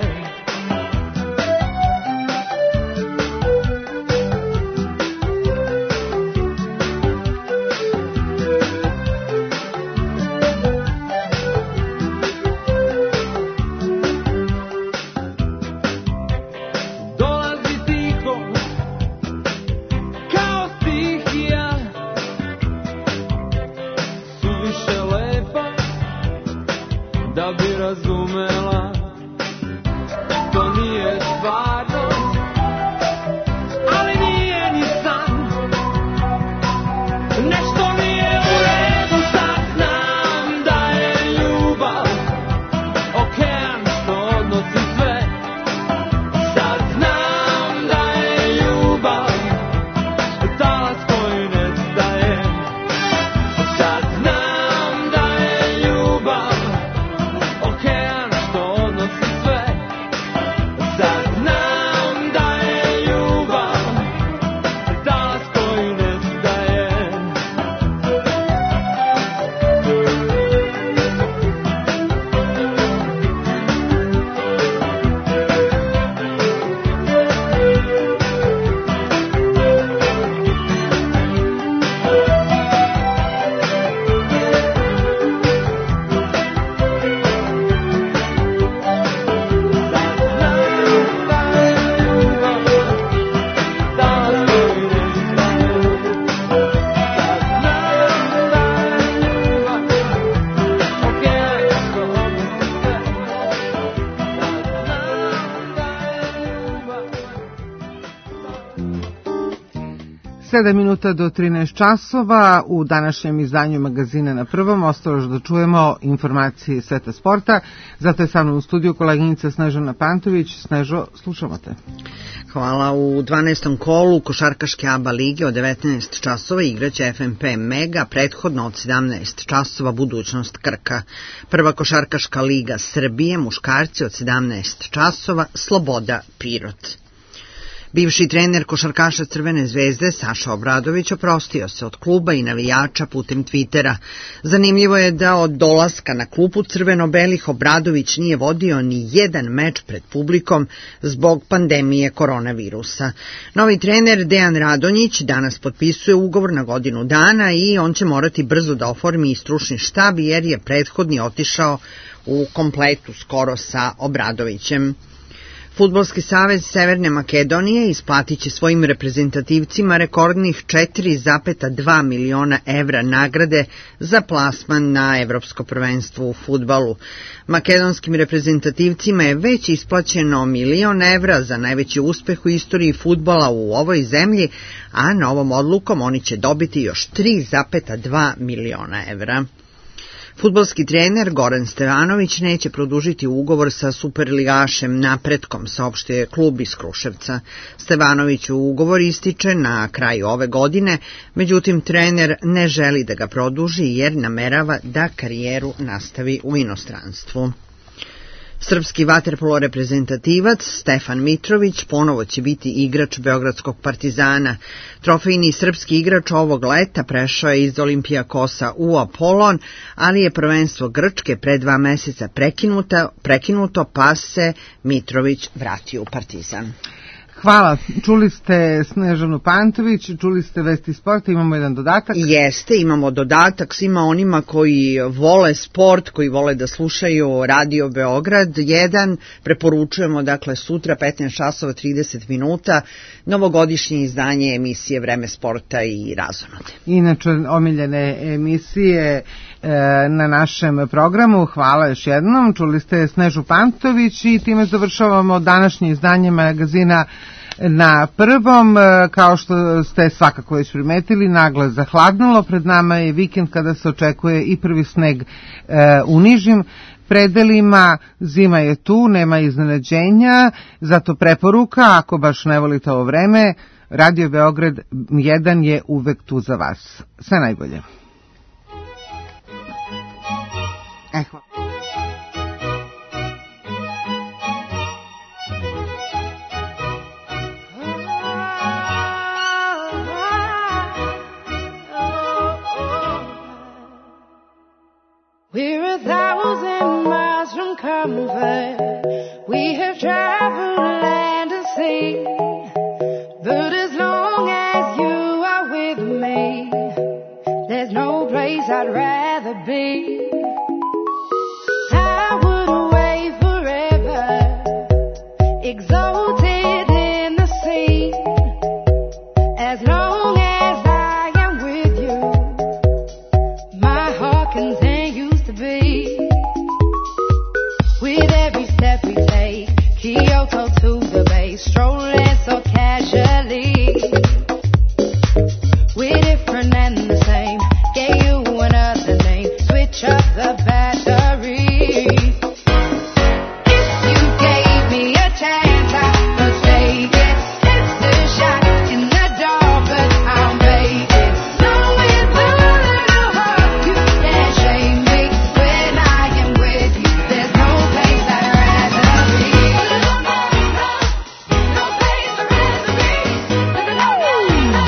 Da bi razumela, to nije stvarnost, ali nije ni san. Nešto nije u redu, sad znam da je ljubav okean što odnosi sve. Sad znam da je ljubav talas koji nestaje. Sad znam da je ljubav okean što odnosi sve. Sad znam da je ljubav talas koji nestaje. 7 minuta do 13 časova u današnjem izdanju magazina Na prvom. Ostalo da čujemo informacije sveta sporta. Zato je sa mnom u studiju koleginica Snežana Pantović. Snežo, slušamo te. Hvala. U 12. kolu košarkaške ABA lige od 19 časova igraće FNP Mega, prethodno od 17 časova budućnost Krka. Prva košarkaška liga Srbije, muškarci od 17 časova, Sloboda Pirot. Bivši trener košarkaša Crvene zvezde Saša Obradović oprostio se od kluba i navijača putem Twittera. Zanimljivo je da od dolaska na klupu crveno-belih Obradović nije vodio ni jedan meč pred publikom zbog pandemije koronavirusa. Novi trener Dejan Radonjić danas potpisuje ugovor na godinu dana i on će morati brzo da oformi i stručni štab jer je prethodni otišao u kompletu skoro sa Obradovićem. Fudbalski savez Severne Makedonije isplatit će svojim reprezentativcima rekordnih 4,2 miliona evra nagrade za plasman na Evropsko prvenstvo u fudbalu. Makedonskim reprezentativcima je već isplaćeno 1 milion evra za najveći uspeh u istoriji fudbala u ovoj zemlji, a novom odlukom oni će dobiti još 3,2 miliona evra. Fudbalski trener Goran Stevanović neće produžiti ugovor sa superligašem Napretkom, saopštio klub iz Kruševca. Stevanoviću ugovor ističe na kraju ove godine, međutim trener ne želi da ga produži jer namerava da karijeru nastavi u inostranstvu. Srpski vaterpolo reprezentativac Stefan Mitrović ponovo će biti igrač Beogradskog Partizana. Trofejni srpski igrač ovog leta prešao je iz Olimpijakosa u Apolon, ali je prvenstvo Grčke pre 2 meseca prekinuto, pa se Mitrović vratio u Partizan. Hvala. Čuli ste Snežanu Pantović, čuli ste Vesti sporta, imamo jedan dodatak. Jeste, imamo dodatak svima onima koji vole sport, koji vole da slušaju Radio Beograd 1. Preporučujemo, dakle, sutra 15 časova 30 minuta, novogodišnje izdanje emisije Vreme sporta i Razonode. Inače, omiljene emisije na našem programu. Hvala još jednom. Čuli ste Snežu Pantović i time završavamo današnje izdanje magazina Na prvom. Kao što ste svakako već primetili, naglo zahladnulo. Pred nama je vikend kada se očekuje i prvi sneg u nižim predelima. Zima je tu, nema iznenađenja, zato preporuka, ako baš ne volite ovo vreme, Radio Beograd 1 je uvek tu za vas. Sve najbolje. Hvala. We're 1,000 miles from comfort. We have traveled land and sea. But as long as you are with me, there's no place I'd rather be. I would away forever, exalted in the sea. As long as I am with you, my heart continues to beat. With every step we take, Kyoto to the bay, strolling so casually. We're different and the same, gave you another name, switch up the battery. If you gave me a chance, I would take it. It's a shot in the dark, but I'll make it. Knowing that I hope you can't shame me when I am with you. There's no place I'd rather be. No place I'd rather be. No place I'd rather be.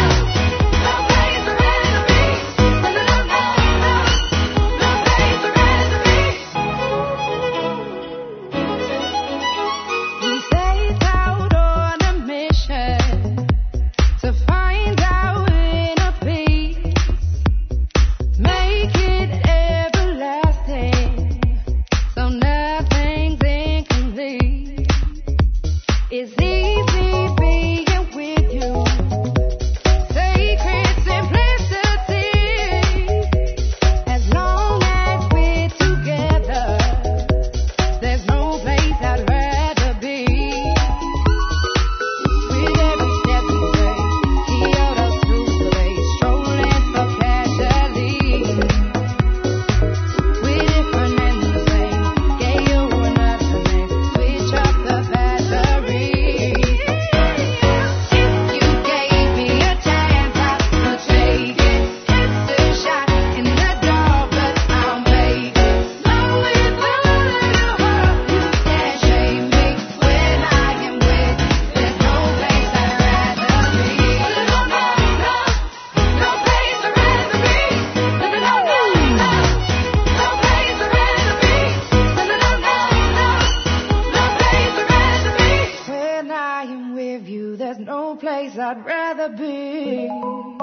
We set out on a mission to find our inner peace, make it everlasting, so nothing's incomplete. It's easy being with you, sacred simplicity. As long as we're together, there's no place I'd rather be. With every step we take, Kyoto to the bay, strolling so casually. We're different and the same, gave you another name, switch up the battery. If you gave me a chance, I would take it. It's a shot in the dark, but I'll make it. Knowing that I hope you can't shame me when I am with you. There's no place I'd rather be. No place I'd rather be. No place I'd rather be. When I am with you, there's no place I'd rather be.